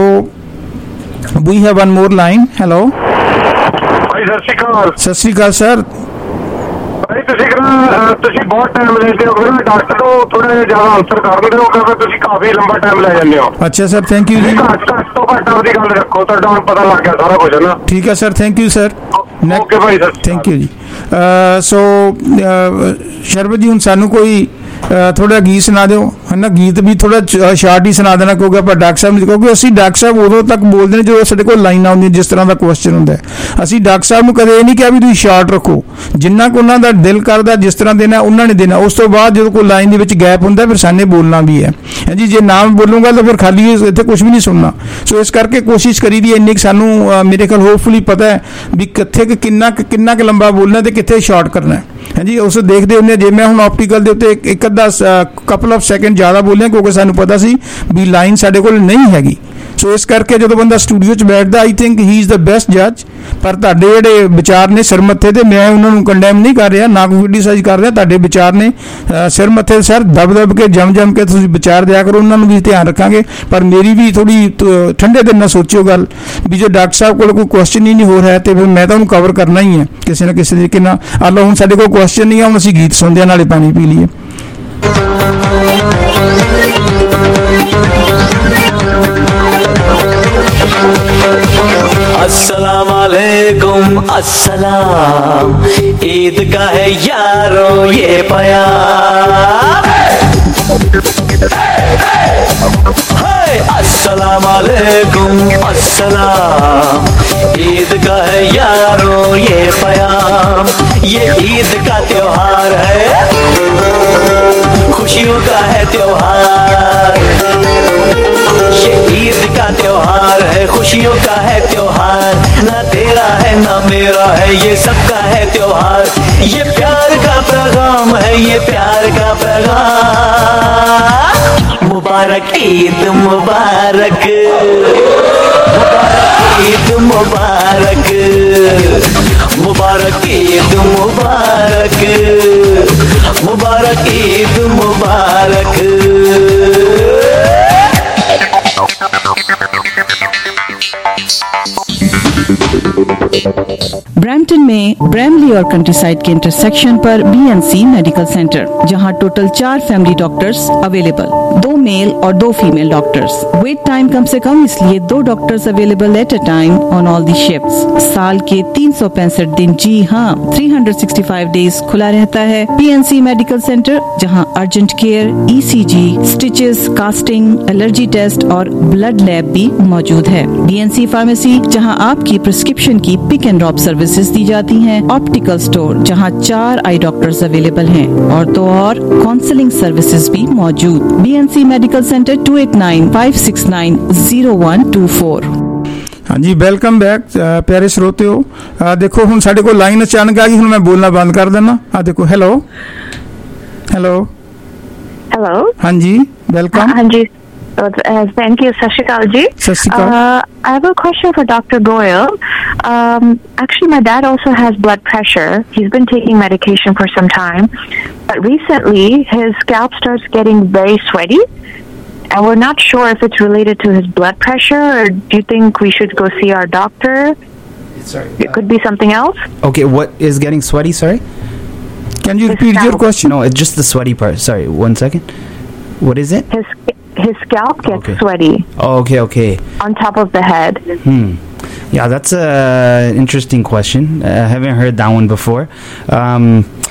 We have one more line. Hello. भाई सत श्री अकाल। सत श्री अकाल sir. भाई ਤੁਸੀਂ ਕਿਹੜਾ ਤੁਸੀਂ ਬਹੁਤ ਟਾਈਮ ਲੈਂਦੇ ਹੋ ਫਿਰ ਡਾਕਟਰ ਨੂੰ ਥੋੜਾ ਜਿਹਾ ਜ਼ਿਆਦਾ ਆਨਸਰ ਕਰ ਦਿੰਦੇ ਹੋ ਕਿਉਂਕਿ ਤੁਸੀਂ ਕਾਫੀ ਲੰਬਾ ਟਾਈਮ ਲੈ ਜਾਂਦੇ ਹੋ। ਅੱਛਾ ਸਰ, ਥੈਂਕ ਯੂ ਜੀ। ਘੱਟ ਘੱਟ ਤੋਂ ਘੱਟ ਆਪਣੀ ਗੱਲ ਰੱਖੋ, ਤੁਹਾਡਾ ਹੁਣ ਪਤਾ ਲੱਗ ਗਿਆ ਸਾਰਾ ਕੁਝ ਹੈ ਨਾ। ਠੀਕ ਹੈ sir, thank you sir. Okay ਭਾਈ ਸਰ, ਥੈਂਕ ਯੂ ਜੀ। ਸੋ ਸ਼ਰਬਤ ਜੀ, ਹੁਣ ਸਾਨੂੰ ਕੋਈ ਥੋੜਾ ਗੀਤ ਸੁਣਾ ਦਿਓ, ਹੈ ਨਾ। ਗੀਤ ਵੀ ਥੋੜਾ ਸ਼ਾਰਟ ਹੀ ਸੁਣਾ ਦੇਣਾ, ਕਿਉਂਕਿ ਆਪਾਂ ਡਾਕਟਰ ਸਾਹਿਬ ਨੂੰ, ਕਿਉਂਕਿ ਅਸੀਂ ਡਾਕਟਰ ਸਾਹਿਬ ਉਦੋਂ ਤੱਕ ਬੋਲਦੇ ਨੇ ਜਦੋਂ ਸਾਡੇ ਕੋਲ ਲਾਈਨਾਂ ਆਉਂਦੀਆਂ, ਜਿਸ ਤਰ੍ਹਾਂ ਦਾ ਕੁਐਸਚਨ ਹੁੰਦਾ। ਅਸੀਂ ਡਾਕਟਰ ਸਾਹਿਬ ਨੂੰ ਕਦੇ ਇਹ ਨਹੀਂ ਕਿਹਾ ਵੀ ਤੁਸੀਂ ਸ਼ਾਰਟ ਰੱਖੋ, ਜਿੰਨਾ ਕੁ ਉਹਨਾਂ ਦਾ ਦਿਲ ਕਰਦਾ ਜਿਸ ਤਰ੍ਹਾਂ ਦੇਣਾ ਉਹਨਾਂ ਨੇ ਦੇਣਾ। ਉਸ ਤੋਂ ਬਾਅਦ ਜਦੋਂ ਕੋਈ ਲਾਈਨ ਦੇ ਵਿੱਚ ਗੈਪ ਹੁੰਦਾ ਫਿਰ ਸਾਨੇ ਬੋਲਣਾ ਵੀ ਹੈ ਜੀ। ਜੇ ਨਾਮ ਬੋਲੂੰਗਾ ਤਾਂ ਫਿਰ ਖਾਲੀ ਇੱਥੇ ਕੁਝ ਵੀ ਨਹੀਂ ਸੁਣਨਾ। ਸੋ ਇਸ ਕਰਕੇ ਕੋਸ਼ਿਸ਼ ਕਰੀ ਦੀ ਇੰਨੀ ਕੁ ਸਾਨੂੰ ਮੇਰੇ ਖਿਆਲ ਹੋਪਫੁਲੀ ਪਤਾ ਹੈ ਵੀ ਕਿੱਥੇ ਕਿ ਕਿੰਨਾ ਕਿੰਨਾ ਕੁ ਲੰਬਾ ਬੋਲਣਾ ਤੇ ਕਿੱਥੇ ਸ਼ਾਰਟ ਕਰਨਾ ਹੈ ਜੀ। ਉਸ ਦੇਖਦੇ ਹੁੰਦੇ ਜੇ ਮੈਂ ਹੁਣ ਆਪਟੀਕਲ ਦੇ ਉੱਤੇ ਇੱਕ ਅੱਧਾ ਕਪਲ ਆਫ ਸੈਕਿੰਡ ਜ਼ਿਆਦਾ ਬੋਲਿਆ, ਕਿਉਂਕਿ ਸਾਨੂੰ ਪਤਾ ਸੀ ਵੀ ਲਾਈਨ ਸਾਡੇ ਕੋਲ ਨਹੀਂ ਹੈਗੀ। ਸੋ ਇਸ ਕਰਕੇ ਜਦੋਂ ਬੰਦਾ ਸਟੂਡੀਓ 'ਚ ਬੈਠਦਾ, I think he is the best ਜੱਜ। ਪਰ ਤੁਹਾਡੇ ਜਿਹੜੇ ਵਿਚਾਰ ਨੇ ਸਿਰ ਮੱਥੇ ਤੇ, ਮੈਂ ਉਹਨਾਂ ਨੂੰ ਕੰਡੈਮ ਨਹੀਂ ਕਰ ਰਿਹਾ, ਨਾ ਕੋਈ ਕ੍ਰਿਟੀਸਾਈਜ਼ ਕਰ ਰਿਹਾ। ਤੁਹਾਡੇ ਵਿਚਾਰ ਨੇ ਸਿਰ ਮੱਥੇ ਸਰ ਦਬ ਦਬ ਕੇ ਜਮ ਜਮ ਕੇ ਤੁਸੀਂ ਵਿਚਾਰ ਦਿਆ ਕਰੋ, ਉਹਨਾਂ ਨੂੰ ਵੀ ਧਿਆਨ ਰੱਖਾਂਗੇ। ਪਰ ਮੇਰੀ ਵੀ ਥੋੜੀ ਠੰਡੇ ਦਿਲ ਨਾਲ ਸੋਚਿਓ ਗੱਲ ਵੀ ਜੇ ਡਾਕਟਰ ਸਾਹਿਬ ਕੋਲ ਕੋਈ ਕੁਐਸਚਨ ਹੀ ਨਹੀਂ ਹੋ ਰਿਹਾ ਤੇ ਫਿਰ ਮੈਂ ਤਾਂ ਉਹਨੂੰ ਕਵਰ ਕਰਨਾ ਹੀ ਹੈ ਕਿਸੇ ਨਾ ਕਿਸੇ ਤਰੀਕੇ ਨਾਲ। ਆਲੋ ਹੁਣ ਸਾਡੇ ਕੋਲ ਕੁਐਸਚਨ ਨਹੀਂ ਆ, ਹੁਣ ਅਸੀਂ ਗੀਤ ਸੁਣਦੇ ਹਾਂ, ਨਾਲੇ ਪਾਣੀ ਪੀ ਲਈਏ। अस्सलाम वालेकुम अस्सलाम, ईद का है यारों ये प्यार। अस्सलाम वालेकुम अस्सलाम, ईद का है यारों ये प्यार। ये ईद का त्योहार है, खुशियों का है त्योहार। ये ईद का त्योहार है, खुशियों का है त्योहार। ना तेरा है ना मेरा है, ये सबका है त्योहार। ये प्यार का पैगाम है, ये प्यार का पैगाम। मुबारक ईद मुबारक, मुबारक ईद मुबारक, मुबारक ईद मुबारक, मुबारक ईद मुबारक। ब्रैम्पटन में ब्रैमली और कंट्रीसाइड के इंटरसेक्शन पर बीएनसी मेडिकल सेंटर, जहां टोटल चार फैमिली डॉक्टर्स अवेलेबल, दो मेल और दो फीमेल डॉक्टर्स। वेट टाइम कम से कम, इसलिए दो doctors available at a time on all the shifts. साल के तीन सौ पैंसठ दिन, जी हाँ, तीन सौ पैंसठ डेज खुला रहता है बीएनसी मेडिकल सेंटर, जहां urgent care, ECG, stitches, casting, allergy test और ब्लड लैब भी मौजूद है। बीएनसी फार्मेसी, जहां आपकी प्रिस्क्रिप्शन प्रिस्क्रिप्शन की पिक एंड ड्रॉप सर्विसेज दी जाती हैं। ऑप्टिकल स्टोर जहां चार आई डॉक्टर्स अवेलेबल हैं और तो और काउंसलिंग सर्विसेज भी मौजूद। BNC medical centre two eight nine five six nine zero one two four. हाँ जी, वेलकम बैक प्यारे श्रोतियो। देखो हुण साडे कोल लाइन अचानक आ गई, हुण मैं बोलना बंद कर देना। आ देखो, हेलो हेलो हेलो। हाँ जी, वेलकम। हाँ जी, थैंक यू। सत श्री अकाल जी। सत श्री अकाल। I have a question for Doctor Goyal. Um, actually, my dad also has blood pressure. He's been taking medication for some time, but recently his scalp starts getting very sweaty, and we're not sure if it's related to his blood pressure, or do you think we should go see our doctor? Sorry, it could be something else. Okay, what is getting sweaty? Sorry, can you repeat your question? No, it's just the sweaty part. Sorry, one second. What is it? His his scalp gets okay. sweaty. Oh, okay, okay. On top of the head. Hmm. Yeah, that's a interesting question. I haven't heard that one before. Um,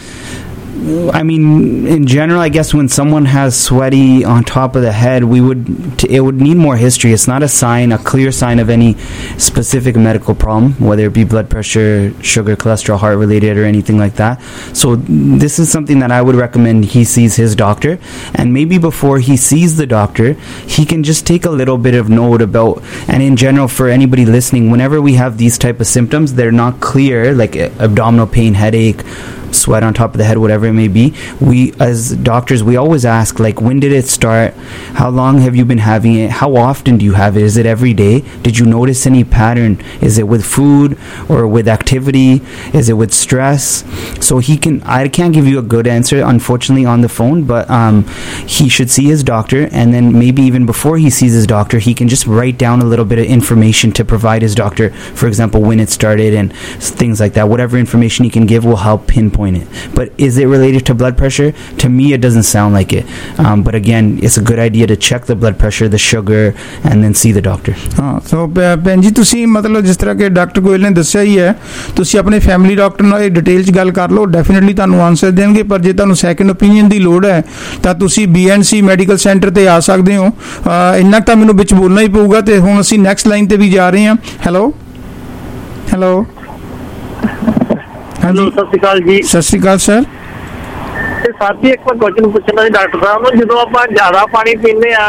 I mean, in general, I guess when someone has sweaty on top of the head, we would t- it would need more history. It's not a sign, a clear sign of any specific medical problem, whether it be blood pressure, sugar, cholesterol, heart related, or anything like that. So this is something that I would recommend he sees his doctor, and maybe before he sees the doctor, he can just take a little bit of note about. And in general, for anybody listening, whenever we have these type of symptoms, they're not clear, like abdominal pain, headache, sweat on top of the head, whatever it may be, we as doctors, we always ask, like, when did it start? How long have you been having it? How often do you have it? Is it every day? Did you notice any pattern? Is it with food or with activity? Is it with stress? So he can, I can't give you a good answer, unfortunately, on the phone, but um, he should see his doctor, and then maybe even before he sees his doctor, he can just write down a little bit of information to provide his doctor, for example, when it started and things like that. Whatever information he can give will help pinpoint it. But is it related to blood pressure? To me, it doesn't sound like it. Um, but again, it's a good idea to check the blood pressure, the sugar, and then see the doctor. हाँ, so ਭੈਣ ਜੀ ਤੁਸੀਂ ਮਤਲਬ ਜਿਸ ਤਰ੍ਹਾਂ ਕਿ doctor Goyal ਨੇ ਦੱਸਿਆ ਹੀ ਹੈ, ਤੁਸੀਂ ਆਪਣੇ ਫੈਮਿਲੀ ਡਾਕਟਰ ਨਾਲ ਇਹ ਡਿਟੇਲ 'ਚ ਗੱਲ ਕਰ ਲਓ, ਡੈਫੀਨਿਟਲੀ ਤੁਹਾਨੂੰ ਆਨਸਰ ਦੇਣਗੇ। ਪਰ ਜੇ ਤੁਹਾਨੂੰ ਸੈਕੰਡ ਓਪੀਨੀਅਨ ਦੀ ਲੋੜ ਹੈ ਤਾਂ ਤੁਸੀਂ B N C medical centre ਤੇ ਆ ਸਕਦੇ ਹੋ। ਇੰਨਾ ਤਾਂ ਮੈਨੂੰ ਵਿੱਚ ਬੋਲਣਾ ਹੀ ਪਊਗਾ। ਤੇ ਹੁਣ ਅਸੀਂ ਨੈਕਸਟ ਲਾਈਨ ਤੇ ਵੀ ਜਾ ਰਹੇ ਹਾਂ। ਹੈਲੋ ਹੈਲੋ ਹੈਲੋ, ਸਤਿ ਸ਼੍ਰੀ ਅਕਾਲ ਜੀ। ਸਤਿ ਸ਼੍ਰੀ ਅਕਾਲ ਸਰ। ਤੇ ਸਾਥੀ ਇੱਕ ਵਾਰ ਕੁਐਸਚਨ ਪੁੱਛਣਾ ਸੀ ਡਾਕਟਰ ਸਾਹਿਬ ਨੂੰ, ਜਦੋਂ ਆਪਾਂ ਜ਼ਿਆਦਾ ਪਾਣੀ ਪੀਂਦੇ ਆ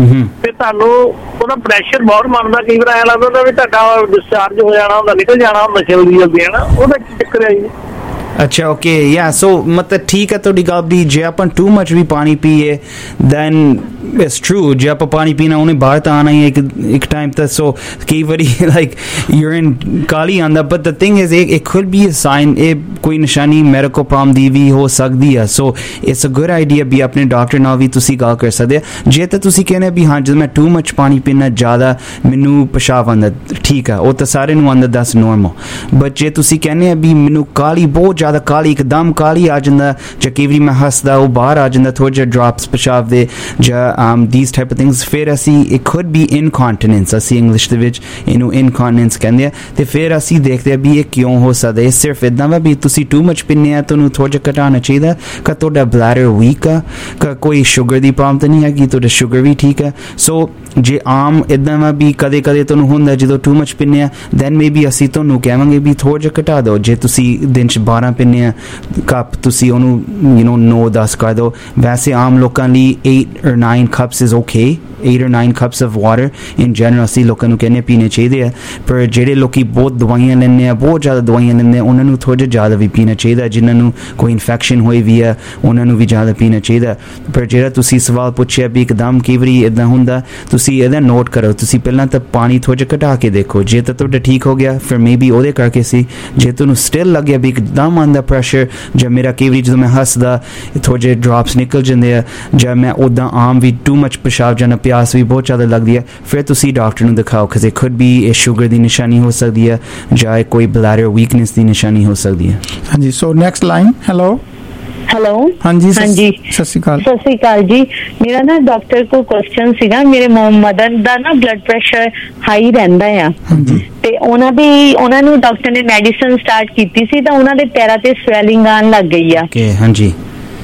ਤੇ ਤੁਹਾਨੂੰ ਉਹਦਾ ਪ੍ਰੈਸ਼ਰ ਬਹੁਤ ਮੰਨਦਾ, ਕਈ ਵਾਰ ਐਂ ਲੱਗਦਾ ਵੀ ਤੁਹਾਡਾ ਡਿਸਚਾਰਜ ਹੋ ਜਾਣਾ ਹੁੰਦਾ, ਨਿਕਲ ਜਾਣਾ ਹੁੰਦਾ, ਜਲਦੀ ਜਲਦੀ, ਹੈ ਨਾ, ਉਹਦਾ ਕੀ ਚੱਕਰ ਹੈ ਜੀ? अच्छा, ओके, या सो मतलब ठीक है ਤੁਹਾਡੀ ਗੱਲ ਵੀ। ਜੇ ਆਪਾਂ ਟੂ ਮਚ ਵੀ ਪਾਣੀ ਪੀਏ then it's true, ਜੇ ਆਪਾਂ ਪਾਣੀ ਪੀਣਾ ਉਹਨੇ ਬਾਹਰ ਤਾਂ ਆਣਾ ਹੀ ਇੱਕ ਇੱਕ ਟਾਈਮ ਤੱਕ। ਸੋ ਕਈ ਵਾਰੀ ਲਾਈਕ ਯੂਰਿਨ ਕਾਲੀ ਆਉਂਦਾ, but the thing is it could be a sign, ਇਹ ਕੋਈ ਨਿਸ਼ਾਨੀ ਮੈਡੀਕਲ ਪ੍ਰੋਬਲਮ ਦੀ ਵੀ ਹੋ ਸਕਦੀ ਆ। So it's a good idea ਵੀ ਆਪਣੇ ਡਾਕਟਰ ਨਾਲ ਵੀ ਤੁਸੀਂ ਗੱਲ ਕਰ ਸਕਦੇ ਆ। ਜੇ ਤਾਂ ਤੁਸੀਂ ਕਹਿੰਦੇ ਵੀ ਹਾਂ ਜਦੋਂ ਮੈਂ ਟੂ ਮਚ ਪਾਣੀ ਪੀਣਾ ਜ਼ਿਆਦਾ ਮੈਨੂੰ ਪਿਸ਼ਾਬ ਆਉਂਦਾ, ਠੀਕ ਆ, ਉਹ ਤਾਂ ਸਾਰੇ ਨੂੰ ਆਉਂਦਾ, ਦੈਟਸ ਨੋਰਮਲ। ਬਟ ਜੇ ਤੁਸੀਂ ਕਹਿੰਦੇ ਆ ਵੀ ਮੈਨੂੰ ਕਾਲੀ ਬਹੁਤ ਜ਼ਿਆਦਾ ਕਾਲੀ ਇੱਕਦਮ ਕਾਲੀ ਆ ਜਾਂਦਾ, ਜਾਂ ਕਈ ਵਾਰੀ ਮੈਂ ਹੱਸਦਾ ਉਹ ਬਾਹਰ ਆ ਜਾਂਦਾ ਥੋੜ੍ਹੇ ਜਿਹੇ ਡ੍ਰੌਪਸ ਪਿਸ਼ਾਬ ਦੇ, ਜਾਂ these type of things, ਫਿਰ ਅਸੀਂ it could be incontinence, ਅਸੀਂ ਇੰਗਲਿਸ਼ ਦੇ ਵਿੱਚ ਇਹਨੂੰ incontinence ਕਹਿੰਦੇ ਆ। ਤੇ ਫਿਰ ਅਸੀਂ ਦੇਖਦੇ ਆ ਵੀ ਇਹ ਕਿਉਂ ਹੋ ਸਕਦਾ। ਇਹ ਸਿਰਫ ਇੱਦਾਂ ਵਾ ਵੀ ਤੁਸੀਂ ਟੂ ਮਚ ਪੀਂਦੇ ਆ, ਤੁਹਾਨੂੰ ਥੋੜ੍ਹਾ ਜਿਹਾ ਘਟਾਉਣਾ ਚਾਹੀਦਾ। ਕਿ ਤੁਹਾਡਾ ਬਲੈਡਰ ਵੀਕ ਆ, ਕਿ ਕੋਈ ਸ਼ੂਗਰ ਦੀ ਪ੍ਰੋਬਲਮ ਤਾਂ ਨਹੀਂ ਹੈਗੀ, ਤੁਹਾਡਾ ਸ਼ੂਗਰ ਵੀ ਠੀਕ ਹੈ। ਸੋ ਜੇ ਆਮ ਇੱਦਾਂ ਵਾ ਵੀ ਕਦੇ ਕਦੇ ਤੁਹਾਨੂੰ ਹੁੰਦਾ ਜਦੋਂ ਟੂ ਮਚ ਪੀਂਦੇ ਆ, ਦੈਨ ਮੇ ਬੀ ਅਸੀਂ ਤੁਹਾਨੂੰ ਕਹਾਂਗੇ ਵੀ ਥੋੜ੍ਹਾ ਜਿਹਾ ਘਟਾ ਦਿਓ। ਜੇ ਤੁਸੀਂ ਦਿਨ 'ਚ ਬਾਰਾਂ ਪੀਂਦੇ ਆ ਕੱਪ, ਤੁਸੀਂ ਉਹਨੂੰ ਯੂ ਨੋ ਨੌ ਦਸ ਕਰ ਦਿਓ। ਵੈਸੇ ਆਮ ਲੋਕਾਂ ਲਈ eight or nine cups is okay, eight or nine cups of water in general ਅਸੀਂ ਲੋਕਾਂ ਨੂੰ ਕਹਿੰਦੇ ਪੀਣੇ ਚਾਹੀਦੇ ਆ। ਪਰ ਜਿਹੜੇ ਲੋਕੀ ਬਹੁਤ ਦਵਾਈਆਂ ਲੈਂਦੇ ਆ, ਬਹੁਤ ਜ਼ਿਆਦਾ ਦਵਾਈਆਂ ਲੈਂਦੇ ਆ, ਉਹਨਾਂ ਨੂੰ ਥੋੜ੍ਹਾ ਜਿਹਾ ਜ਼ਿਆਦਾ ਵੀ ਪੀਣਾ ਚਾਹੀਦਾ। ਜਿਨ੍ਹਾਂ ਨੂੰ ਕੋਈ ਇਨਫੈਕਸ਼ਨ ਹੋਈ ਵੀ ਆ ਉਹਨਾਂ ਨੂੰ ਵੀ ਜ਼ਿਆਦਾ ਪੀਣਾ ਚਾਹੀਦਾ। ਪਰ ਜਿਹੜਾ ਤੁਸੀਂ ਸਵਾਲ ਪੁੱਛਿਆ ਵੀ ਇੱਕਦਮ ਕਈ ਵਾਰੀ ਇੱਦਾਂ ਹੁੰਦਾ, ਤੁਸੀਂ ਇਹਦਾ ਨੋਟ ਕਰੋ। ਤੁਸੀਂ ਪਹਿਲਾਂ ਤਾਂ ਪਾਣੀ ਥੋੜ੍ਹਾ ਜਿਹਾ ਘਟਾ ਕੇ ਦੇਖੋ, ਜੇ ਤਾਂ ਤੁਹਾਡਾ ਠੀਕ ਹੋ ਗਿਆ ਫਿਰ ਮੇ ਬੀ ਉਹਦੇ ਕਰਕੇ ਸੀ। ਜੇ ਤੁਹਾਨੂੰ ਸਟਿਲ ਲੱਗਿਆ ਵੀ ਇੱਕਦਮ ਆਉਂਦਾ ਪ੍ਰੈਸ਼ਰ, ਜਾਂ ਮੇਰਾ ਕਈ ਵਾਰੀ ਜਦੋਂ ਮੈਂ ਹੱਸਦਾ ਥੋੜ੍ਹੇ ਜਿਹੇ ਡ੍ਰੌਪਸ ਨਿਕਲ ਜਾਂਦੇ ਆ, ਜਾਂ ਮੈਂ ਉੱਦਾਂ ਆਮ ਵੀ ਟੂ ਮਚ ਪਿਸ਼ਾਬ ਜਾਂ ਪਿਆਸ ਵੀ ਬਹੁਤ ਜ਼ਿਆਦਾ ਲੱਗਦੀ ਹੈ, ਫਿਰ ਤੁਸੀਂ ਡਾਕਟਰ ਨੂੰ ਦਿਖਾਓ। because it could be ਇਹ ਸ਼ੂਗਰ ਦੀ ਨਿਸ਼ਾਨੀ ਹੋ ਸਕਦੀ ਹੈ, ਜਾਂ ਕੋਈ ਬਲੈਡਰ ਵੀਕਨੈਸ ਦੀ ਨਿਸ਼ਾਨੀ ਹੋ ਸਕਦੀ ਹੈ। ਹਾਂਜੀ, so next line. Hello hello ਹਾਂਜੀ ਹਾਂਜੀ ਸਤਿ ਸ਼੍ਰੀ ਅਕਾਲ। ਸਤਿ ਸ਼੍ਰੀ ਅਕਾਲ ਜੀ। ਮੇਰਾ ਨਾ ਡਾਕਟਰ ਕੋਲ ਕੁਐਸਚਨ ਸੀਗਾ, ਮੇਰੇ ਮਦਰ ਦਾ ਨਾ ਬਲੱਡ ਪ੍ਰੈਸ਼ਰ ਹਾਈ ਰਹਿੰਦਾ ਆ, ਤੇ ਉਹਨਾਂ ਦੀ ਉਹਨਾਂ ਨੂੰ ਡਾਕਟਰ ਨੇ ਮੈਡੀਸਨ ਸਟਾਰਟ ਕੀਤੀ ਸੀ, ਤਾਂ ਉਹਨਾਂ ਦੇ ਪੈਰਾਂ ਤੇ ਸਵੈਲਿੰਗ ਆਉਣ ਲੱਗ ਗਈ ਆ। ਓਕੇ, ਹਾਂਜੀ।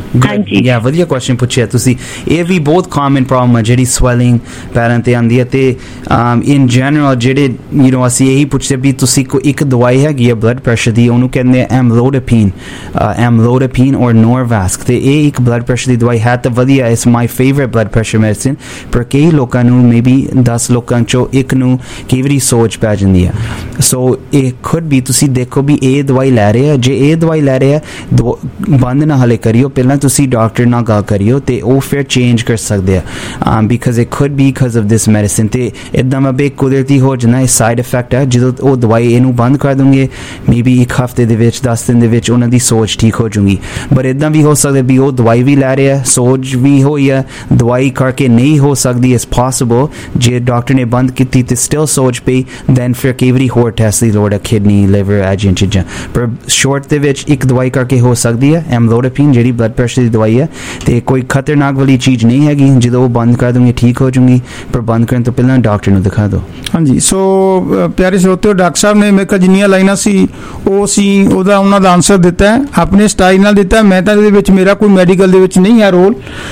ਹਾਂਜੀ ਯਾ ਵਧੀਆ ਕੁਐਸਚਨ ਪੁੱਛਿਆ ਤੁਸੀਂ। ਇਹ ਵੀ ਬਹੁਤ ਕਾਮਨ ਪ੍ਰੋਬਲਮ ਹੈ ਜਿਹੜੀ ਸਵੈਲਿੰਗ ਪੈਰਾਂ ਤੇ ਆਉਂਦੀ ਹੈ, ਤੇ ਇਨ ਜਨਰਲ ਜਿਹੜੇ ਯੂ نو ਅਸੀਂ ਇਹੀ ਪੁੱਛਦੇ ਵੀ ਤੁਸੀਂ ਕੋ ਇੱਕ ਦਵਾਈ ਹੈਗੀ ਹੈ ਬਲੱਡ ਪ੍ਰੈਸ਼ਰ ਦੀ, ਉਹਨੂੰ ਕਹਿੰਦੇ ਆ ਐਮਲੋਡਾਪੀਨ, ਐਮਲੋਡਾਪੀਨ ਔਰ ਨੋਰਵਾਸਕ, ਤੇ ਇਹ ਇੱਕ ਬਲੱਡ ਪ੍ਰੈਸ਼ਰ ਦੀ ਦਵਾਈ ਹੈ ਤਾਂ ਵਧੀਆ, it's my favourite blood pressure medicine. ਪਰ ਕਈ ਲੋਕਾਂ ਨੂੰ ਮੇ ਬੀ ਦਸ ਲੋਕਾਂ ਚੋਂ ਇੱਕ ਨੂੰ ਕਈ ਵਾਰੀ ਸੋਚ ਪੈ ਜਾਂਦੀ ਹੈ। ਸੋ ਇਹ ਖੁਦ ਵੀ ਤੁਸੀਂ ਦੇਖੋ ਵੀ ਇਹ ਦਵਾਈ ਲੈ ਰਹੇ ਆ, ਜੇ ਇਹ ਦਵਾਈ ਲੈ ਰਹੇ ਆ ਬੰਦ ਨਾ ਹਲੇ ਕਰਿਓ, ਪਹਿਲਾਂ ਤੁਸੀਂ ਡਾਕਟਰ ਨਾਲ ਗੱਲ ਕਰਿਓ ਤੇ ਉਹ ਫਿਰ ਚੇਂਜ ਕਰ ਸਕਦੇ ਆ, because it could be because of this medicine. ਤੇ ਇੱਦਾਂ ਮੈਂ ਬੇ ਕੁਦਰਤੀ ਹੋ ਜਾਣਾ, ਇਹ ਸਾਈਡ ਇਫੈਕਟ ਹੈ। ਜਦੋਂ ਉਹ ਦਵਾਈ ਇਹਨੂੰ ਬੰਦ ਕਰ ਦੂੰਗੇ ਮੇ ਬੀ ਇੱਕ ਹਫ਼ਤੇ ਦੇ ਵਿੱਚ ਦਸ ਦਿਨ ਦੇ ਵਿੱਚ ਉਹਨਾਂ ਦੀ ਸੋਚ ਠੀਕ ਹੋ ਜੂਗੀ। ਪਰ ਇੱਦਾਂ ਵੀ ਹੋ ਸਕਦਾ ਵੀ ਉਹ ਦਵਾਈ ਵੀ ਲੈ ਰਿਹਾ, ਸੋਚ ਵੀ ਹੋਈ ਹੈ, ਦਵਾਈ ਕਰਕੇ ਨਹੀਂ ਹੋ ਸਕਦੀ, ਇਟਸ ਪੋਸੀਬਲ। ਜੇ ਡਾਕਟਰ ਨੇ ਬੰਦ ਕੀਤੀ ਤੇ ਸਟਿਲ ਸੋਚ ਪਈ, ਦੈਨ ਫਿਰ ਕਈ ਵਾਰੀ ਹੋਰ ਟੈਸਟ ਦੀ ਲੋੜ ਹੈ, ਕਿਡਨੀ, ਲਿਵਰ, ਐਜੀਆਂ ਚੀਜ਼ਾਂ। ਪਰ ਸ਼ੋਰਟ ਦੇ ਵਿੱਚ ਇੱਕ ਦਵਾਈ ਕਰਕੇ ਹੋ ਸਕਦੀ ਹੈ ਐਮਲੋਡਾਪੀਨ, ਜਿਹੜੀ ਬਲੱਡ ਪ੍ਰੈਸ਼ਰ ਦੀ ਦਵਾਈ ਹੈ, ਤੇ ਕੋਈ ਖਤਰਨਾਕ ਵਾਲੀ ਚੀਜ਼ ਨਹੀਂ ਹੈਗੀ। ਜਦੋਂ ਉਹ ਬੰਦ ਕਰ ਦੂੰਗੇ ਠੀਕ ਹੋ ਜੂਗੀ, ਪਰ ਬੰਦ ਕਰਨ ਤੋਂ ਪਹਿਲਾਂ ਡਾਕਟਰ ਨੂੰ ਦਿਖਾ ਦਿਓ। ਹਾਂਜੀ, ਸੋ ਪਿਆਰੇ ਸਰੋਤਿਓ, ਡਾਕਟਰ ਸਾਹਿਬ ਨੇ ਮੇਰੇ ਕੋਲ ਜਿੰਨੀਆਂ ਲਾਈਨਾਂ ਸੀ ਉਹ ਸੀ ਉਹਦਾ ਉਹਨਾਂ ਦਾ ਆਨਸਰ ਦਿੱਤਾ ਹੈ, ਆਪਣੇ ਸਟਾਈਲ ਨਾਲ ਦਿੱਤਾ। ਮੈਂ ਤਾਂ ਇਹਦੇ ਵਿੱਚ ਮੇਰਾ ਕੋਈ ਮੈਡੀਕਲ ਦੇ ਵਿੱਚ ਨਹੀਂ ਹੈ ਰੋਲ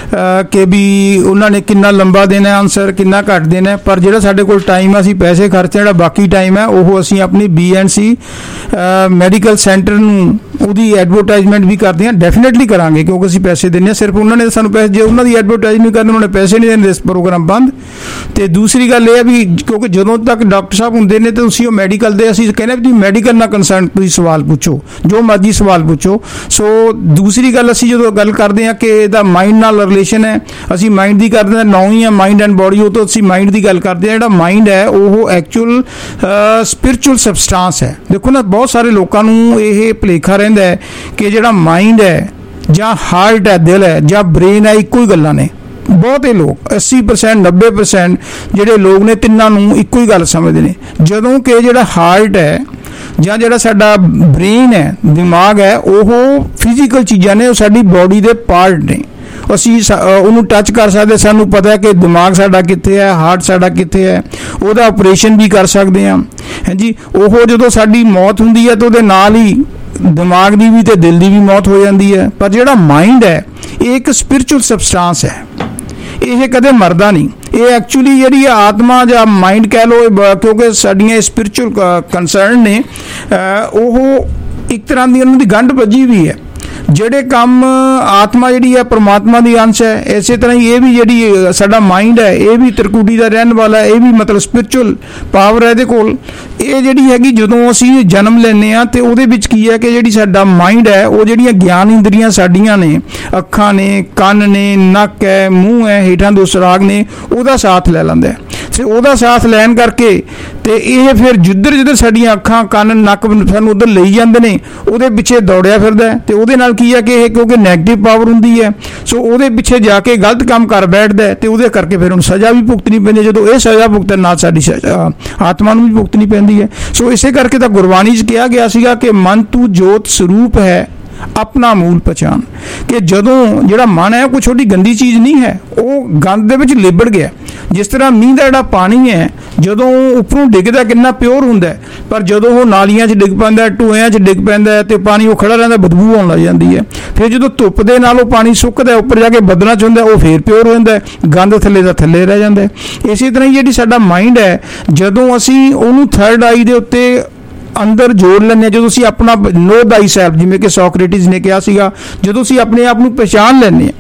ਕਿ ਵੀ ਉਹਨਾਂ ਨੇ ਕਿੰਨਾ ਲੰਬਾ ਦੇਣਾ ਆਨਸਰ, ਕਿੰਨਾ ਘੱਟ ਦੇਣਾ। ਪਰ ਜਿਹੜਾ ਸਾਡੇ ਕੋਲ ਟਾਈਮ ਆ, ਅਸੀਂ ਪੈਸੇ ਖਰਚੇ, ਜਿਹੜਾ ਬਾਕੀ ਟਾਈਮ ਹੈ ਉਹ ਅਸੀਂ ਆਪਣੀ B and C medical centre ਨੂੰ ਉਹਦੀ ਐਡਵਰਟਾਈਜ਼ਮੈਂਟ ਵੀ ਕਰਦੇ ਹਾਂ, ਡੈਫੀਨੇਟਲੀ ਕਰਾਂਗੇ, ਕਿਉਂਕਿ ਅਸੀਂ ਪੈਸੇ ਦਿੰਦੇ ਹਾਂ। ਸਿਰਫ ਉਹਨਾਂ ਨੇ ਸਾਨੂੰ ਪੈਸੇ, ਜੇ ਉਹਨਾਂ ਦੀ ਐਡਵਰਟਾਈਜ਼ ਨਹੀਂ ਕਰਨੀ, ਉਹਨਾਂ ਨੇ ਪੈਸੇ ਨਹੀਂ ਦੇਣੇ, ਇਸ ਪ੍ਰੋਗਰਾਮ ਬੰਦ। ਤੇ ਦੂਸਰੀ ਗੱਲ ਇਹ ਹੈ ਵੀ ਕਿਉਂਕਿ ਜਦੋਂ ਤੱਕ ਡਾਕਟਰ ਸਾਹਿਬ ਹੁੰਦੇ ਨੇ ਤੇ ਤੁਸੀਂ ਉਹ ਮੈਡੀਕਲ ਦੇ, ਅਸੀਂ ਕਹਿੰਦੇ ਵੀ ਤੁਸੀਂ ਮੈਡੀਕਲ ਨਾਲ ਕੰਸਰਨ ਤੁਸੀਂ ਸਵਾਲ ਪੁੱਛੋ, ਜੋ ਮਰਜ਼ੀ ਸਵਾਲ ਪੁੱਛੋ। ਸੋ ਦੂਸਰੀ ਗੱਲ, ਅਸੀਂ ਜਦੋਂ ਗੱਲ ਕਰਦੇ ਹਾਂ ਕਿ ਇਹਦਾ ਮਾਈਂਡ ਨਾਲ ਰਿਲੇਸ਼ਨ ਹੈ, ਅਸੀਂ ਮਾਈਂਡ ਦੀ ਕਰਦੇ ਹਾਂ, ਨੌ ਹੀ ਆ ਮਾਈਂਡ ਐਂਡ ਬੋਡੀ, ਉਹ ਤੋਂ ਅਸੀਂ ਮਾਈਂਡ ਦੀ ਗੱਲ ਕਰਦੇ ਹਾਂ। ਜਿਹੜਾ ਮਾਈਂਡ ਹੈ ਉਹ ਐਕਚੁਅਲ ਸਪਿਰਿਚੁਅਲ ਸਬਸਟੈਂਸ ਹੈ। ਦੇਖੋ ਨਾ, ਬਹੁਤ ਸਾਰੇ ਲੋਕਾਂ ਨੂੰ ਇਹ ਭੁਲੇਖਾ ਰਹਿੰਦਾ ਹੈ ਕਿ ਜਿਹੜਾ ਮਾਈਂਡ ਹੈ ਜਾਂ ਹਾਰਟ ਹੈ, ਦਿਲ ਹੈ ਜਾਂ ਬ੍ਰੇਨ ਹੈ, ਇੱਕੋ ਹੀ ਗੱਲਾਂ ਨੇ। ਬਹੁਤੇ ਲੋਕ अस्सी परसेंट नब्बे परसेंट ਜਿਹੜੇ ਲੋਕ ਨੇ ਤਿੰਨਾਂ ਨੂੰ ਇੱਕੋ ਹੀ ਗੱਲ ਸਮਝਦੇ ਨੇ, ਜਦੋਂ ਕਿ ਜਿਹੜਾ ਹਾਰਟ ਹੈ ਜਾਂ ਜਿਹੜਾ ਸਾਡਾ ਬ੍ਰੇਨ ਹੈ, ਦਿਮਾਗ ਹੈ, ਉਹ ਫਿਜ਼ੀਕਲ ਚੀਜ਼ਾਂ ਨੇ, ਉਹ ਸਾਡੀ ਬੋਡੀ ਦੇ ਪਾਰਟ ਨੇ। ਅਸੀਂ ਉਹਨੂੰ ਟੱਚ ਕਰ ਸਕਦੇ, ਸਾਨੂੰ ਪਤਾ ਹੈ ਕਿ ਦਿਮਾਗ ਸਾਡਾ ਕਿੱਥੇ ਹੈ, ਹਾਰਟ ਸਾਡਾ ਕਿੱਥੇ ਹੈ, ਉਹਦਾ ਆਪਰੇਸ਼ਨ ਵੀ ਕਰ ਸਕਦੇ ਹਾਂ। ਹਾਂਜੀ, ਉਹ ਜਦੋਂ ਸਾਡੀ ਮੌਤ ਹੁੰਦੀ ਹੈ ਤਾਂ ਉਹਦੇ ਨਾਲ ਹੀ ਦਿਮਾਗ ਦੀ ਵੀ ਤੇ ਦਿਲ ਦੀ ਵੀ ਮੌਤ ਹੋ ਜਾਂਦੀ ਹੈ। ਪਰ ਜਿਹੜਾ ਮਾਈਂਡ ਹੈ ਇਹ ਇੱਕ ਸਪਿਰਿਚੁਅਲ ਸਬਸਟੈਂਸ ਹੈ, ਇਹ ਕਦੇ ਮਰਦਾ ਨਹੀਂ। ਇਹ ਐਕਚੁਅਲੀ ਜਿਹੜੀ ਆਤਮਾ ਜਾਂ ਮਾਈਂਡ ਕਹਿ ਲਓ, ਕਿਉਂਕਿ ਸਾਡੀਆਂ ਸਪਿਰਿਚੁਅਲ ਕੰਸਰਨ ਨੇ, ਉਹ ਇੱਕ ਤਰ੍ਹਾਂ ਦੀ ਉਹਨਾਂ ਦੀ ਗੰਢ ਵੱਜੀ ਵੀ ਹੈ। ਜਿਹੜੇ ਕੰਮ ਆਤਮਾ ਜਿਹੜੀ ਹੈ ਪਰਮਾਤਮਾ ਦੀ ਅੰਸ਼ ਹੈ, ਇਸੇ ਤਰ੍ਹਾਂ ਹੀ ਇਹ ਵੀ ਜਿਹੜੀ ਸਾਡਾ ਮਾਈਂਡ ਹੈ ਇਹ ਵੀ ਤ੍ਰਿਕੁਟੀ ਦਾ ਰਹਿਣ ਵਾਲਾ, ਇਹ ਵੀ ਮਤਲਬ ਸਪਿਰਿਚੁਅਲ ਪਾਵਰ ਹੈ ਇਹਦੇ ਕੋਲ। ਇਹ ਜਿਹੜੀ ਹੈਗੀ ਜਦੋਂ ਅਸੀਂ ਜਨਮ ਲੈਂਦੇ ਹਾਂ ਤੇ ਉਹਦੇ ਵਿੱਚ ਕੀ ਹੈ ਕਿ ਜਿਹੜੀ ਸਾਡਾ ਮਾਈਂਡ ਹੈ ਉਹ ਜਿਹੜੀਆਂ ਗਿਆਨ ਇੰਦਰੀਆਂ ਸਾਡੀਆਂ ਨੇ, ਅੱਖਾਂ ਨੇ, ਕੰਨ ਨੇ, ਨੱਕ ਹੈ, ਮੂੰਹ ਹੈ, ਹੇਠਾਂ ਦੋ ਸੁਰਾਗ ਨੇ, ਉਹਦਾ ਸਾਥ ਲੈ ਲੈਂਦਾ ਹੈ। ਤੇ ਉਹਦਾ ਸਾਥ ਲੈਣ ਕਰਕੇ ਤੇ ਇਹ ਫਿਰ ਜਿੱਧਰ ਜਿੱਧਰ ਸਾਡੀਆਂ ਅੱਖਾਂ, ਕੰਨ, ਨੱਕ ਸਾਨੂੰ ਉੱਧਰ ਲਈ ਜਾਂਦੇ ਨੇ, ਉਹਦੇ ਪਿੱਛੇ ਦੌੜਿਆ ਫਿਰਦਾ। ਤੇ ਉਹਦੇ ਨਾਲ ਕੀ ਹੈ ਕਿ ਇਹ ਕਿਉਂਕਿ ਨੈਗੇਟਿਵ ਪਾਵਰ ਹੁੰਦੀ ਹੈ, ਸੋ ਉਹਦੇ ਪਿੱਛੇ ਜਾ ਕੇ ਗਲਤ ਕੰਮ ਕਰ ਬੈਠਦਾ ਤੇ ਉਹਦੇ ਕਰਕੇ ਫਿਰ ਉਹਨੂੰ ਸਜ਼ਾ ਵੀ ਭੁਗਤਣੀ ਪੈਂਦੀ ਹੈ। ਜਦੋਂ ਇਹ ਸਜ਼ਾ ਭੁਗਤਣ ਨਾਲ ਸਾਡੀ ਆਤਮਾ ਨੂੰ ਵੀ ਭੁਗਤਣੀ ਪੈਂਦੀ ਹੈ। ਸੋ ਇਸੇ ਕਰਕੇ ਤਾਂ ਗੁਰਬਾਣੀ 'ਚ ਕਿਹਾ ਗਿਆ ਸੀਗਾ ਕਿ ਮਨ ਤੂੰ ਜੋਤ ਸਰੂਪ ਹੈ ਆਪਣਾ ਮੂਲ ਪਛਾਣ, ਕਿ ਜਦੋਂ ਜਿਹੜਾ ਮਨ ਹੈ ਕੋਈ ਛੋਟੀ ਗੰਦੀ ਚੀਜ਼ ਨਹੀਂ ਹੈ, ਉਹ ਗੰਦ ਦੇ ਵਿੱਚ ਲਿਬੜ ਗਿਆ। ਜਿਸ ਤਰ੍ਹਾਂ ਮੀਂਹ ਦਾ ਜਿਹੜਾ ਪਾਣੀ ਹੈ ਜਦੋਂ ਉੱਪਰੋਂ ਡਿੱਗਦਾ ਕਿੰਨਾ ਪਿਓਰ ਹੁੰਦਾ, ਪਰ ਜਦੋਂ ਉਹ ਨਾਲੀਆਂ 'ਚ ਡਿੱਗ ਪੈਂਦਾ, ਟੋਇਆਂ 'ਚ ਡਿੱਗ ਪੈਂਦਾ ਤੇ ਪਾਣੀ ਉਹ ਖੜਾ ਰਹਿੰਦਾ, ਬਦਬੂ ਆਉਣ ਲੱਗ ਜਾਂਦੀ ਹੈ। ਫਿਰ ਜਦੋਂ ਧੁੱਪ ਦੇ ਨਾਲ ਉਹ ਪਾਣੀ ਸੁੱਕਦਾ, ਉੱਪਰ ਜਾ ਕੇ ਬੱਦਲਾਂ 'ਚ ਹੁੰਦਾ, ਉਹ ਫੇਰ ਪਿਓਰ ਹੋ ਜਾਂਦਾ, ਗੰਦ ਥੱਲੇ ਦਾ ਥੱਲੇ ਰਹਿ ਜਾਂਦਾ। ਇਸੇ ਤਰ੍ਹਾਂ ਹੀ ਜਿਹੜੀ ਸਾਡਾ ਮਾਈਂਡ ਹੈ, ਜਦੋਂ ਅਸੀਂ ਉਹਨੂੰ ਥਰਡ ਆਈ ਦੇ ਉੱਤੇ ਅੰਦਰ ਜੋੜ ਲੈਂਦੇ ਹਾਂ, ਜਦੋਂ ਅਸੀਂ ਆਪਣਾ ਨੋ ਥਾਈ ਸੈਲਫ, ਜਿਵੇਂ ਕਿ ਸੋਕਰੇਟਿਸ ਨੇ ਕਿਹਾ ਸੀਗਾ, ਜਦੋਂ ਅਸੀਂ ਆਪਣੇ ਆਪ ਨੂੰ ਪਛਾਣ ਲੈਂਦੇ ਹਾਂ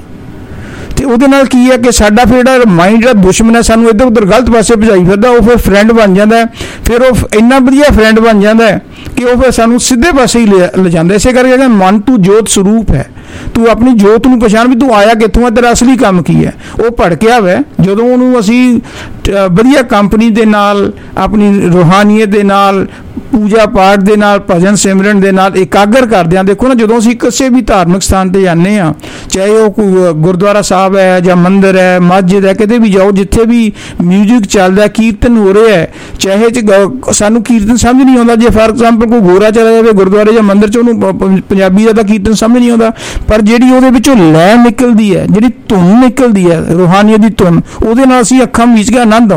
ਤੇ ਉਹਦੇ ਨਾਲ ਕੀ ਹੈ ਕਿ ਸਾਡਾ ਫਿਰ ਜਿਹੜਾ ਮਾਈਂਡ ਜਿਹੜਾ ਦੁਸ਼ਮਣ ਹੈ, ਸਾਨੂੰ ਇੱਧਰ ਉੱਧਰ ਗਲਤ ਪਾਸੇ ਭਜਾਈ ਫਿਰਦਾ, ਉਹ ਫਿਰ ਫਰੈਂਡ ਬਣ ਜਾਂਦਾ। ਫਿਰ ਉਹ ਇੰਨਾ ਵਧੀਆ ਫਰੈਂਡ ਬਣ ਜਾਂਦਾ ਕਿ ਉਹ ਫਿਰ ਸਾਨੂੰ ਸਿੱਧੇ ਪਾਸੇ ਹੀ ਲੈ ਜਾਂਦਾ। ਇਸੇ ਕਰਕੇ ਮਨ ਤੂੰ ਜੋਤ ਸਰੂਪ ਹੈ, ਤੂੰ ਆਪਣੀ ਜੋਤ ਨੂੰ ਪਛਾਣ ਵੀ ਤੂੰ ਆਇਆ ਕਿੱਥੋਂ ਹੈ, ਤੇਰਾ ਅਸਲੀ ਕੰਮ ਕੀ ਹੈ। ਉਹ ਭੜਕਿਆ ਹੋਇਆ, ਜਦੋਂ ਉਹਨੂੰ ਅਸੀਂ ਵਧੀਆ ਕੰਪਨੀ ਦੇ ਨਾਲ, ਆਪਣੀ ਰੂਹਾਨੀਅਤ ਦੇ ਨਾਲ, ਪੂਜਾ ਪਾਠ ਦੇ ਨਾਲ, ਭਜਨ ਸਿਮਰਨ ਦੇ ਨਾਲ ਇਕਾਗਰ ਕਰਦੇ ਹਾਂ। ਦੇਖੋ ਨਾ, ਜਦੋਂ ਅਸੀਂ ਕਿਸੇ ਵੀ ਧਾਰਮਿਕ ਸਥਾਨ ਤੇ ਜਾਂਦੇ ਹਾਂ, ਚਾਹੇ ਉਹ ਕੋਈ ਗੁਰਦੁਆਰਾ ਸਾਹਿਬ ਹੈ ਜਾਂ ਮੰਦਿਰ ਹੈ, ਮਸਜਿਦ ਹੈ, ਕਿਤੇ ਵੀ ਜਾਓ, ਜਿੱਥੇ ਵੀ ਮਿਊਜ਼ਿਕ ਚੱਲਦਾ, ਕੀਰਤਨ ਹੋ ਰਿਹਾ ਹੈ, ਚਾਹੇ ਸਾਨੂੰ ਕੀਰਤਨ ਸਮਝ ਨਹੀਂ ਆਉਂਦਾ, ਜੇ ਫਾਰ ਐਗਜ਼ਾਮਪਲ ਕੋਈ ਗੋਰਾ ਚਲਾ ਜਾਵੇ ਗੁਰਦੁਆਰੇ ਜਾਂ ਮੰਦਿਰ 'ਚ, ਉਹਨੂੰ ਪੰਜਾਬੀ ਦਾ ਤਾਂ ਕੀਰਤਨ ਸਮਝ ਨਹੀਂ ਆਉਂਦਾ, ਪਰ ਜਿਹੜੀ ਉਹਦੇ ਵਿੱਚੋਂ ਲੈਅ ਨਿਕਲਦੀ ਹੈ, ਜਿਹੜੀ ਧੁਨ ਨਿਕਲਦੀ ਹੈ, ਰੂਹਾਨੀਅਤ ਦੀ ਧੁਨ, ਉਹਦੇ ਨਾਲ ਅਸੀਂ ਅੱਖਾਂ ਮੀਚ ਕੇ ਆਨੰਦ ਆਉਂਦਾ ਹੈ।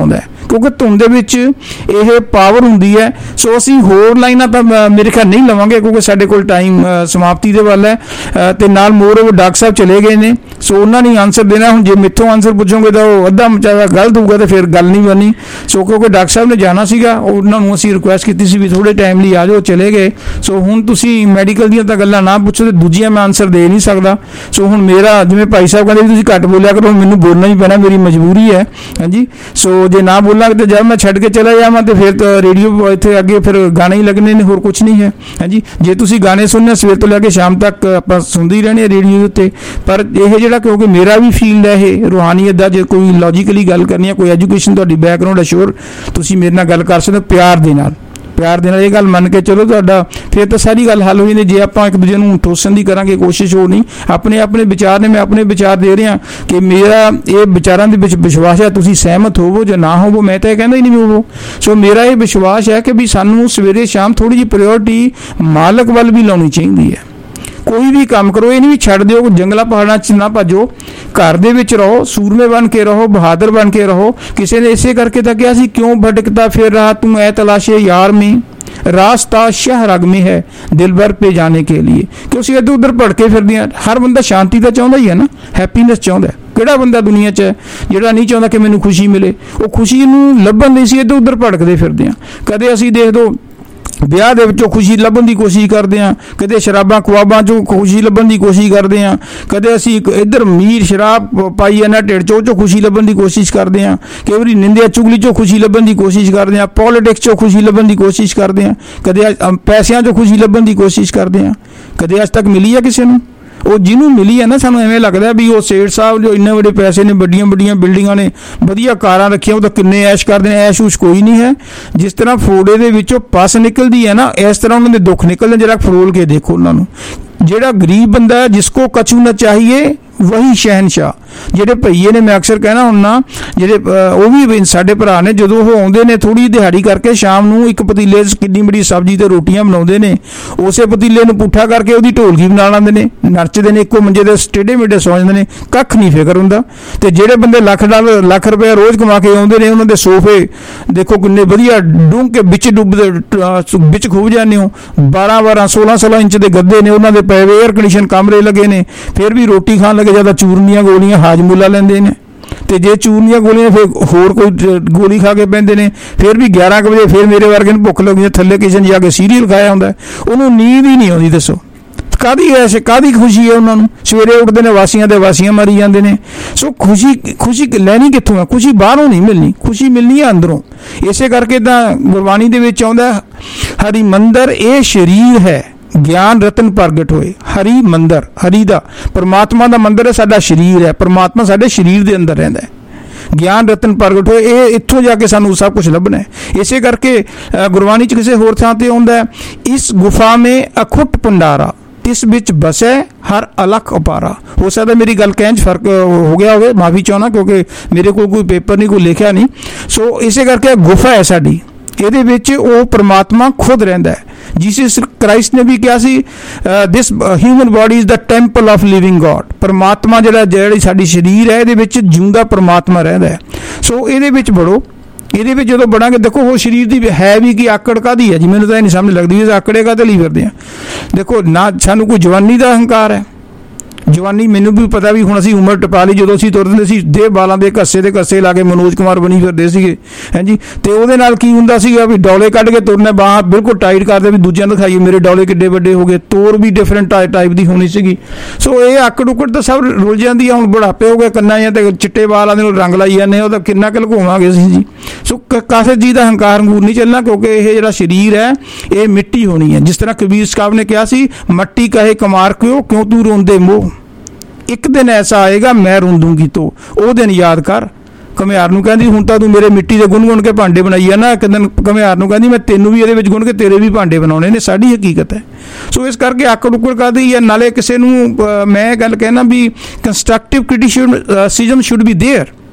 ਕਿਉਂਕਿ ਧੁੰਦ ਦੇ ਵਿੱਚ ਇਹ ਪਾਵਰ ਹੁੰਦੀ ਹੈ। ਸੋ ਅਸੀਂ ਹੋਰ ਲਾਈਨਾਂ ਤਾਂ ਮੇਰੇ ਖਿਆਲ ਨਹੀਂ ਲਵਾਂਗੇ ਕਿਉਂਕਿ ਸਾਡੇ ਕੋਲ ਟਾਈਮ ਸਮਾਪਤੀ ਦੇ ਵੱਲ ਹੈ ਤੇ ਨਾਲ ਮੋਰ ਉਹ ਡਾਕਟਰ ਸਾਹਿਬ ਚਲੇ ਗਏ ਨੇ, ਸੋ ਉਹਨਾਂ ਨੇ ਆਨਸਰ ਦੇਣਾ। ਹੁਣ ਜੇ ਮੇਥੋਂ ਆਨਸਰ ਪੁੱਛੋਗੇ ਤਾਂ ਉਹ ਅੱਧਾ ਮਚਾਵਾ ਗਲਤ ਹੋਊਗਾ ਤੇ ਫਿਰ ਗੱਲ ਨਹੀਂ ਬਣੀ। ਸੋ ਕਿਉਂਕਿ ਡਾਕਟਰ ਸਾਹਿਬ ਨੇ ਜਾਣਾ ਸੀਗਾ, ਉਹਨਾਂ ਨੂੰ ਅਸੀਂ ਰਿਕੁਐਸਟ ਕੀਤੀ ਸੀ ਵੀ ਥੋੜੇ ਟਾਈਮ ਲਈ ਆ ਜਾਓ, ਚਲੇ ਗਏ। ਸੋ ਹੁਣ ਤੁਸੀਂ ਮੈਡੀਕਲ ਦੀਆਂ ਤਾਂ ਗੱਲਾਂ ਨਾ ਪੁੱਛੋ ਤੇ ਦੂਜੀਆਂ ਮੈਂ ਆਨਸਰ ਦੇ ਨਹੀਂ ਸਕਦਾ। ਸੋ ਹੁਣ ਮੇਰਾ ਜਿਵੇਂ ਭਾਈ ਸਾਹਿਬ ਕਹਿੰਦੇ ਵੀ ਤੁਸੀਂ ਘੱਟ ਬੋਲਿਆ ਕਰੋ, ਮੈਨੂੰ ਬੋਲਣਾ ਹੀ ਪੈਣਾ, ਮੇਰੀ ਮਜਬੂਰੀ ਹੈ। ਹਾਂਜੀ, ਸੋ ਜੇ ਨਾ ਬੋਲਾਂਗੇ ਤੇ ਜਦ ਮੈਂ ਛੱਡ ਕੇ ਚਲਾ ਜਾਵਾਂ ਤੇ ਫਿਰ ਤਾਂ ਰੇਡੀਓ ਇੱਥੇ ਅੱਗੇ ਫਿਰ ਗਾਣੇ ਹੀ ਲੱਗਣੇ ਨੇ, ਹੋਰ ਕੁਛ ਨਹੀਂ ਹੈ। ਹਾਂਜੀ, ਜੇ ਤੁਸੀਂ ਗਾਣੇ ਸੁਣਨੇ ਸਵੇਰ ਤੋਂ ਲੈ ਕੇ ਸ਼ਾਮ ਤੱਕ ਆਪਾਂ ਸੁਣਦੇ ਹੀ ਰਹਿਣੇ ਰੇਡੀਓ ਉੱਤੇ। ਪਰ ਇਹ ਜਿਹੜਾ ਕਿਉਂਕਿ ਮੇਰਾ ਵੀ ਫੀਲਡ ਹੈ ਇਹ ਰੂਹਾਨੀਅਤ ਦਾ, ਜੇ ਕੋਈ ਲੌਜੀਕਲੀ ਗੱਲ ਕਰਨੀ ਹੈ, ਕੋਈ ਐਜੂਕੇਸ਼ਨ ਤੁਹਾਡੀ ਬੈਕਗਰਾਉਂਡ ਹੈ, ਸ਼ੋਰ ਤੁਸੀਂ ਮੇਰੇ ਨਾਲ ਗੱਲ ਕਰ ਸਕਦੇ ਹੋ ਪਿਆਰ ਦੇ ਨਾਲ, ਪਿਆਰ ਦੇ ਨਾਲ ਇਹ ਗੱਲ ਮੰਨ ਕੇ ਚਲੋ ਤੁਹਾਡਾ ਫਿਰ ਤਾਂ ਸਾਰੀ ਗੱਲ ਹੱਲ ਹੋ ਜਾਂਦੀ। ਜੇ ਆਪਾਂ ਇੱਕ ਦੂਜੇ ਨੂੰ ਠੋਸਣ ਦੀ ਕਰਾਂਗੇ ਕੋਸ਼ਿਸ਼, ਹੋ ਨਹੀਂ। ਆਪਣੇ ਆਪਣੇ ਵਿਚਾਰ ਨੇ, ਮੈਂ ਆਪਣੇ ਵਿਚਾਰ ਦੇ ਰਿਹਾ ਕਿ ਮੇਰਾ ਇਹ ਵਿਚਾਰਾਂ ਦੇ ਵਿੱਚ ਵਿਸ਼ਵਾਸ ਹੈ, ਤੁਸੀਂ ਸਹਿਮਤ ਹੋਵੋ ਜਾਂ ਨਾ ਹੋਵੋ, ਮੈਂ ਤਾਂ ਇਹ ਕਹਿੰਦਾ ਹੀ ਨਹੀਂ ਹੋਵੋ। ਸੋ ਮੇਰਾ ਇਹ ਵਿਸ਼ਵਾਸ ਹੈ ਕਿ ਵੀ ਸਾਨੂੰ ਸਵੇਰੇ ਸ਼ਾਮ ਥੋੜ੍ਹੀ ਜਿਹੀ ਪ੍ਰਾਇਓਰਟੀ ਮਾਲਕ ਵੱਲ ਵੀ ਲਾਉਣੀ ਚਾਹੀਦੀ ਹੈ। ਕੋਈ ਵੀ ਕੰਮ ਕਰੋ, ਇਹ ਨਹੀਂ ਵੀ ਛੱਡ ਦਿਓ, ਜੰਗਲਾਂ ਪਹਾੜਾਂ 'ਚ ਨਾ ਭੱਜੋ, ਘਰ ਦੇ ਵਿੱਚ ਰਹੋ, ਸੂਰਮੇ ਬਣ ਕੇ ਰਹੋ, ਬਹਾਦਰ ਬਣ ਕੇ ਰਹੋ। ਕਿਸੇ ਨੇ ਇਸੇ ਕਰਕੇ ਤਾਂ ਕਿਹਾ ਸੀ, ਕਿਉਂ ਭਟਕਦਾ ਫਿਰ ਰਹਾ ਤੂੰ ਐ ਤਲਾਸ਼ੇ ਯਾਰ में, रास्ता शहरग में है दिलबर पे जाने के लिए। कि ਅਸੀਂ ਇੱਧਰ ਉੱਧਰ ਭਟਕੇ ਫਿਰਦੇ ਹਾਂ। ਹਰ ਬੰਦਾ ਸ਼ਾਂਤੀ ਤਾਂ ਚਾਹੁੰਦਾ ਹੀ ਹੈ ਨਾ, ਹੈਪੀਨੈਸ ਚਾਹੁੰਦਾ। ਕਿਹੜਾ ਬੰਦਾ ਦੁਨੀਆ 'ਚ ਹੈ ਜਿਹੜਾ ਨਹੀਂ ਚਾਹੁੰਦਾ ਕਿ ਮੈਨੂੰ ਖੁਸ਼ੀ ਮਿਲੇ? ਉਹ ਖੁਸ਼ੀ ਨੂੰ ਲੱਭਣ ਲਈ ਅਸੀਂ ਇੱਧਰ ਉੱਧਰ ਭਟਕਦੇ ਫਿਰਦੇ ਹਾਂ। ਕਦੇ ਅਸੀਂ ਦੇਖ ਦੋ ਵਿਆਹ ਦੇ ਵਿੱਚੋਂ ਖੁਸ਼ੀ ਲੱਭਣ ਦੀ ਕੋਸ਼ਿਸ਼ ਕਰਦੇ ਹਾਂ, ਕਦੇ ਸ਼ਰਾਬਾਂ ਖੁਆਬਾਂ 'ਚੋਂ ਖੁਸ਼ੀ ਲੱਭਣ ਦੀ ਕੋਸ਼ਿਸ਼ ਕਰਦੇ ਹਾਂ, ਕਦੇ ਅਸੀਂ ਇੱਧਰ ਮੀਰ ਸ਼ਰਾਬ ਪਾਈ ਜਾਂਦਾ ਢਿੱਡ 'ਚੋਂ, 'ਚੋਂ ਖੁਸ਼ੀ ਲੱਭਣ ਦੀ ਕੋਸ਼ਿਸ਼ ਕਰਦੇ ਹਾਂ। ਕਈ ਵਾਰੀ ਨਿੰਦਿਆ ਚੁਗਲੀ 'ਚੋਂ ਖੁਸ਼ੀ ਲੱਭਣ ਦੀ ਕੋਸ਼ਿਸ਼ ਕਰਦੇ ਹਾਂ, ਪੋਲੀਟਿਕਸ 'ਚੋਂ ਖੁਸ਼ੀ ਲੱਭਣ ਦੀ ਕੋਸ਼ਿਸ਼ ਕਰਦੇ ਹਾਂ, ਕਦੇ ਪੈਸਿਆਂ 'ਚੋਂ ਖੁਸ਼ੀ ਲੱਭਣ ਦੀ ਕੋਸ਼ਿਸ਼ ਕਰਦੇ ਹਾਂ। ਕਦੇ ਅੱਜ ਤੱਕ ਮਿਲੀ ਹੈ ਕਿਸੇ ਨੂੰ? ਉਹ ਜਿਹਨੂੰ ਮਿਲੀ ਹੈ ਨਾ, ਸਾਨੂੰ ਐਵੇਂ ਲੱਗਦਾ ਵੀ ਉਹ ਸੇਠ ਸਾਹਿਬ ਜੋ ਇੰਨੇ ਵੱਡੇ ਪੈਸੇ ਨੇ, ਵੱਡੀਆਂ ਵੱਡੀਆਂ ਬਿਲਡਿੰਗਾਂ ਨੇ, ਵਧੀਆ ਕਾਰਾਂ ਰੱਖੀਆਂ, ਉਹ ਤਾਂ ਕਿੰਨੇ ਐਸ਼ ਕਰਦੇ ਨੇ। ਐਸ਼ ਉਸ਼ ਕੋਈ ਨਹੀਂ ਹੈ। ਜਿਸ ਤਰ੍ਹਾਂ ਫੋੜੇ ਦੇ ਵਿੱਚੋਂ ਪਸ ਨਿਕਲਦੀ ਹੈ ਨਾ, ਇਸ ਤਰ੍ਹਾਂ ਉਹਨਾਂ ਦੇ ਦੁੱਖ ਨਿਕਲਦੇ। ਜਰਾ ਫਰੋਲ ਕੇ ਦੇਖੋ ਉਹਨਾਂ ਨੂੰ। ਜਿਹੜਾ ਗਰੀਬ ਬੰਦਾ ਹੈ, ਜਿਸਕੋ ਕਛੂ ਨਾ ਚਾਹੀਏ ਵਹੀ ਸ਼ਹਿਨशाह। ਜਿਹੜੇ ਭਈਏ ਨੇ, ਮੈਂ ਅਕਸਰ ਕਹਿਣਾ ਹੁੰਦਾ, ਜਿਹੜੇ ਉਹ ਵੀ ਸਾਡੇ ਭਰਾ ਨੇ, ਜਦੋਂ ਉਹ ਆਉਂਦੇ ਨੇ ਥੋੜ੍ਹੀ ਦਿਹਾੜੀ ਕਰਕੇ ਸ਼ਾਮ ਨੂੰ ਇੱਕ ਪਤੀਲੇ 'ਚ ਕਿੰਨੀ ਬੜੀ ਸਬਜ਼ੀ ਤੇ ਰੋਟੀਆਂ ਬਣਾਉਂਦੇ ਨੇ, ਉਸੇ ਪਤੀਲੇ ਨੂੰ ਪੁੱਠਾ ਕਰਕੇ ਉਹਦੀ ਢੋਲਕੀ ਬਣਾ ਲੈਂਦੇ ਨੇ, ਨੱਚਦੇ ਨੇ, ਇੱਕੋ ਮੰਜੇ ਦੇ ਟੇਢੇ ਮੇਢੇ ਸੌਂ ਜਾਂਦੇ ਨੇ, ਕੱਖ ਨਹੀਂ ਫਿਕਰ ਹੁੰਦਾ। ਤੇ ਜਿਹੜੇ ਬੰਦੇ ਲੱਖ ਡਾਲਰ ਲੱਖ ਰੁਪਇਆ ਰੋਜ਼ ਕਮਾ ਕੇ ਆਉਂਦੇ ਨੇ, ਉਹਨਾਂ ਦੇ ਸੋਫੇ ਦੇਖੋ ਕਿੰਨੇ ਵਧੀਆ ਡੂੰਘ ਕੇ ਵਿੱਚ ਡੁੱਬਦੇ ਵਿੱਚ ਖੂਬ ਜਾਂਦੇ ਹੋ। ਬਾਰਾਂ ਬਾਰਾਂ ਸੋਲਾਂ ਸੋਲਾਂ ਇੰਚ ਦੇ ਗੱਦੇ ਨੇ ਉਹਨਾਂ ਦੇ ਪਏ, ਏਅਰ ਕੰਡੀਸ਼ਨ ਕਮਰੇ ਲੱਗੇ ਨੇ, ਫਿਰ ਵੀ ਰੋਟੀ ਖਾਣ ਲੱਗੇ ਜ਼ਿਆਦਾ ਚੂਰਨੀਆਂ ਗੋਲੀਆਂ ਹਾਜਮੁੱਲਾ ਲੈਂਦੇ ਨੇ। ਤੇ ਜੇ ਚੂਰਨੀਆਂ ਗੋਲੀਆਂ ਫਿਰ ਹੋਰ ਕੋਈ ਗੋਲੀ ਖਾ ਕੇ ਪੈਂਦੇ ਨੇ। ਫਿਰ ਵੀ ਗਿਆਰਾਂ ਕੁ ਵਜੇ ਫਿਰ ਮੇਰੇ ਵਰਗੇ ਨੂੰ ਭੁੱਖ ਲੱਗਦੀ, ਥੱਲੇ ਕਿਚਨ ਜਾ ਕੇ ਸੀਰੀਅਲ ਖਾਇਆ ਹੁੰਦਾ, ਉਹਨੂੰ ਨੀਂਦ ਹੀ ਨਹੀਂ ਆਉਂਦੀ। ਦੱਸੋ ਕਾਹਦੀ ਐਸ਼, ਕਾਹਦੀ ਖੁਸ਼ੀ ਹੈ ਉਹਨਾਂ ਨੂੰ? ਸਵੇਰੇ ਉੱਠਦੇ ਨੇ, ਵਾਸੀਆਂ ਦੇ ਵਾਸੀਆਂ ਮਾਰੀ ਜਾਂਦੇ ਨੇ। ਸੋ ਖੁਸ਼ੀ ਖੁਸ਼ੀ ਲੈਣੀ ਕਿੱਥੋਂ ਹੈ? ਖੁਸ਼ੀ ਬਾਹਰੋਂ ਨਹੀਂ ਮਿਲਣੀ, ਖੁਸ਼ੀ ਮਿਲਣੀ ਹੈ ਅੰਦਰੋਂ। ਇਸੇ ਕਰਕੇ ਤਾਂ ਗੁਰਬਾਣੀ ਦੇ ਵਿੱਚ ਆਉਂਦਾ, ਹਰੀ ਮੰਦਰ ਇਹ ਸਰੀਰ ਹੈ ਗਿਆਨ ਰਤਨ ਪ੍ਰਗਟ ਹੋਏ। ਹਰੀ ਮੰਦਰ, ਹਰੀ ਦਾ ਪਰਮਾਤਮਾ ਦਾ ਮੰਦਰ ਹੈ, ਸਾਡਾ ਸਰੀਰ ਹੈ। ਪਰਮਾਤਮਾ ਸਾਡੇ ਸਰੀਰ ਦੇ ਅੰਦਰ ਰਹਿੰਦਾ ਹੈ। ਗਿਆਨ ਰਤਨ ਪ੍ਰਗਟ ਹੋਏ, ਇਹ ਇੱਥੋਂ ਜਾ ਕੇ ਸਾਨੂੰ ਸਭ ਕੁਝ ਲੱਭਣਾ ਹੈ। ਇਸੇ ਕਰਕੇ ਗੁਰਬਾਣੀ 'ਚ ਕਿਸੇ ਹੋਰ ਥਾਂ ਤੇ ਆਉਂਦਾ, ਇਸ ਗੁਫਾ ਮੇਂ ਅਖੁੱਟ ਭੰਡਾਰਾ, ਇਸ ਵਿੱਚ ਬਸੈ ਹਰ ਅਲਖ ਉਪਾਰਾ। ਹੋ ਸਕਦਾ ਮੇਰੀ ਗੱਲ ਕਹਿਣ 'ਚ ਫਰਕ ਹੋ ਗਿਆ ਹੋਵੇ, ਮਾਫੀ ਚਾਹੁੰਦਾ, ਕਿਉਂਕਿ ਮੇਰੇ ਕੋਲ ਕੋਈ ਪੇਪਰ ਨਹੀਂ, ਕੋਈ ਲਿਖਿਆ ਨਹੀਂ। ਸੋ ਇਸੇ ਕਰਕੇ ਗੁਫਾ ਹੈ ਸਾਡੀ, ਇਹਦੇ ਵਿੱਚ ਉਹ ਪਰਮਾਤਮਾ ਖੁਦ ਰਹਿੰਦਾ ਹੈ। ਜੀਸਸ ਕ੍ਰਾਈਸਟ ਨੇ ਵੀ ਕਿਹਾ ਸੀ, this human body is the temple of living God. ਪਰਮਾਤਮਾ ਜਿਹੜਾ ਜਿਹੜੀ ਸਾਡੀ ਸਰੀਰ ਹੈ, ਇਹਦੇ ਵਿੱਚ ਜਿਉਂਦਾ ਪਰਮਾਤਮਾ ਰਹਿੰਦਾ ਹੈ। ਸੋ ਇਹਦੇ ਵਿੱਚ ਬੜੋ, ਇਹਦੇ ਵਿੱਚ ਜਦੋਂ ਬੜਾਂਗੇ, ਦੇਖੋ ਉਹ ਸਰੀਰ ਦੀ ਹੈ ਵੀ ਕੀ, ਆਕੜ ਕਾਹਦੀ ਹੈ ਜੀ? ਮੈਨੂੰ ਤਾਂ ਇਹ ਨਹੀਂ ਸਮਝ ਲੱਗਦੀ, ਆਕੜੇ ਕਾਹਦੇ ਲਈ ਫਿਰਦੇ ਆ? ਦੇਖੋ ਨਾ, ਸਾਨੂੰ ਕੋਈ ਜਵਾਨੀ ਦਾ ਹੰਕਾਰ ਹੈ। ਜਵਾਨੀ ਮੈਨੂੰ ਵੀ ਪਤਾ ਵੀ ਹੁਣ ਅਸੀਂ ਉਮਰ ਟਪਾ ਲਈ। ਜਦੋਂ ਅਸੀਂ ਤੁਰਦੇ ਸੀ ਦੇ ਬਾਲਾਂ ਦੇ ਘੱਸੇ ਦੇ ਘੱਸੇ ਲਾ ਕੇ ਮਨੋਜ ਕੁਮਾਰ ਬਣੀ ਫਿਰਦੇ ਸੀਗੇ, ਹਾਂਜੀ। ਤੇ ਉਹਦੇ ਨਾਲ ਕੀ ਹੁੰਦਾ ਸੀਗਾ ਵੀ ਡੌਲੇ ਕੱਢ ਕੇ ਤੁਰਨੇ, ਬਾਹਾਂ ਬਿਲਕੁਲ ਟਾਈਟ ਕਰਦੇ ਵੀ ਦੂਜਿਆਂ ਨੂੰ ਦਿਖਾਈਏ ਮੇਰੇ ਡੌਲੇ ਕਿੱਡੇ ਵੱਡੇ ਹੋ ਗਏ। ਤੋਰ ਵੀ ਡਿਫਰੈਂਟ ਟਾਈਪ ਦੀ ਹੋਣੀ ਸੀਗੀ। ਸੋ ਇਹ ਆਕੜ ਉਕੜ ਤਾਂ ਸਭ ਰੁਲ ਜਾਂਦੀ ਆ। ਹੁਣ ਬੁਢਾਪੇ ਹੋ ਗਏ, ਕੰਨਾਂ ਜਾਂ ਤੇ ਚਿੱਟੇ ਬਾਲਾਂ ਦੇ ਨੂੰ ਰੰਗ ਲਾਈ ਜਾਂਦੇ, ਉਹਦਾ ਕਿੰਨਾ ਕੁ ਲੁਕਾਵਾਂਗੇ ਅਸੀਂ ਜੀ? ਸੋ ਕਾਸੇ ਜੀ ਦਾ ਹੰਕਾਰ ਹੰਗੂਰ ਨਹੀਂ ਚੱਲਣਾ, ਕਿਉਂਕਿ ਇਹ ਜਿਹੜਾ ਸਰੀਰ ਹੈ ਇਹ ਮਿੱਟੀ ਹੋਣੀ ਹੈ। ਜਿਸ ਤਰ੍ਹਾਂ ਕਬੀਰ ਸਾਹਿਬ ਨੇ ਕਿਹਾ ਸੀ, ਮੱਟੀ ਕਹੇ ਕਮਾਰ ਕਿਉਂ ਕਿਉਂ ਤੂੰ ਰੋਂਦੇ ਮੋਹ, ਇੱਕ ਦਿਨ ਐਸਾ ਆਏਗਾ ਮੈਂ ਰੋਂਦੂਗੀ ਤੋ, ਉਹ ਦਿਨ ਯਾਦ ਕਰ। ਘੁਮਿਆਰ ਨੂੰ ਕਹਿੰਦੀ, ਹੁਣ ਤਾਂ ਤੂੰ ਮੇਰੇ ਮਿੱਟੀ ਦੇ ਗੁਣ ਗੁਣ ਕੇ ਭਾਂਡੇ ਬਣਾਈ ਆ ਨਾ, ਇੱਕ ਦਿਨ ਘੁਮਿਆਰ ਨੂੰ ਕਹਿੰਦੀ ਮੈਂ ਤੈਨੂੰ ਵੀ ਇਹਦੇ ਵਿੱਚ ਗੁਣ ਕੇ ਤੇਰੇ ਵੀ ਭਾਂਡੇ ਬਣਾਉਣੇ ਨੇ। ਸਾਡੀ ਹਕੀਕਤ ਹੈ। ਸੋ ਇਸ ਕਰਕੇ ਆਕੜ ਉਕੜ ਕਰਦੀ ਹੈ। ਨਾਲੇ ਕਿਸੇ ਨੂੰ ਮੈਂ ਗੱਲ ਕਹਿਣਾ ਵੀ constructive criticism should be there.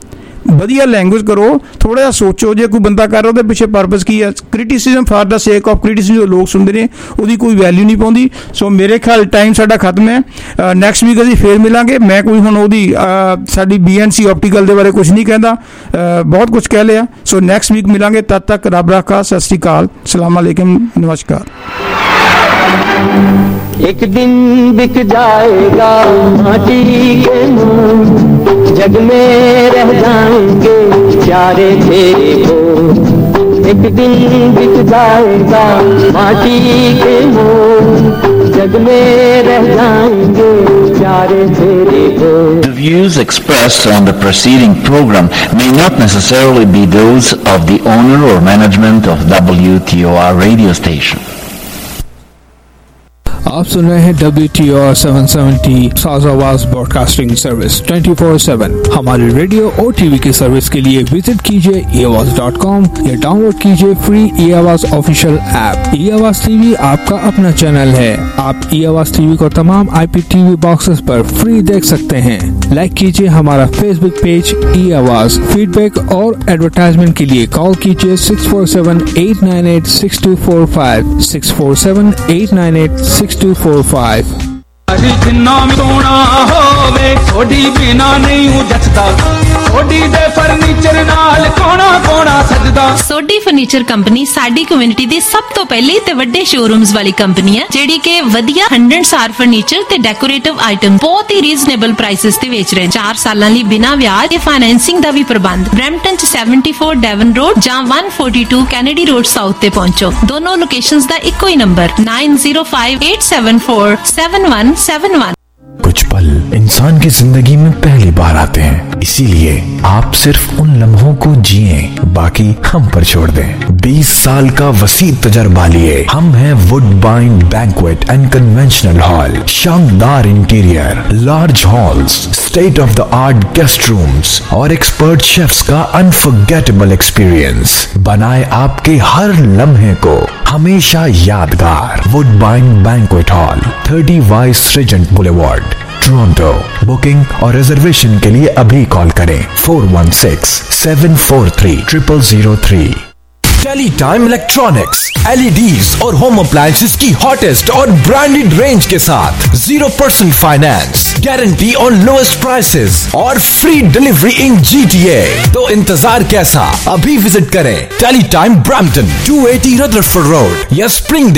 ਵਧੀਆ ਲੈਂਗੁਏਜ ਕਰੋ, ਥੋੜਾ ਜਿਹਾ ਸੋਚੋ ਜੇ ਕੋਈ ਬੰਦਾ ਕਰ ਰਿਹਾ ਉਹਦੇ ਪਿੱਛੇ ਪਰਪਸ ਕੀ ਹੈ। ਕ੍ਰਿਟਿਸਿਜ਼ਮ ਫਾਰ ਦਾ ਸੇਕ ਆਫ ਕ੍ਰਿਟਿਸਿਜ਼ਮ ਜੋ ਲੋਕ ਸੁਣਦੇ ਨੇ ਉਹਦੀ ਕੋਈ ਵੈਲਿਊ ਨਹੀਂ ਪਾਉਂਦੀ। ਸੋ ਮੇਰੇ ਖਿਆਲ ਟਾਈਮ ਸਾਡਾ ਖਤਮ ਹੈ। ਨੈਕਸਟ ਵੀਕ ਅਸੀਂ ਫੇਰ ਮਿਲਾਂਗੇ। ਮੈਂ ਕੋਈ ਹੁਣ ਉਹਦੀ ਸਾਡੀ ਬੀ ਐਨ ਸੀ ਆਪਟੀਕਲ ਦੇ ਬਾਰੇ ਕੁਝ ਨਹੀਂ ਕਹਿੰਦਾ, ਬਹੁਤ ਕੁਝ ਕਹਿ ਲਿਆ। ਸੋ ਨੈਕਸਟ ਵੀਕ ਮਿਲਾਂਗੇ, ਤਦ ਤੱਕ ਰੱਬ ਰਾਖਾ, ਸਤਿ ਸ਼੍ਰੀ अकाल, सलाम अलैकुम, नमस्कार। एक दिन बिक जाएगा माटी के मोल, जग में रह जाएंगे प्यारे तेरे बोल। एक दिन बिक जाएगा माटी के मोल, जग में रह जाएंगे प्यारे तेरे बोल। The views expressed on the preceding program may not necessarily be those of the owner or management of W T O R radio station. आप सुन रहे हैं W T O R seven seventy Saaz Awaaz broadcasting service twenty four seven. हमारी radio और TV की service के लिए visit कीजिए ई आवाज डॉट कॉम या डाउनलोड कीजिए free e Awaaz official app. ई आवाज टीवी आपका अपना चैनल है। आप ई आवाज टीवी को तमाम आई पी टीवी बॉक्सेस पर फ्री देख सकते हैं। लाइक कीजिए हमारा फेसबुक पेज ई आवाज। फीडबैक और एडवर्टाइजमेंट के लिए कॉल कीजिए six four seven eight nine eight six two four five six four seven eight nine eight six two four five. जिन्ना सोना होवे थोड़ी बिना नहीं जचदा, थोड़ी दे फर्नीचर नाल कोना कोना सजदा। सोडी फर्नीचर कंपनी साडी कम्युनिटी दी सब तो पहले ते वड्डे शोरूम्स वाली कंपनी है जेडी के वधिया हंड्रेड स्टार फर्नीचर ते डेकोरेटिव आइटम बहुत ही रीजनेबल प्राइसेस ते बेच रहे। चार सालां लई बिना ब्याज ते फाइनेंसिंग दा भी प्रबंध। ब्रैम्पटन च सेवेंटी फोर डेवन रोड जां one forty two Kennedy road south ते पहुंचो। दोनों लोकेशंस दा इक्को ही number nine zero five eight seven four seven one seven one. कुछ पल इंसान की जिंदगी में पहली बार आते हैं, इसीलिए आप सिर्फ उन लम्हों को जिए, बाकी हम पर छोड़ दें। बीस साल का वसी तजर्बा लिए हम हैं Woodbine banquet and conventional hall. शानदार interior, large halls, state of the art guest rooms और एक्सपर्ट शेफ्स का अनफॉरगेटेबल एक्सपीरियंस बनाए आपके हर लम्हे को हमेशा यादगार। Woodbine banquet hall, thirty Vice Regent Boulevard, Toronto. Booking और रिजर्वेशन के लिए अभी कॉल करें four one six seven four three triple zero three. Tele Time electronics, L E Ds और होम अप्लायंसेस की हॉटेस्ट और ब्रांडेड रेंज के साथ zero percent finance, guarantee on lowest prices और free delivery in G T A. तो इंतजार कैसा, अभी विजिट करें Tele Time Brampton two eighty Rutherford road या स्प्रिंग